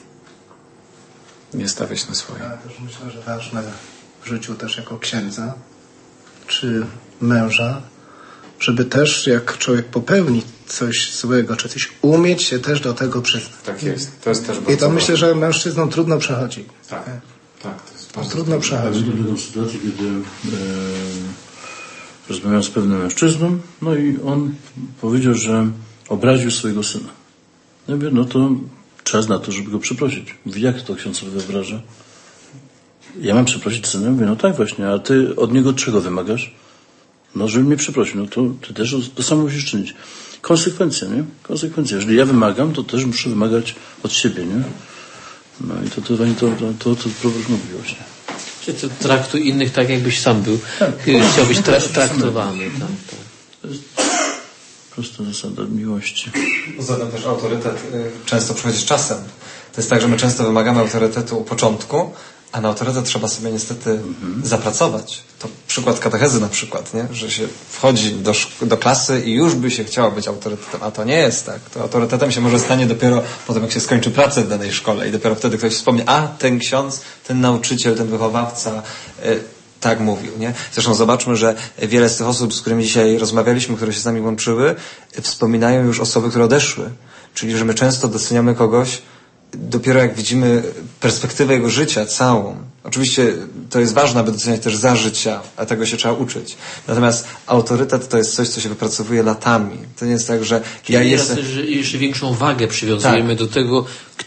Nie stawiać na swoje. Ja też myślę, że ważne w życiu też jako księdza czy męża, żeby też jak człowiek popełni coś złego, czy coś, umieć się też do tego przyznać. Tak jest. To jest też bardzo I to myślę, że mężczyznom trudno przechodzi. Tak. To jest bardzo trudno przechodzi. Pamiętam taką sytuację, kiedy rozmawiałem z pewnym mężczyzną, no i on powiedział, że obraził swojego syna. Ja mówię, no to czas na to, żeby go przeprosić. Mówi, jak to ksiądz sobie wyobraża? Ja mam przeprosić syna? Mówię, no tak właśnie, a ty od niego czego wymagasz? No, żeby mnie przeprosił, no to ty też to samo musisz czynić. Konsekwencja, nie? Konsekwencja. Jeżeli ja wymagam, to też muszę wymagać od siebie, nie? No i to proboszcz mówi właśnie. Czy to traktuj innych tak, jakbyś sam był. Chciał być traktowany. Tak. To jest prosta zasada miłości. Poza tym też autorytet często przychodzi z czasem. To jest tak, że my często wymagamy autorytetu u początku, a na autorytet trzeba sobie niestety zapracować. To przykład katechezy na przykład, nie? Że się wchodzi do klasy i już by się chciało być autorytetem, a to nie jest tak. To autorytetem się może stanie dopiero po tym, jak się skończy pracę w danej szkole i dopiero wtedy ktoś wspomni, a ten ksiądz, ten nauczyciel, ten wychowawca tak mówił, nie? Zresztą zobaczmy, że wiele z tych osób, z którymi dzisiaj rozmawialiśmy, które się z nami łączyły, wspominają już osoby, które odeszły. Czyli, że my często doceniamy kogoś dopiero jak widzimy perspektywę jego życia całą. Oczywiście to jest ważne, aby doceniać też za życia, a tego się trzeba uczyć. Natomiast autorytet to jest coś, co się wypracowuje latami. To nie jest tak, że czyli ja jestem... jeszcze większą wagę przywiązujemy do tego,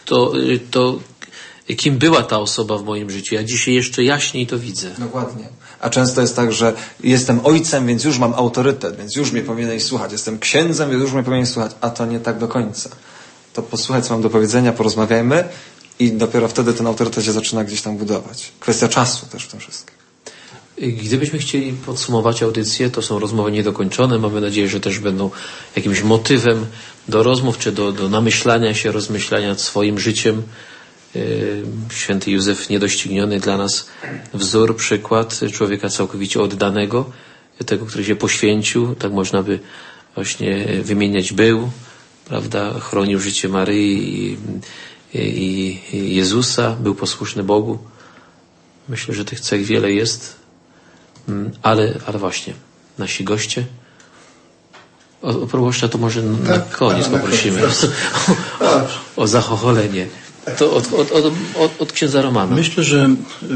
kim była ta osoba w moim życiu. Ja dzisiaj jeszcze jaśniej to widzę. Dokładnie. A często jest tak, że jestem ojcem, więc już mam autorytet, więc już mnie powinieneś słuchać. Jestem księdzem, więc już mnie powinieneś słuchać. A to nie tak do końca. To posłuchaj, co mam do powiedzenia, porozmawiajmy i dopiero wtedy ten autorytet się zaczyna gdzieś tam budować. Kwestia czasu też w tym wszystkim. Gdybyśmy chcieli podsumować audycję, to są rozmowy niedokończone. Mamy nadzieję, że też będą jakimś motywem do rozmów, czy do namyślania się, rozmyślania nad swoim życiem. Święty Józef niedościgniony dla nas wzór, przykład człowieka całkowicie oddanego, tego, który się poświęcił, tak można by właśnie wymieniać był, prawda, chronił życie Maryi i Jezusa, był posłuszny Bogu. Myślę, że tych cech wiele jest, ale właśnie nasi goście. O proboszcza to może na koniec poprosimy o zachocholenie. To od księdza Romana. Myślę, że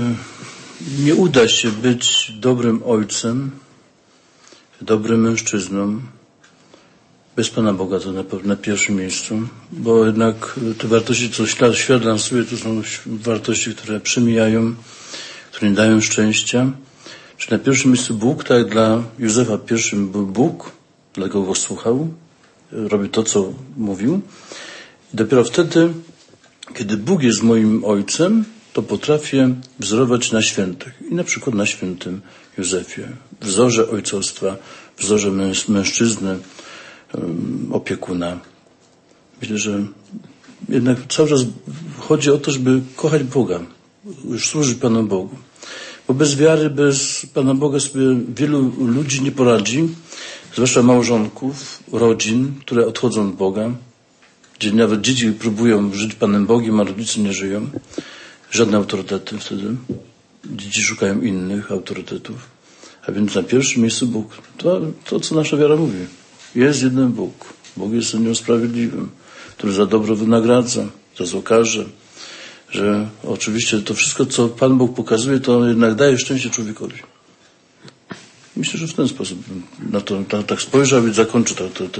nie uda się być dobrym ojcem, dobrym mężczyzną bez Pana Boga, to na pierwszym miejscu, bo jednak te wartości, co świat lansuje, to są wartości, które przemijają, które nie dają szczęścia. Czyli na pierwszym miejscu Bóg, tak jak dla Józefa pierwszym był Bóg, dlatego go słuchał, robił to, co mówił. I dopiero wtedy, kiedy Bóg jest moim ojcem, to potrafię wzorować na świętych. I na przykład na świętym Józefie. Wzorze ojcostwa, wzorze mężczyzny, opiekuna. Myślę, że jednak cały czas chodzi o to, żeby kochać Boga, już służyć Panu Bogu. Bo bez wiary, bez Pana Boga sobie wielu ludzi nie poradzi, zwłaszcza małżonków, rodzin, które odchodzą od Boga, gdzie nawet dzieci próbują żyć Panem Bogiem, a rodzice nie żyją. Żadne autorytety wtedy. Dzieci szukają innych autorytetów. A więc na pierwszym miejscu Bóg. To co nasza wiara mówi. Jest jeden Bóg. Bóg jest sędzią sprawiedliwym, który za dobro wynagradza, za zło karze. Że oczywiście to wszystko, co Pan Bóg pokazuje, to jednak daje szczęście człowiekowi. Myślę, że w ten sposób na to tak spojrzał i zakończy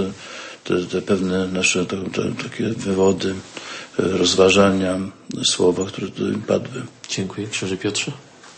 te pewne nasze takie wywody, rozważania, słowa, które tutaj padły. Dziękuję. Książę Piotrze?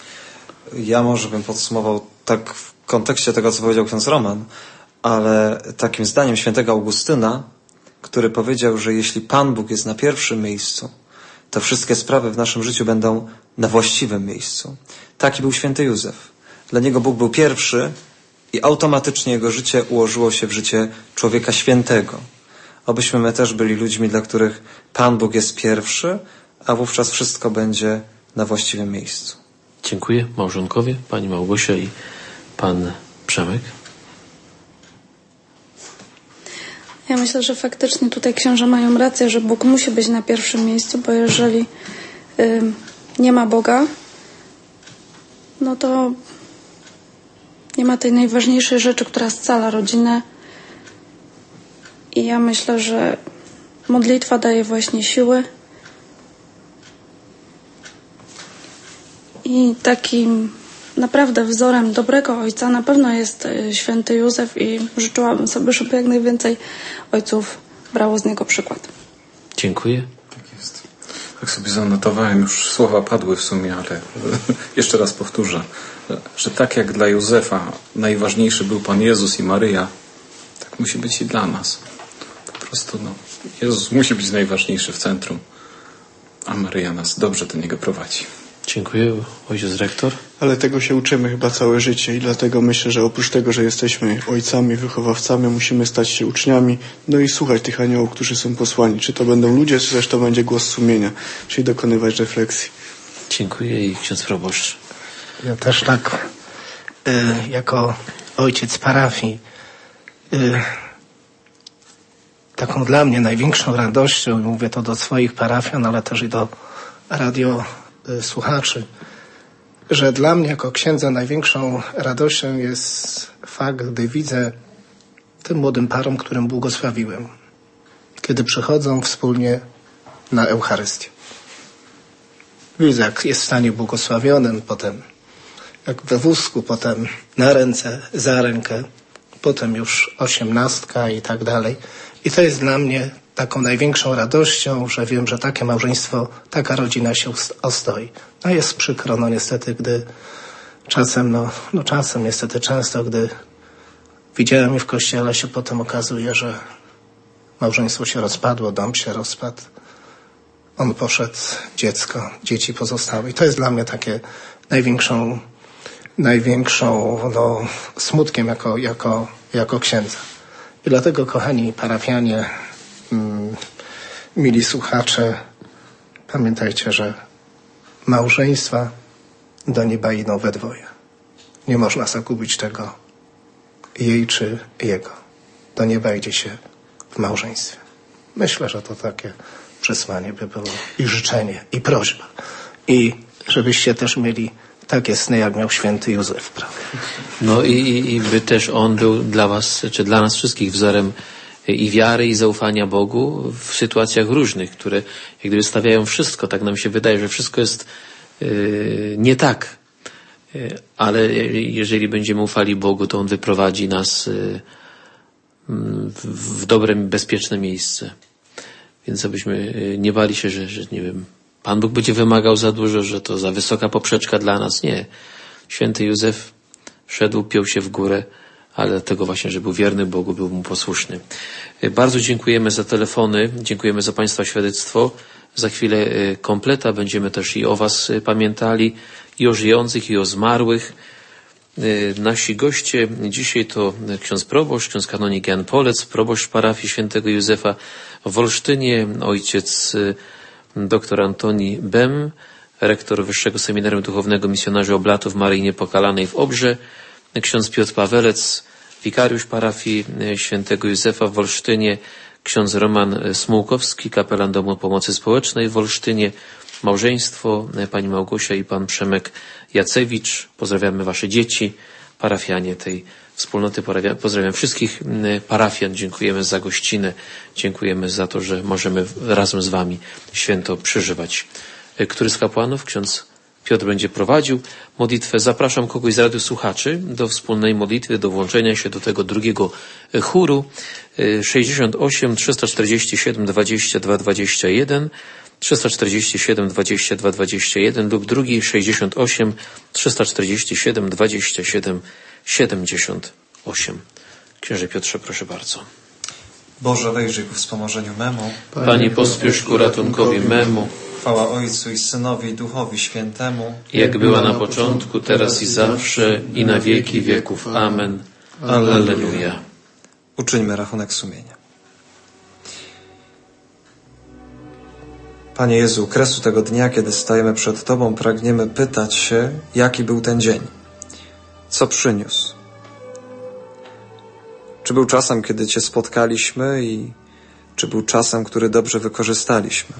Ja może bym podsumował tak w kontekście tego, co powiedział ksiądz Roman, ale takim zdaniem świętego Augustyna, który powiedział, że jeśli Pan Bóg jest na pierwszym miejscu, to wszystkie sprawy w naszym życiu będą na właściwym miejscu. Taki był święty Józef. Dla niego Bóg był pierwszy i automatycznie jego życie ułożyło się w życie człowieka świętego. Obyśmy my też byli ludźmi, dla których Pan Bóg jest pierwszy, a wówczas wszystko będzie na właściwym miejscu. Dziękuję małżonkowie, pani Małgosia i pan Przemek. Ja myślę, że faktycznie tutaj księża mają rację, że Bóg musi być na pierwszym miejscu, bo jeżeli nie ma Boga, no to nie ma tej najważniejszej rzeczy, która scala rodzinę. I ja myślę, że modlitwa daje właśnie siły. I takim naprawdę wzorem dobrego ojca na pewno jest święty Józef i życzyłabym sobie, żeby jak najwięcej ojców brało z niego przykład. Dziękuję. Tak jest. Tak sobie zanotowałem, już słowa padły w sumie, ale jeszcze raz powtórzę, że tak jak dla Józefa najważniejszy był Pan Jezus i Maryja, tak musi być i dla nas. Po prostu Jezus musi być najważniejszy w centrum, a Maryja nas dobrze do Niego prowadzi. Dziękuję. Ojciec rektor? Ale tego się uczymy chyba całe życie i dlatego myślę, że oprócz tego, że jesteśmy ojcami, wychowawcami, musimy stać się uczniami, no i słuchać tych aniołów, którzy są posłani. Czy to będą ludzie, czy też to będzie głos sumienia, czyli dokonywać refleksji. Dziękuję i ksiądz proboszcz. Ja też tak, jako ojciec parafii, taką dla mnie największą radością, mówię to do swoich parafian, ale też i do radiosłuchaczy, że dla mnie jako księdza największą radością jest fakt, gdy widzę tym młodym parom, którym błogosławiłem, kiedy przychodzą wspólnie na Eucharystię. Widzę, jak jest w stanie błogosławionym, potem jak we wózku, potem na ręce, za rękę, potem już 18 i tak dalej. I to jest dla mnie taką największą radością, że wiem, że takie małżeństwo, taka rodzina się ostoi. No jest przykro, no niestety, gdy czasem, czasem niestety często, gdy widziałem je w kościele, się potem okazuje, że małżeństwo się rozpadło, dom się rozpadł. On poszedł, dzieci pozostały. I to jest dla mnie takie największą smutkiem jako księdza. I dlatego, kochani parafianie, mili słuchacze, pamiętajcie, że małżeństwa do nieba idą we dwoje. Nie można zagubić tego, jej czy jego. Do nieba idzie się w małżeństwie. Myślę, że to takie przesłanie by było i życzenie, i prośba. I żebyście też mieli takie sny, jak miał święty Józef, prawda? No i by też on był dla was, czy dla nas wszystkich wzorem i wiary, i zaufania Bogu w sytuacjach różnych, które jak gdyby stawiają wszystko. Tak nam się wydaje, że wszystko jest nie tak. Ale jeżeli będziemy ufali Bogu, to On wyprowadzi nas w dobre, bezpieczne miejsce. Więc abyśmy nie bali się, że nie wiem, Pan Bóg będzie wymagał za dużo, że to za wysoka poprzeczka dla nas. Nie. Święty Józef szedł, piął się w górę, ale dlatego właśnie, że był wierny Bogu, był mu posłuszny. Bardzo dziękujemy za telefony, dziękujemy za Państwa świadectwo. Za chwilę kompleta, będziemy też i o Was pamiętali, i o żyjących, i o zmarłych. Nasi goście dzisiaj to ksiądz proboszcz, ksiądz kanonik Jan Polec, proboszcz parafii świętego Józefa w Olsztynie, ojciec dr Antoni Bem, rektor Wyższego Seminarium Duchownego Misjonarzy Oblatów Maryi Niepokalanej w Obrze, ksiądz Piotr Pawelec, wikariusz parafii świętego Józefa w Olsztynie, ksiądz Roman Smułkowski, kapelan Domu Pomocy Społecznej w Olsztynie, małżeństwo, pani Małgosia i pan Przemek Jacewicz. Pozdrawiamy wasze dzieci, parafianie tej wspólnoty. Pozdrawiam wszystkich parafian. Dziękujemy za gościnę. Dziękujemy za to, że możemy razem z wami święto przeżywać. Który z kapłanów? Ksiądz Piotr będzie prowadził modlitwę. Zapraszam kogoś z radiosłuchaczy do wspólnej modlitwy, do włączenia się do tego drugiego chóru. 68 347 22 21 347 22 21 lub drugi 68 347 27 78. Księże Piotrze, proszę bardzo. Boże, wejrzyj ku wspomożeniu memu. Panie, pospiesz ku ratunkowi memu. Chwała Ojcu i Synowi i Duchowi Świętemu. Jak była na początku, teraz i zawsze, i na wieki wieków. Amen. Alleluja. Uczyńmy rachunek sumienia. Panie Jezu, u kresu tego dnia, kiedy stajemy przed Tobą, pragniemy pytać się, jaki był ten dzień. Co przyniósł? Czy był czasem, kiedy Cię spotkaliśmy i czy był czasem, który dobrze wykorzystaliśmy?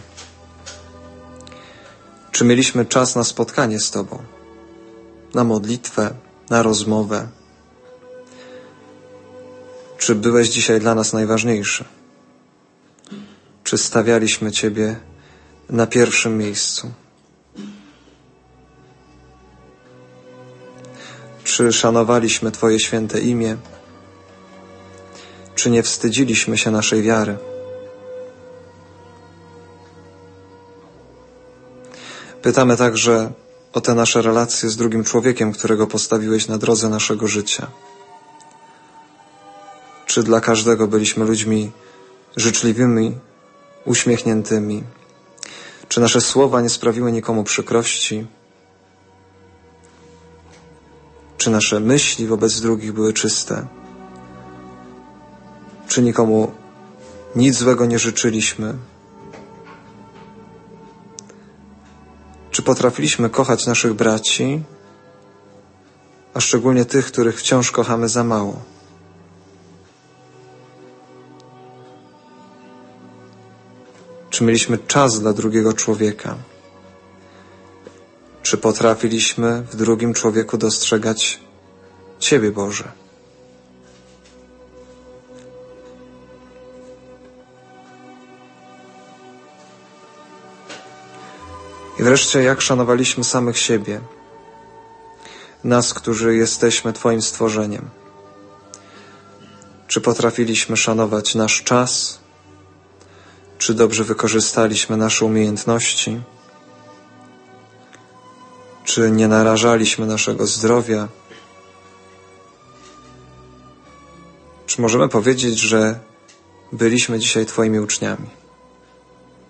Czy mieliśmy czas na spotkanie z Tobą? Na modlitwę, na rozmowę? Czy byłeś dzisiaj dla nas najważniejszy? Czy stawialiśmy Ciebie na pierwszym miejscu? Czy szanowaliśmy Twoje święte imię? Czy nie wstydziliśmy się naszej wiary? Pytamy także o te nasze relacje z drugim człowiekiem, którego postawiłeś na drodze naszego życia. Czy dla każdego byliśmy ludźmi życzliwymi, uśmiechniętymi? Czy nasze słowa nie sprawiły nikomu przykrości? Czy nasze myśli wobec drugich były czyste? Czy nikomu nic złego nie życzyliśmy? Czy potrafiliśmy kochać naszych braci, a szczególnie tych, których wciąż kochamy za mało? Czy mieliśmy czas dla drugiego człowieka? Czy potrafiliśmy w drugim człowieku dostrzegać Ciebie, Boże? I wreszcie, jak szanowaliśmy samych siebie, nas, którzy jesteśmy Twoim stworzeniem? Czy potrafiliśmy szanować nasz czas? Czy dobrze wykorzystaliśmy nasze umiejętności? Czy nie narażaliśmy naszego zdrowia? Czy możemy powiedzieć, że byliśmy dzisiaj Twoimi uczniami?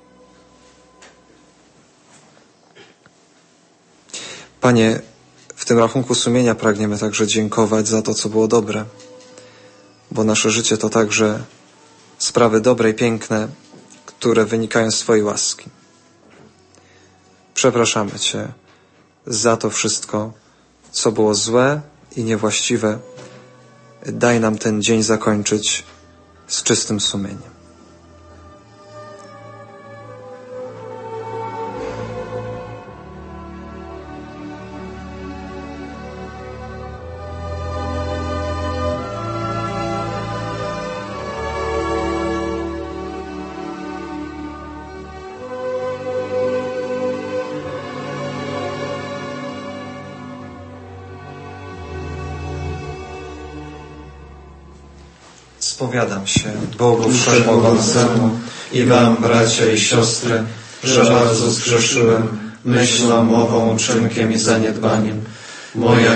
Panie, w tym tym rachunku sumienia pragniemy także dziękować za to, co było dobre, bo nasze życie to także sprawy dobre i piękne, które wynikają z Twojej łaski. Przepraszamy Cię za to wszystko, co było złe i niewłaściwe. Daj nam ten dzień zakończyć z czystym sumieniem. Spowiadam się Bogu Wszechmogącemu i wam, bracia i siostry, że bardzo zgrzeszyłem myślą, mową, uczynkiem i zaniedbaniem. Moja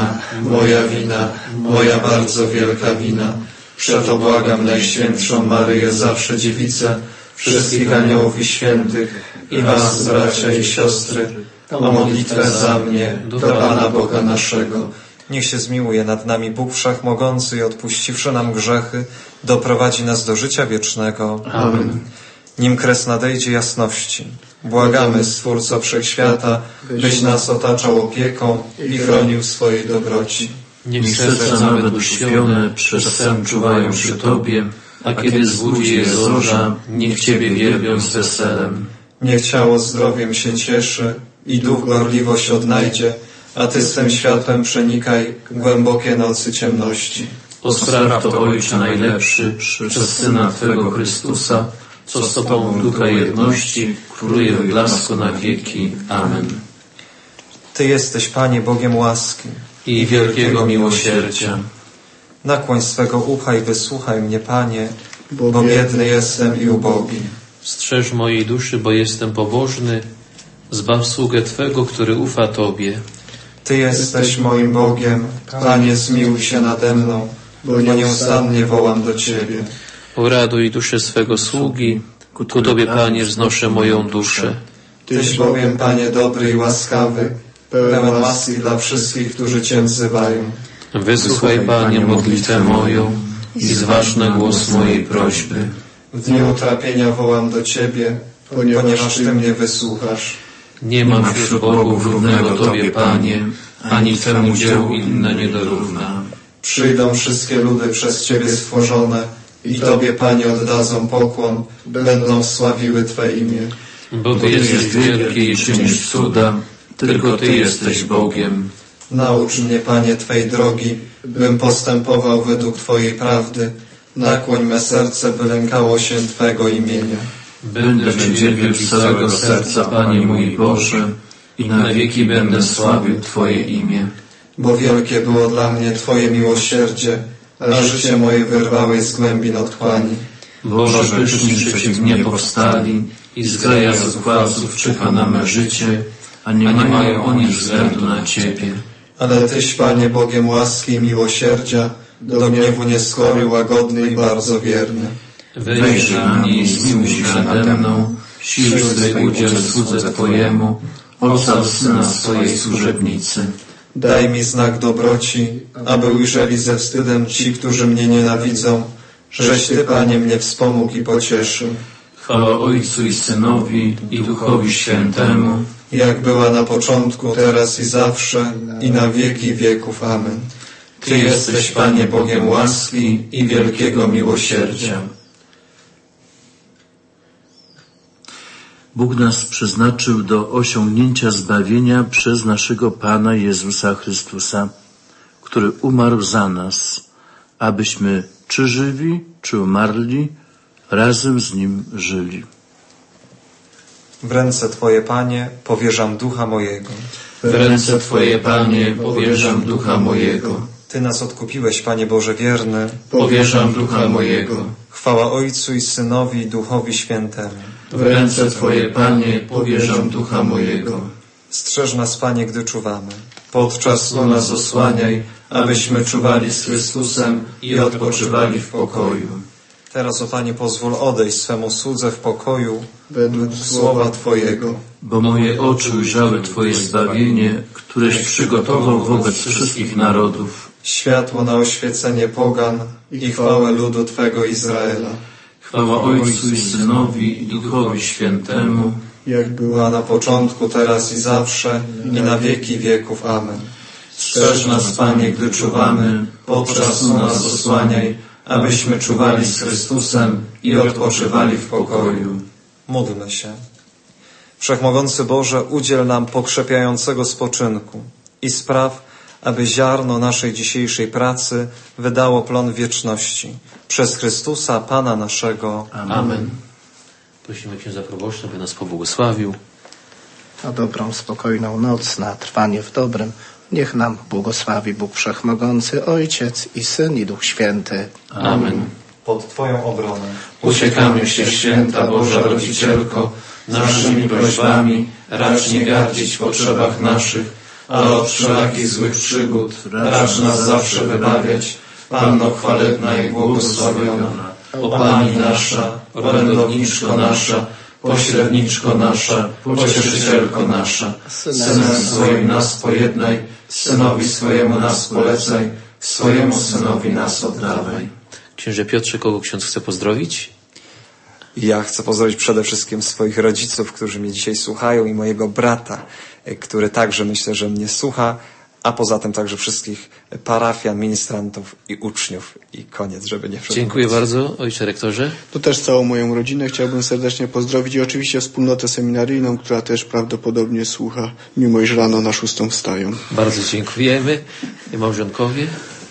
wina, moja bardzo wielka wina. Przeto błagam Najświętszą Maryję, zawsze Dziewicę, wszystkich aniołów i świętych i was, bracia i siostry, o modlitwę za mnie do Pana Boga naszego. Niech się zmiłuje nad nami Bóg Wszechmogący i odpuściwszy nam grzechy, doprowadzi nas do życia wiecznego. Amen. Nim kres nadejdzie jasności, błagamy, Stwórco Wszechświata, byś nas otaczał opieką i chronił w swojej dobroci. Niech serca nawet uśpione przez sen czuwają przy Tobie, a kiedy zbudzi je zorza, niech Ciebie wielbią z weselem. Niech ciało zdrowiem się cieszy i duch gorliwość odnajdzie, a Ty swym światłem przenikaj głębokie nocy ciemności. Ospraw to, Ojcze najlepszy, przez Syna Twego Chrystusa, co z Tobą w ducha jedności króluje w blasku na wieki. Amen. Ty jesteś, Panie, Bogiem łaski i wielkiego miłosierdzia. Nakłoń swego ucha i wysłuchaj mnie, Panie, bo biedny jestem i ubogi. Strzeż mojej duszy, bo jestem pobożny. Zbaw sługę Twego, który ufa Tobie. Ty jesteś moim Bogiem, Panie, zmiłuj się nade mną, bo nieustannie wołam do Ciebie. Uraduj duszę swego sługi, ku Tobie, Panie, wznoszę moją duszę. Tyś bowiem, Panie, dobry i łaskawy, pełen łaski dla wszystkich, którzy Cię wzywają. Wysłuchaj, Panie, modlitwę moją i zważ na głos mojej prośby. W dniu utrapienia wołam do Ciebie, ponieważ Ty mnie wysłuchasz. Nie ma wśród bogów równego Tobie, Panie, ani Twemu dziełu inne nie dorówna. Przyjdą wszystkie ludy przez Ciebie stworzone i Tobie, Panie, oddadzą pokłon, będą sławiły Twe imię. Bo Ty jesteś wielki i czynisz cuda, tylko Ty jesteś Bogiem. Naucz mnie, Panie, Twej drogi, bym postępował według Twojej prawdy. Nakłoń me serce, by lękało się Twego imienia. Będę Cię wielbił z całego serca, Panie mój Boże, i na wieki będę sławił Twoje imię. Bo wielkie było dla mnie Twoje miłosierdzie, a życie moje wyrwałeś z głębin otchłani. Boże, pyszni przeciw mnie powstali i zgraja zuchwalców czyha na me życie, a nie mają oni względu na Ciebie. Ale Tyś, Panie, Bogiem łaski i miłosierdzia, do gniewu nieskory, łagodny i bardzo wierny. Wejrzyj na mnie i zmiłuj się nade mną, siły swej udziel słudze Twojemu, ocal Syna swojej służebnicy. Daj mi znak dobroci, aby ujrzeli ze wstydem ci, którzy mnie nienawidzą, żeś Ty, Panie, mnie wspomógł i pocieszył. Chwała Ojcu i Synowi i Duchowi Świętemu, jak była na początku, teraz i zawsze, i na wieki wieków. Amen. Ty jesteś, Panie, Bogiem łaski i wielkiego miłosierdzia. Bóg nas przeznaczył do osiągnięcia zbawienia przez naszego Pana Jezusa Chrystusa, który umarł za nas, abyśmy czy żywi, czy umarli, razem z Nim żyli. W ręce Twoje, Panie, powierzam ducha mojego. W ręce Twoje, Panie, powierzam ducha mojego. Ty nas odkupiłeś, Panie Boże wierny. Powierzam ducha mojego. Chwała Ojcu i Synowi i Duchowi Świętemu. W ręce Twoje, Panie, powierzam ducha mojego. Strzeż nas, Panie, gdy czuwamy. Podczas snu nas osłaniaj, abyśmy czuwali z Chrystusem i odpoczywali w pokoju. Teraz, o Panie, pozwól odejść swemu słudze w pokoju według słowa Twojego. Bo moje oczy ujrzały Twoje zbawienie, któreś przygotował wobec wszystkich narodów. Światło na oświecenie pogan i chwałę ludu Twego Izraela. Chwała Ojcu i Synowi i Duchowi Świętemu, jak była na początku, teraz i zawsze, i na wieki wieków. Amen. Strzeż nas, Panie, gdy czuwamy, podczas snu nas osłaniaj, abyśmy czuwali z Chrystusem i odpoczywali w pokoju. Módlmy się. Wszechmogący Boże, udziel nam pokrzepiającego spoczynku i spraw, aby ziarno naszej dzisiejszej pracy wydało plon wieczności. Przez Chrystusa, Pana naszego. Amen. Prosimy księdza proboszcza, by nas pobłogosławił. Na dobrą, spokojną noc, na trwanie w dobrem. Niech nam błogosławi Bóg Wszechmogący, Ojciec i Syn i Duch Święty. Amen. Pod Twoją obronę Uciekamy się, święta Boża Rodzicielko, naszymi prośbami racz nie gardzić w potrzebach naszych, ale od wszelakich złych przygód racz nas zawsze wybawiać. Panno chwalebna i błogosławiona, o Pani nasza, orędowniczko nasza, pośredniczko nasza, pocieszycielko nasza, Synem swoim nas pojednaj, Synowi swojemu nas polecaj, swojemu Synowi nas oddawaj. Księże Piotrze, kogo ksiądz chce pozdrowić? Ja chcę pozdrowić przede wszystkim swoich rodziców, którzy mnie dzisiaj słuchają, i mojego brata, który także, myślę, że mnie słucha, a poza tym także wszystkich parafian, ministrantów i uczniów. I koniec, żeby nie przedłużać. Dziękuję bardzo, ojcze rektorze. To też całą moją rodzinę chciałbym serdecznie pozdrowić i oczywiście wspólnotę seminaryjną, która też prawdopodobnie słucha, mimo iż rano na 6 wstają. Bardzo dziękujemy. I małżonkowie?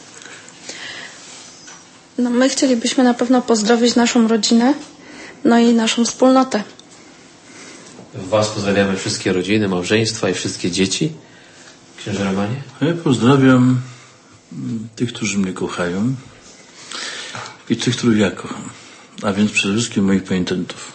No, my chcielibyśmy na pewno pozdrowić naszą rodzinę, no i naszą wspólnotę. Was pozdrawiamy wszystkie rodziny, małżeństwa i wszystkie dzieci. Księże Romanie? Ja pozdrawiam tych, którzy mnie kochają i tych, których ja kocham. A więc przede wszystkim moich penitentów.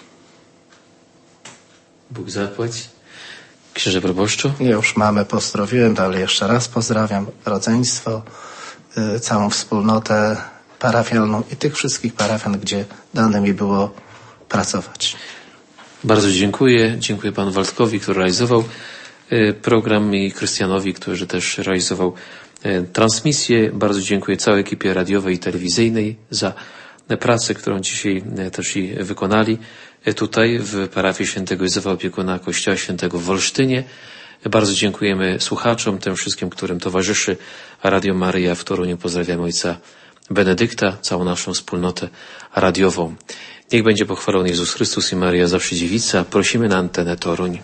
Bóg zapłać. Księże proboszczu? Ja już mamę pozdrowiłem, ale jeszcze raz pozdrawiam rodzeństwo, całą wspólnotę parafialną i tych wszystkich parafian, gdzie dane mi było pracować. Bardzo dziękuję. Dziękuję panu Waldkowi, który realizował program, i Krystianowi, który też realizował transmisję. Bardzo dziękuję całej ekipie radiowej i telewizyjnej za pracę, którą dzisiaj też i wykonali tutaj w parafii świętego Józefa Opiekuna Kościoła Świętego w Wolsztynie. Bardzo dziękujemy słuchaczom, tym wszystkim, którym towarzyszy Radio Maryja w Toruniu. Pozdrawiam ojca Benedykta, całą naszą wspólnotę radiową. Niech będzie pochwalony Jezus Chrystus i Maryja zawsze Dziewica. Prosimy na antenę Toruń.